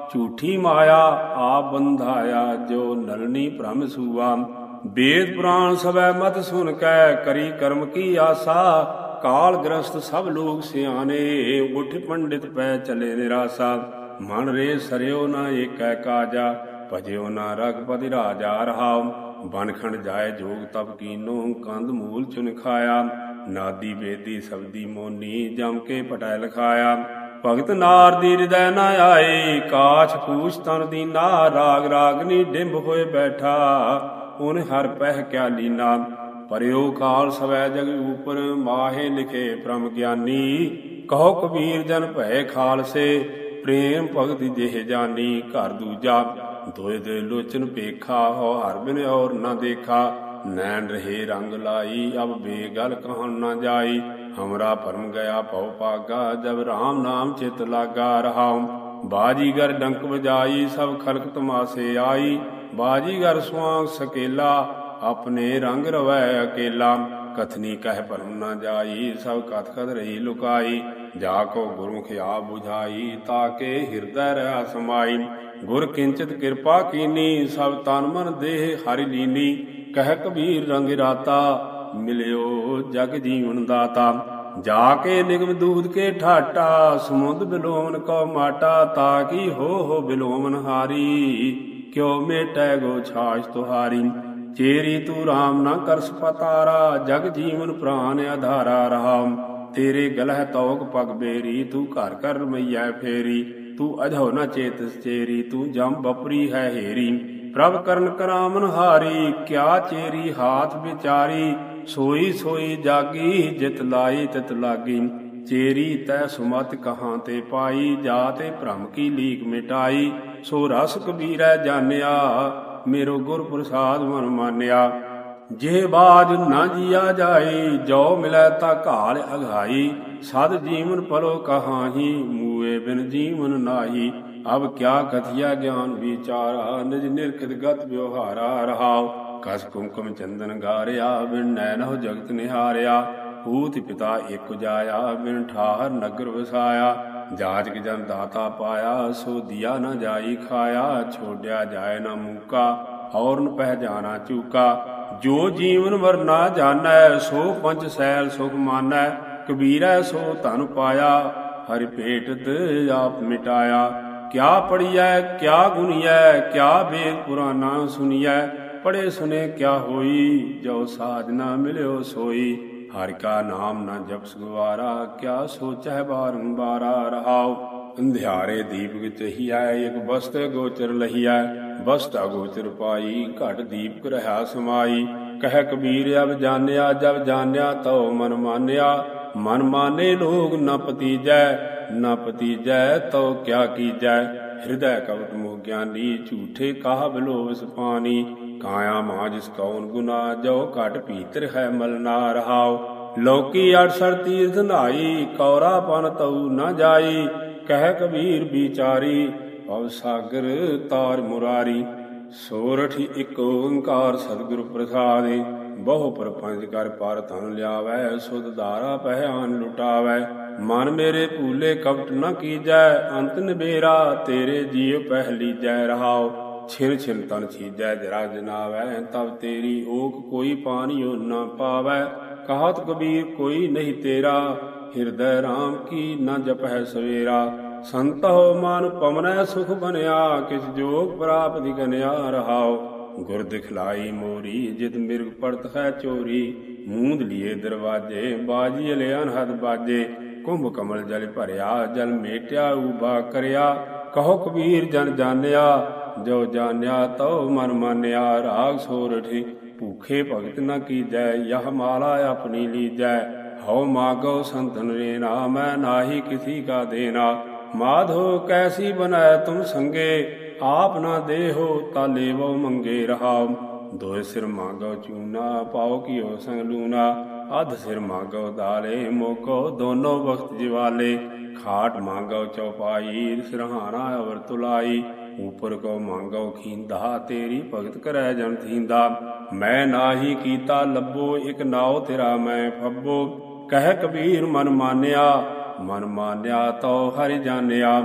ਝੂਠੀ ਮਾਇਆ ਆਪ ਬੰਧਾਇਆ, ਜੋ ਨਲਨੀ ਭ੍ਰਮ ਸੂਆ। ਵੇਦ ਪੁਰਾਣ ਸਭੈ ਮਤ ਸੁਨ ਕੈ, ਕਰੀ ਕਰਮ ਕੀ ਆਸਾ। ਕਾਲ ਗ੍ਰਸਤ ਸਭ ਲੋਕ ਸਿਆਣੇ, ਉਠ ਪੰਡਿਤ ਪੈ ਚਲੇ ਨਿਰਾਸਾ। ਮਨ ਰੇ ਸਰਿਓ ਨਾ ਏਕੈ ਕਾਜਾ, ਭਜਿਓ ਨਾ ਰਘਪਤਿ ਰਾਜਾ। ਰਹਾਉ ਬਨਖੰਡ ਜਾਏ ਜੋਗ ਤਪ ਕੀਨੋ, ਕੰਦ ਮੂਲ ਚੁਨ ਖਾਇਆ। ਨਾਦੀ ਵੇਦੀ ਸਬਦੀ ਮੋਨੀ, ਜਮ ਕੇ ਪਟੈ ਲਖਾਇਆ। ਭਗਤ ਨਾਰਦੀ ਹਿਰਦੈ ਨ ਆਏ, ਕਾਛ ਕੂਛ ਤਨ ਦੀਨਾ। ਰਾਗ ਰਾਗਨੀ ਡਿੰਬ ਹੋਏ ਬੈਠਾ, ਉਨ ਹਰ ਪਹਿ ਕਿਆ ਲੀਨਾ। ਪਰਿਓ ਕਾਲ ਸਵੈ ਜਗ ਉਪਰ, ਮਾਹੇ ਲਿਖੇ ਪਰਮ ਗਿਆਨੀ। ਕਹੋ ਕਬੀਰ ਜਨ ਭਏ ਖਾਲਸੇ, ਪ੍ਰੇਮ ਭਗਤਿ ਜਿਹ ਜਾਨੀ। ਘਰ ਦੂਜਾ ਦੋਇ ਦੇ ਲੋਚਨ ਪੇਖਾ, ਹੋ ਹਰ ਬਿਨ ਔਰ ਨ ਦੇਖਾ। ਨੈਣ ਰਹੇ ਰੰਗ ਲਾਈ, ਅਬ ਬੇਗਲ ਕਹਣ ਨ ਜਾਈ। ਹਮਰਾ ਭਰਮ ਗਿਆ ਭਉ ਭਾਗਾ, ਜਬ ਰਾਮ ਨਾਮ ਚਿਤ ਲਾਗਾ। ਰਹਾਉ ਬਾਜੀਗਰ ਡੰਕ ਬਜਾਈ, ਸਭ ਖਲਕ ਤਮਾਸੇ ਆਈ। ਬਾਜੀਗਰ ਸੁਆਂਗ ਸਕੇਲਾ, ਆਪਣੇ ਰੰਗ ਰਵੈ ਅਕੇਲਾ। ਕਥਨੀ ਕਹਿ ਭਰਮ ਨ ਜਾਈ, ਸਭ ਕਥ ਕਥ ਰਹੀ ਲੁਕਾਈ। ਜਾ ਕੋ ਗੁਰਮੁਖ ਆਪ ਬੁਝਾਈ, ਤਾਕੇ ਹਿਰਦੈ ਰਹਾ ਸਮਾਈ। ਗੁਰ ਕਿੰਚਿਤ ਕਿਰਪਾ ਕੀਨੀ, ਸਭ ਤਨ ਮਨ ਦੇਹ ਹਰਿ ਲੀਨੀ। ਕਹਿ ਕਬੀਰ ਰੰਗ ਰਾਤਾ, ਮਿਲਿਓ ਜਗ ਜੀਵਨ ਦਾਤਾ। ਜਾ ਕੇ ਨਿਗਮ ਦੂਧ ਕੇ ਠਾਟਾ, ਸਮੁੰਦ ਬਿਲੋਮਨ ਕਉ ਮਾਟਾ। ਤਾਕੀ ਹੋ ਬਿਲੋਮਨ ਹਾਰੀ, ਕਿਉ ਮੇਟੈ ਗੋ ਛਾਛ ਤੁਹਾਰੀ। ਚੇਰੀ ਤੂੰ ਰਾਮ ਨਾ ਕਰਸ ਪਤਾਰਾ, ਜਗ ਜੀਵਨ ਪ੍ਰਾਨ ਆਧਾਰਾ। ਰਹਾਉ ਤੇਰੇ ਗਲਹਿ ਤੌਕ ਪਗ ਬੇਰੀ, ਤੂੰ ਘਰ ਘਰ ਰਮਈਐ ਫੇਰੀ। ਤੂੰ ਅਝਉ ਨ ਚੇਤਸ ਚੇਰੀ, ਤੂੰ ਜਮ ਬਪਰੀ ਹੈ ਹੇਰੀ। ਪ੍ਰਭ ਕਰਨ ਕਰਾਮਨ ਹਾਰੀ, ਕਿਆ ਚੇਰੀ ਹਾਥ ਵਿਚਾਰੀ। ਸੋਈ ਸੋਈ ਜਾਗੀ, ਜਿਤ ਲਾਈ ਤਿਤ ਲਾਗੀ। ਚੇਰੀ ਤੈ ਸੁਮਤ ਕਹਾਂ ਤੇ ਪਾਈ, ਜਾ ਤੇ ਭ੍ਰਮ ਕੀ ਲੀਕ ਮਿਟਾਈ। ਸੋ ਰਸ ਕਬੀਰੈ ਜਾਣਿਆ, ਮੇਰੋ ਗੁਰ ਪ੍ਰਸਾਦ ਮਨ ਮਾਨਿਆ। ਜੇ ਬਾਜ ਨਾ ਜੀਆ ਜਾਈ, ਜੋ ਮਿਲੈ ਤਾ ਘਾਲ ਅਘਾਈ। ਸਦ ਜੀਵਨ ਪਲੋ ਕਹਾਹੀ, ਮੂਏ ਬਿਨ ਜੀਵਨ ਨਾਹੀ। ਅਬ ਕਿਆ ਕਥਿਆ ਗਿਆਨ ਵਿਚਾਰਾ, ਨਿਜ ਨਿਰਖਿਤ ਗਤ ਵਿਵਹਾਰਾ। ਰਹਾਉ ਕਸ ਕੁਮਕੁਮ ਚੰਦਨ ਗਾਰਿਆ, ਬਿਨ ਨੈਨਹੁ ਜਗਤ ਨਿਹਾਰਿਆ। ਪੂਤ ਪਿਤਾ ਇਕ ਜਾਇਆ, ਬਿਨ ਠਾਹਰ ਨਗਰ ਵਸਾਇਆ। ਜਾਜਕ ਜਨ ਦਾਤਾ ਪਾਇਆ, ਸੋ ਦਿਆ ਨ ਜਾਈ ਖਾਇਆ। ਛੋਡਿਆ ਜਾਏ ਨ ਮੂਕਾ, ਔਰ ਨ ਪਹਿਚਾਨਾ ਚੂਕਾ। ਜੋ ਜੀਵਨ ਵਰਨਾ ਜਾਣੈ, ਸੋ ਪੰਚ ਸੈਲ ਸੁਖ ਮਾਨੈ। ਕਬੀਰੈ ਸੋ ਧਨ ਪਾਇਆ, ਹਰਿ ਭੇਟਤ ਆਪ ਮਿਟਾਇਆ। ਕਿਆ ਪੜੀਐ ਕਿਆ ਗੁਣੀਐ, ਕਿਆ ਵੇਦ ਪੁਰਾਨਾ ਸੁਣੀਐ। ਪੜੇ ਸੁਨੇ ਕਿਆ ਹੋਈ, ਜੋ ਸਾਜ ਨਾ ਮਿਲਿਓ ਸੋਈ। ਹਰਿ ਕਾ ਨਾਮ ਨ ਜਪਸ ਗਵਾਰਾ, ਕਿਆ ਸੋਚੈ ਬਾਰੰਬਾਰਾ। ਰਹਾਉ ਅੰਧਿਆਰੇ ਦੀਪਕ ਚਹੀਐ, ਇਕ ਬਸਤ ਗੋਚਰ ਲਹੀਐ। ਬਸਤ ਅਗੋਚਰ ਪਾਈ, ਘਟ ਦੀਪਕ ਰਹਾ ਸਮਾਈ। ਕਹਿ ਕਬੀਰ ਅਬ ਜਾਣਿਆ, ਜਬ ਜਾਣਿਆ ਤਉ ਮਨ ਮਾਨਿਆ। ਮਨ ਮਾਨੇ ਲੋਗ ਨ ਪਤੀਜੈ, ਨ ਪਤੀਜੈ ਤਉ ਕਿਆ ਕੀਜੈ। ਹਿਰਦੈ ਕਪਟ ਮੋਹ ਗਿਆਨੀ, ਝੂਠੇ ਕਾਹ ਬਿਲੋਵਸ ਪਾਨੀ। ਕਾਇਆ ਮਾਜ ਕੌਣ ਗੁਨਾ, ਜੋ ਘਟ ਭੀਤਰ ਹੈ ਮਲ ਨਾ। ਰਹਾਉ ਲੋਕੀ 68 ਤੀਰਥ ਨਹਾਈ, ਕੌਰਾ ਪਨ ਤਉ ਨ ਜਾਈ। ਕਹਿ ਕਬੀਰ ਵਿਚਾਰੀ, ਭਵ ਸਾਗਰ ਤਾਰ ਮੁਰਾਰੀ। ਸੋਰਠ ਇਕ ਓੰਕਾਰ ਸਤਿਗੁਰ ਪ੍ਰਸਾਦਿ, ਬਹੁ ਪ੍ਰਪੰਚ ਕਰ ਪਰ ਧਨ ਲਿਆਵੈ। ਸੁਧ ਧਾਰਾ ਪਹਿ ਆਨ ਲੁਟਾਵੈ। ਮਨ ਮੇਰੇ ਭੂਲੇ ਕਪਟ ਨ ਕੀਜੈ, ਅੰਤ ਨਿਬੇਰਾ ਤੇਰੇ ਜੀਉ ਪਹਿ ਲੀਜੈ। ਰਹਾਉ ਛਿਨ ਛਿਨ ਤਨ ਛੀਜੈ ਜਰਾ ਜਨਾਵੈ, ਤਬ ਤੇਰੀ ਓਕ ਕੋਈ ਪਾਨਿਓ ਨ ਪਾਵੈ। ਕਹਾਤ ਕਬੀਰ ਕੋਈ ਨਹੀਂ ਤੇਰਾ, ਹਿਰਦੈ ਰਾਮ ਕੀ ਨ ਜਪਹਿ ਸਵੇਰਾ। ਸੰਤਹੁ ਮਨ ਪਵਨੈ ਸੁਖ ਬਨਿਆ, ਕਿਛ ਜੋਗ ਪ੍ਰਾਪਤਿ ਗਨਿਆ। ਰਹਾਉ ਗੁਰ ਦਿਖਲਾਈ ਮੋਰੀ, ਜਿਤ ਮਿਰਗ ਪੜਤ ਹੈ ਚੋਰੀ। ਮੂੰਦ ਲਿਏ ਦਰਵਾਜੇ, ਬਾਜੀ ਲੈ ਅਨਹਦ ਬਾਜੇ। ਕੁੰਭ ਕਮਲ ਜਲ ਭਰਿਆ, ਜਲ ਮੇਟਿਆ ਉਬਾ ਕਰਿਆ। ਕਹੋ ਕਬੀਰ ਜਨ ਜਾਣਿਆ, ਜੋ ਜਾਣਿਆ ਤਉ ਮਨ ਮਾਨਿਆ। ਰਾਗ ਸੋਰਠੀ ਭੂਖੇ ਭਗਤ ਨ ਕੀਜੈ, ਯਹ ਮਾਲਾ ਆਪਣੀ ਲੀਜੈ। ਹਉ ਮਾਗੋ ਸੰਤਨ ਰੇਨਾ, ਮੈਂ ਨਾਹੀ ਕਿਸੀ ਕਾ ਦੇਨਾ। ਮਾਧੋ ਕੈਸੀ ਬਨੈ ਤੁਮ ਸੰਗੇ, ਆਪ ਨਾ ਦੇਹੋ ਤਾ ਲੇਵੋ ਮੰਗੇ। ਰਹਾਉ ਦੋਇ ਸਿਰ ਮਾਗੋ ਚੂਨਾ, ਪਾਉ ਕੀਓ ਸੰਗ ਲੂਨਾ। ਅਧ ਸਿਰ ਮਾਗੋ ਦਾਲੇ, ਮੋਕੋ ਦੋਨੋ ਬਖਤ ਜਿਵਾਲੇ। ਖਾਟ ਮਾਂਗੋ ਚੌਪਾਈ, ਸਿਰਹਾਣਾ ਅਵਰ ਤੁਲਾਈ। ਉਪਰ ਕੋ ਮਾਂਗੋ ਖੀਂਦਾ, ਤੇਰੀ ਭਗਤ ਕਰੈ ਜਨ ਥੀਂਦਾ। ਮੈਂ ਨਾਹੀ ਕੀਤਾ ਲੱਭੋ, ਇਕ ਨਾਉ ਤੇਰਾ ਮੈਂ ਫੱਬੋ। ਕਹਿ ਕਬੀਰ ਮਨ ਮਾਨਿਆ, ਮਨ ਮਾਨਿਆ ਤਉ ਹਰਿ ਜਾਣਿਆ।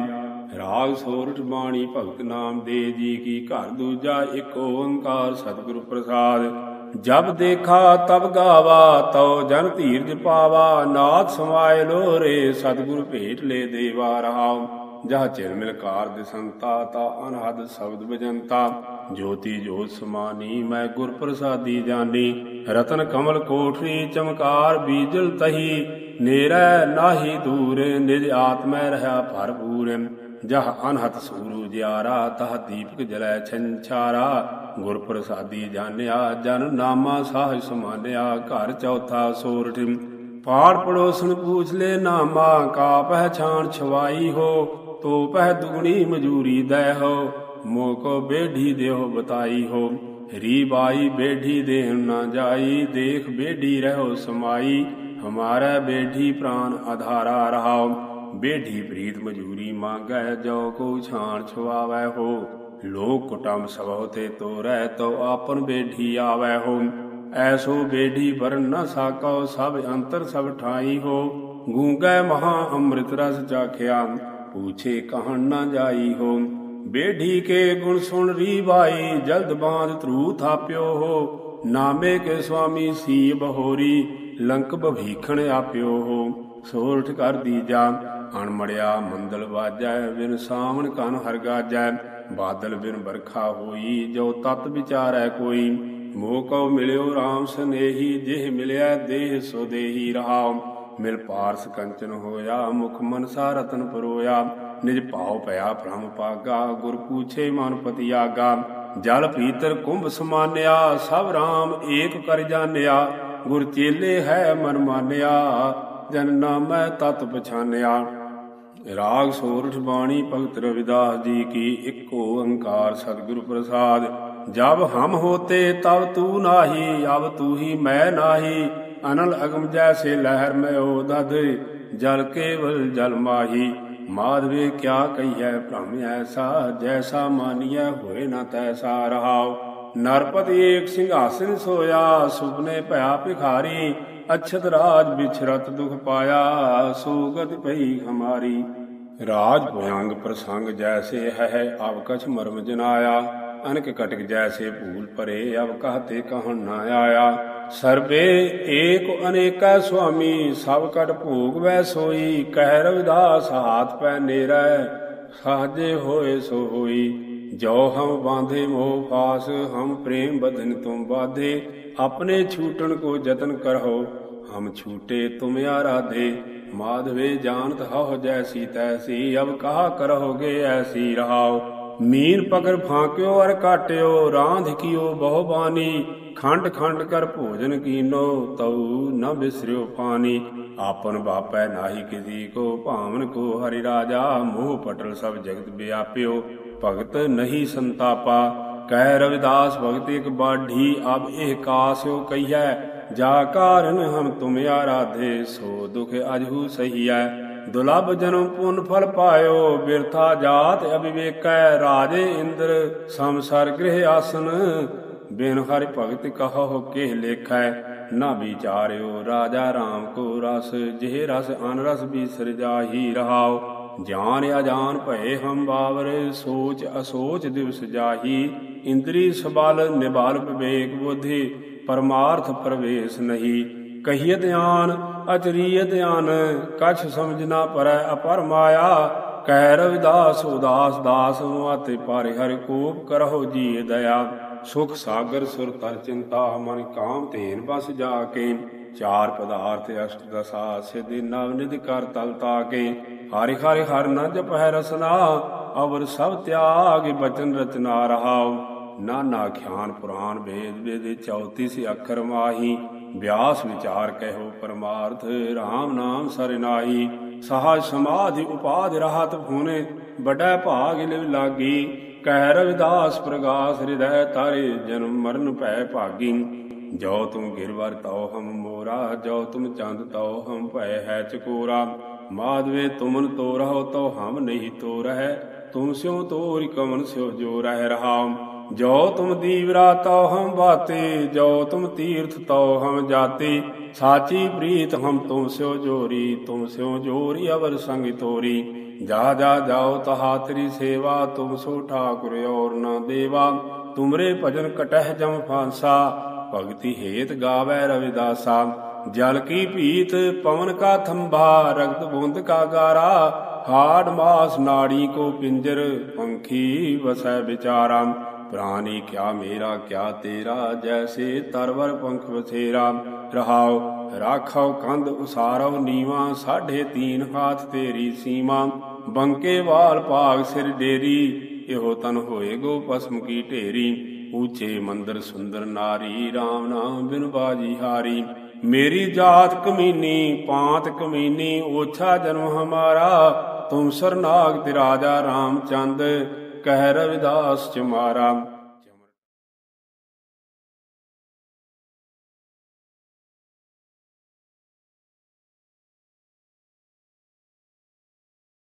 ਰਾਗ ਸੋਰਠ ਬਾਣੀ ਭਗਤ ਨਾਮ ਦੇ ਜੀ ਕੀ। ਘਰ ਦੂਜਾ ਇੱਕ ਓੰਕਾਰ ਸਤਿਗੁਰ ਪ੍ਰਸਾਦ। ਜਬ ਦੇਖਾ ਤਬ ਗਾਵਾ ਤਉ ਜਨ ਧੀਰਜ ਪਾਵਾ। ਨਾਥ ਸਮਾਇ ਲੋਰੇ ਸਤਿਗੁਰ ਭੇਟ ਲੈ ਦੇਵਾ ਰਹਾਉ। ਜਹ ਝਿਲਮਿਲ ਕਾਰ ਦਿਸੰਤਾ ਤਾ ਅਨਹਦ ਸ਼ਬਦ ਬਜੰਤਾ। ਜੋਤੀ ਜੋਤ ਸਮਾਨੀ ਮੈਂ ਗੁਰ ਪ੍ਰਸਾਦੀ ਜਾਨੀ। ਰਤਨ ਕਮਲ ਕੋਠਰੀ ਚਮਕਾਰ ਬੀਜਲ ਤਹੀ। ਨੇਰੈ ਨਾਹੀ ਦੂਰ ਨਿਜ ਆਤਮੈ ਰਹਾ ਭਰਪੂਰ। ਜਹ ਅਨਹਤ ਸੂਰੂ ਜਿਆਰਾ ਤਹ ਦੀਪਕ ਜਲੈ ਛੰਛਾਰਾ। ਗੁਰ ਪ੍ਰਸਾਦੀ ਜਾਣਿਆ ਜਨ ਨਾਮਾ ਸਾਹਿ ਸਮਾਨਿਆ। ਘਰ ਚੌਥਾ ਸੋਰਠ ਪਾੜ ਪੜੋਸਣ ਪੂਛ ਲੈ ਨਾਮਾ। ਕਾ ਪਹਿਛਾਣ ਛਵਾਈ ਹੋ ਤੋ ਪਹਿ ਦੁਗਣੀ ਮਜੂਰੀ ਦੈ ਹੋ। ਮੋਹ ਕੋ ਬੇਢੀ ਦੇਹੁ ਬਤਾਈ ਹੋ। ਰੀ ਬਾਈ ਬੇਢੀ ਦੇਹੁ ਨਾ ਜਾਈ। ਦੇਖ ਬੇਢੀ ਰਹੋ ਸਮਾਈ। ਹਮਾਰਾ ਬੇਢੀ ਪ੍ਰਾਨ ਆਧਾਰਾ ਰਹਾਉ। ਬੇਢੀ ਪ੍ਰੀਤ ਮਜੂਰੀ ਮੰਗੈ ਜੋ ਕੋ ਛਾਣ ਛੁਆਵੈ ਹੋ। ਲੋਕ ਕੁਟੰਬ ਸਭਹੁ ਤੇ ਤੋਰੈ ਤੋ ਆਪਨ ਬੇਢੀ ਆਵੈ ਹੋ। ਐਸੋ ਬੇਢੀ ਵਰਨ ਨ ਸਾਕਉ ਸਭ ਅੰਤਰ ਸਭ ਠਾਈ ਹੋ। ਗੂੰਗੈ ਮਹਾ ਅੰਮ੍ਰਿਤ ਰਸ ਚਾਖਿਆ ਪੂਛੇ ਕਹਣ ਨ ਜਾਈ ਹੋ। ਬੇਢੀ ਕੇ ਗੁਣ ਸੁਣ ਰੀ ਬਾਈ ਜਲਦ ਬਾਂਧ ਧਰੂ ਥਾਪਿਓ ਹੋ। ਨਾਮੇ ਕੇ ਸੁਆਮੀ ਸੀ ਬਹੋਰੀ ਲੰਕ ਬਭੀਖਣ ਆਪਿਓ ਹੋ। ਸੋਰਠ ਕਰ ਦੀਜਾ ਅਣਮੜਿਆ ਮੰਦਲ ਵਾਜੈ। ਬਿਨ ਸਾਵਣ ਕਨ ਹਰ ਗਾਜੈ ਬਾਦਲ ਬਿਨ ਬਰਖਾ ਹੋਈ। ਜੋ ਤਤ ਵਿਚਾਰੈ ਕੋਈ ਮੋਹ ਕਉ ਮਿਲਿਓ ਰਾਮ ਸਨੇਹੀ। ਜਿਹ ਮਿਲਿਆ ਦੇਹ ਸੋ ਦੇਹੀ ਰਹਾਉ। ਮਿਲ ਪਾਰਸ ਕੰਚਨ ਹੋਇਆ ਮੁਖ ਮਨਸਾ ਰਤਨ ਪਰੋਇਆ। ਨਿਜ ਭਾਉ ਭਇਆ ਭ੍ਰਮ ਪਾਗਾ ਗੁਰ ਪੂਛੇ ਮਨ ਪਤੀ ਆਗਾ। ਜਲ ਪੀਤਰ ਕੁੰਭ ਸਮਾਨਿਆ ਸਭ ਰਾਮ ਏਕ ਕਰ ਜਾਣਿਆ। ਗੁਰ ਚੇਲੇ ਹੈ ਮਨ ਮਾਨਿਆ ਜਨ ਨਾਮੈ ਤਤ ਪਛਾਨਿਆ। ਰਾਗ ਸੋਰਠ ਬਾਣੀ ਭਗਤ ਰਵਿਦਾਸ ਜੀ ਕੀ। ਇੱਕ ਓੰਕਾਰ ਸਤਿਗੁਰ ਪ੍ਰਸਾਦ। ਜਬ ਹਮ ਹੋਤੇ ਤਬ ਤੂ ਨਾਹੀ। ਅਬ ਤੂ ਹੀ ਮੈਂ ਨਾਹੀ। ਅਨਲ ਅਗਮ ਜੈਸੇ ਲਹਿਰ ਮੈਂ ਓ ਦਧ। ਜਲ ਕੇਵਲ ਜਲ ਮਾਹੀ। ਮਾਧਵੇ ਕਿਆ ਕਹੀਐ ਭ੍ਰਮ ਐਸਾ। ਜੈਸਾ ਮਾਨੀਐ ਹੋਏ ਨ ਤੈਸਾ ਰਹਾਉ। ਨਰਪਤਿ ਏਕ ਸਿੰਘਾਸਨ ਸੋਇਆ ਸੁਪਨੇ ਭਇਆ ਭਿਖਾਰੀ। ਅਛਤ ਰਾਜ ਬਿਛਰਤ ਦੁਖ ਪਾਇਆ ਸੋ ਗਤਿ ਪਈ ਹਮਾਰੀ। ਰਾਜ ਭੁਯੰਗ ਪ੍ਰਸੰਗ ਜੈਸੇ ਹੈ ਅਬ ਕਛ ਮਰਮ ਜਨਾਇਆ। ਅਨਕ ਕਟਕ ਜੈਸੇ ਭੂਲ ਪਰੇ ਅਬ ਕਹਤੇ ਕਹਣ ਨ ਆਇਆ। ਸਰਬੇ ਏਕ ਅਨੇਕਾ ਸੁਆਮੀ ਸਭ ਕਟ ਭੋਗ ਵੈ ਸੋਈ। ਕਹਿ ਰਵਿਦਾਸ ਹਾਥ ਪੈ ਨੇਰੈ ਸਾਜੇ ਹੋਏ ਸੋ ਹੋਈ। ਜੋ ਹਮ ਬਾਂਧੇ ਮੋਹ ਪਾਸ ਹਮ ਪ੍ਰੇਮ ਬਧਨ ਤੁਮ ਬਾਧੇ। ਆਪਣੇ ਛੂਟਣ ਕੋ ਜਤਨ ਕਰਹੁ ਹਮ ਛੂਟੇ ਤੁਮ ਆਰਾਧੇ। ਮਾਧਵੇ ਜਾਨਤ ਹਉ ਜੈਸੀ ਤੈਸੀ ਅਬ ਕਹਾ ਕਰਹੁਗੇ ਐਸੀ ਰਹਾਉ। ਮੀਨ ਪਕੜ ਫਾਂਕਿਓ ਅਰ ਕਾਟਿਓ ਰਾਂਧ ਕੀਓ ਬਹੁ ਬਾਨੀ। ਖੰਡ ਖੰਡ ਕਰ ਭੋਜਨ ਕੀਨੋ ਤਉ ਨ ਬਿਸਰਿਓ ਪਾਨੀ। ਆਪਨ ਬਾਪੈ ਨਾਹੀ ਕਿਸੀ ਕੋ ਭਾਵਨ ਕੋ ਹਰਿ ਰਾਜਾ। ਮੋਹ ਪਟਲ ਸਭ ਜਗਤ ਵਿਆਪਿਓ ਭਗਤ ਨਹੀਂ ਸੰਤਾਪਾ। ਕਹਿ ਰਵਿਦਾਸ ਭਗਤ ਇਕ ਬਾਢੀ ਅਬ ਇਹ ਕਾਸਿਓ ਕਹੀਐ। ਜਾ ਕਾਰਨ ਹਮ ਤੁਮ ਆਰਾਧੇ ਸੋ ਦੁਖ ਅਜਹੂ ਸਹੀਐ। ਦੁਲਭ ਜਨਮ ਪੁਨ ਫਲ ਪਾਇਓ ਬਿਰਥਾ ਜਾਤ ਅਵਿਵੇਕੈ। ਰਾਜੇ ਇੰਦਰ ਸਮਸਰ ਗ੍ਰਹਿ ਆਸਨ ਬਿਨ ਹਰਿ ਭਗਤ ਕਹੋ ਕਿਹ ਲੇਖੈ। ਨਾ ਵਿਚਾਰਿਓ ਰਾਜਾ ਰਾਮ ਕੋ ਰਸ ਜਿਹ ਰਸ ਅਨ ਰਸ ਬਿਸਰ ਜਾਹੀ ਰਹਾਉ। ਜਾਨ ਅਜਾਨ ਭਏ ਹਮ ਬਾਵਰ ਸੋਚ ਅਸੋਚ ਦਿਵਸ ਜਾਹੀ। ਇੰਦਰੀ ਸਬਲ ਨਿਬਾਲ ਵਿਵੇਕ ਬੁੱਧੀ ਪਰਮਾਰਥ ਪ੍ਰਵੇਸ਼ ਨਹੀਂ। ਕਹੀਏ ਧਿਆਨ ਅਚਰੀਏ ਧਿਆਨ ਕਛ ਸਮਝ ਨਾ ਪਰੈ ਅਪਰ ਮਾਇਆ। ਕਹਿ ਰਵਿਦਾਸ ਉਦਾਸ ਦਾਸ ਮਾਤੇ ਪਾਰੇ ਹਰਿ ਕੋਪ ਕਰਹੁ ਜੀ ਦਇਆ। ਸੁਖ ਸਾਗਰ ਸੁਰ ਤਰ ਚਿੰਤਾ ਮਨ ਕਾਮ ਧੇਨ ਬਸ ਜਾ ਕੇ। ਚਾਰ ਪਦਾਰਥ ਅਸ਼ਟ ਦਸਾ ਸਿਧਿ ਨਵ ਨਿਧ ਕਰ ਤਲ ਤਾਕੇ। ਹਰਿ ਹਰਿ ਹਰਿ ਨ ਜਪਹਿ ਰਸਨਾ ਅਵਰ ਸਭ ਤਿਆਗ ਬਚਨ ਰਚਨਾ ਰਹਾਉ। ਨਾਨਾ ਖਿਆਨ ਪੁਰਾਨ ਵੇਦ ਵੇਦ 34 ਅੱਖਰ ਮਾਹੀ। ਵਿਆਸ ਵਿਚਾਰ ਕਹਿਓ ਪਰਮਾਰਥ ਰਾਮ ਨਾਮ ਸਰ ਨਾਹੀ। ਸਹਾਜ ਸਮਾਧਿ ਉਪਾਧ ਰਾਹਤ ਹੋਨੇ ਵੱਡਾ ਭਾਗ ਲਿਵ ਲਾਗੀ। ਕਹਿ ਰਵਿਦਾਸ ਪ੍ਰਗਾਸ ਹਿਰਦੈ ਤਾਰੇ ਜਨਮ ਮਰਨ ਭੈ ਭਾਗੀ। ਜੋ ਤੁਮ ਗਿਰਵਰ ਤਉ ਹਮ ਮੋਰਾ ਜੋ ਤੁਮ ਚੰਦ ਤਉ ਹਮ ਭੈ ਹੈ ਚਕੋਰਾ। ਮਾਧਵੇ ਤੁਮਨ ਤੋਰਹੁ ਤਉ ਹਮ ਨਹੀਂ ਤੋਰਹਿ। ਤੁਮ ਸਿਉ ਤੋਰਿ ਕਵਨ ਸਿਉ ਜੋ ਰਹਿ ਰਹਾਉ। ਜੋ ਤੁਮ ਦੀਵਰਾ ਤਉ ਹਮ ਬਾਤੇ ਜੋ ਤੁਮ ਤੀਰਥ ਤਉ ਹਮ ਜਾਤੇ। साची प्रीत हम तुम स्यो जोरी, तुम स्यो जोरी अवर संग तोरी। जा जा जाओ तहा तेरी सेवा, तुम सो ठाकुर और न देवा। तुमरे भजन कटह जम फांसा, भगति हेत गावै रविदासा। जल की पीत पवन का थंभा, रक्त बूंद का गारा। हाड़ मास नाड़ी को पिंजर, पंखी वसै विचारा। प्राणी क्या मेरा क्या तेरा, जैसे तरवर पंख बसेरा। रहाओ राखव कंध उसारव नीवा, 3.5 हाथ तेरी सीमा। बंके वाल पाग सिर डेरी, एहो तन होए गो भस्म की ढेरी। ऊंचे मंदिर सुंदर नारी, राम नाम बिन बाजी हारी। मेरी जात कमीनी पांत कमीनी, ओछा जन्म हमारा। तुम सरनागत राजा रामचंद, कह रविदास चमारा।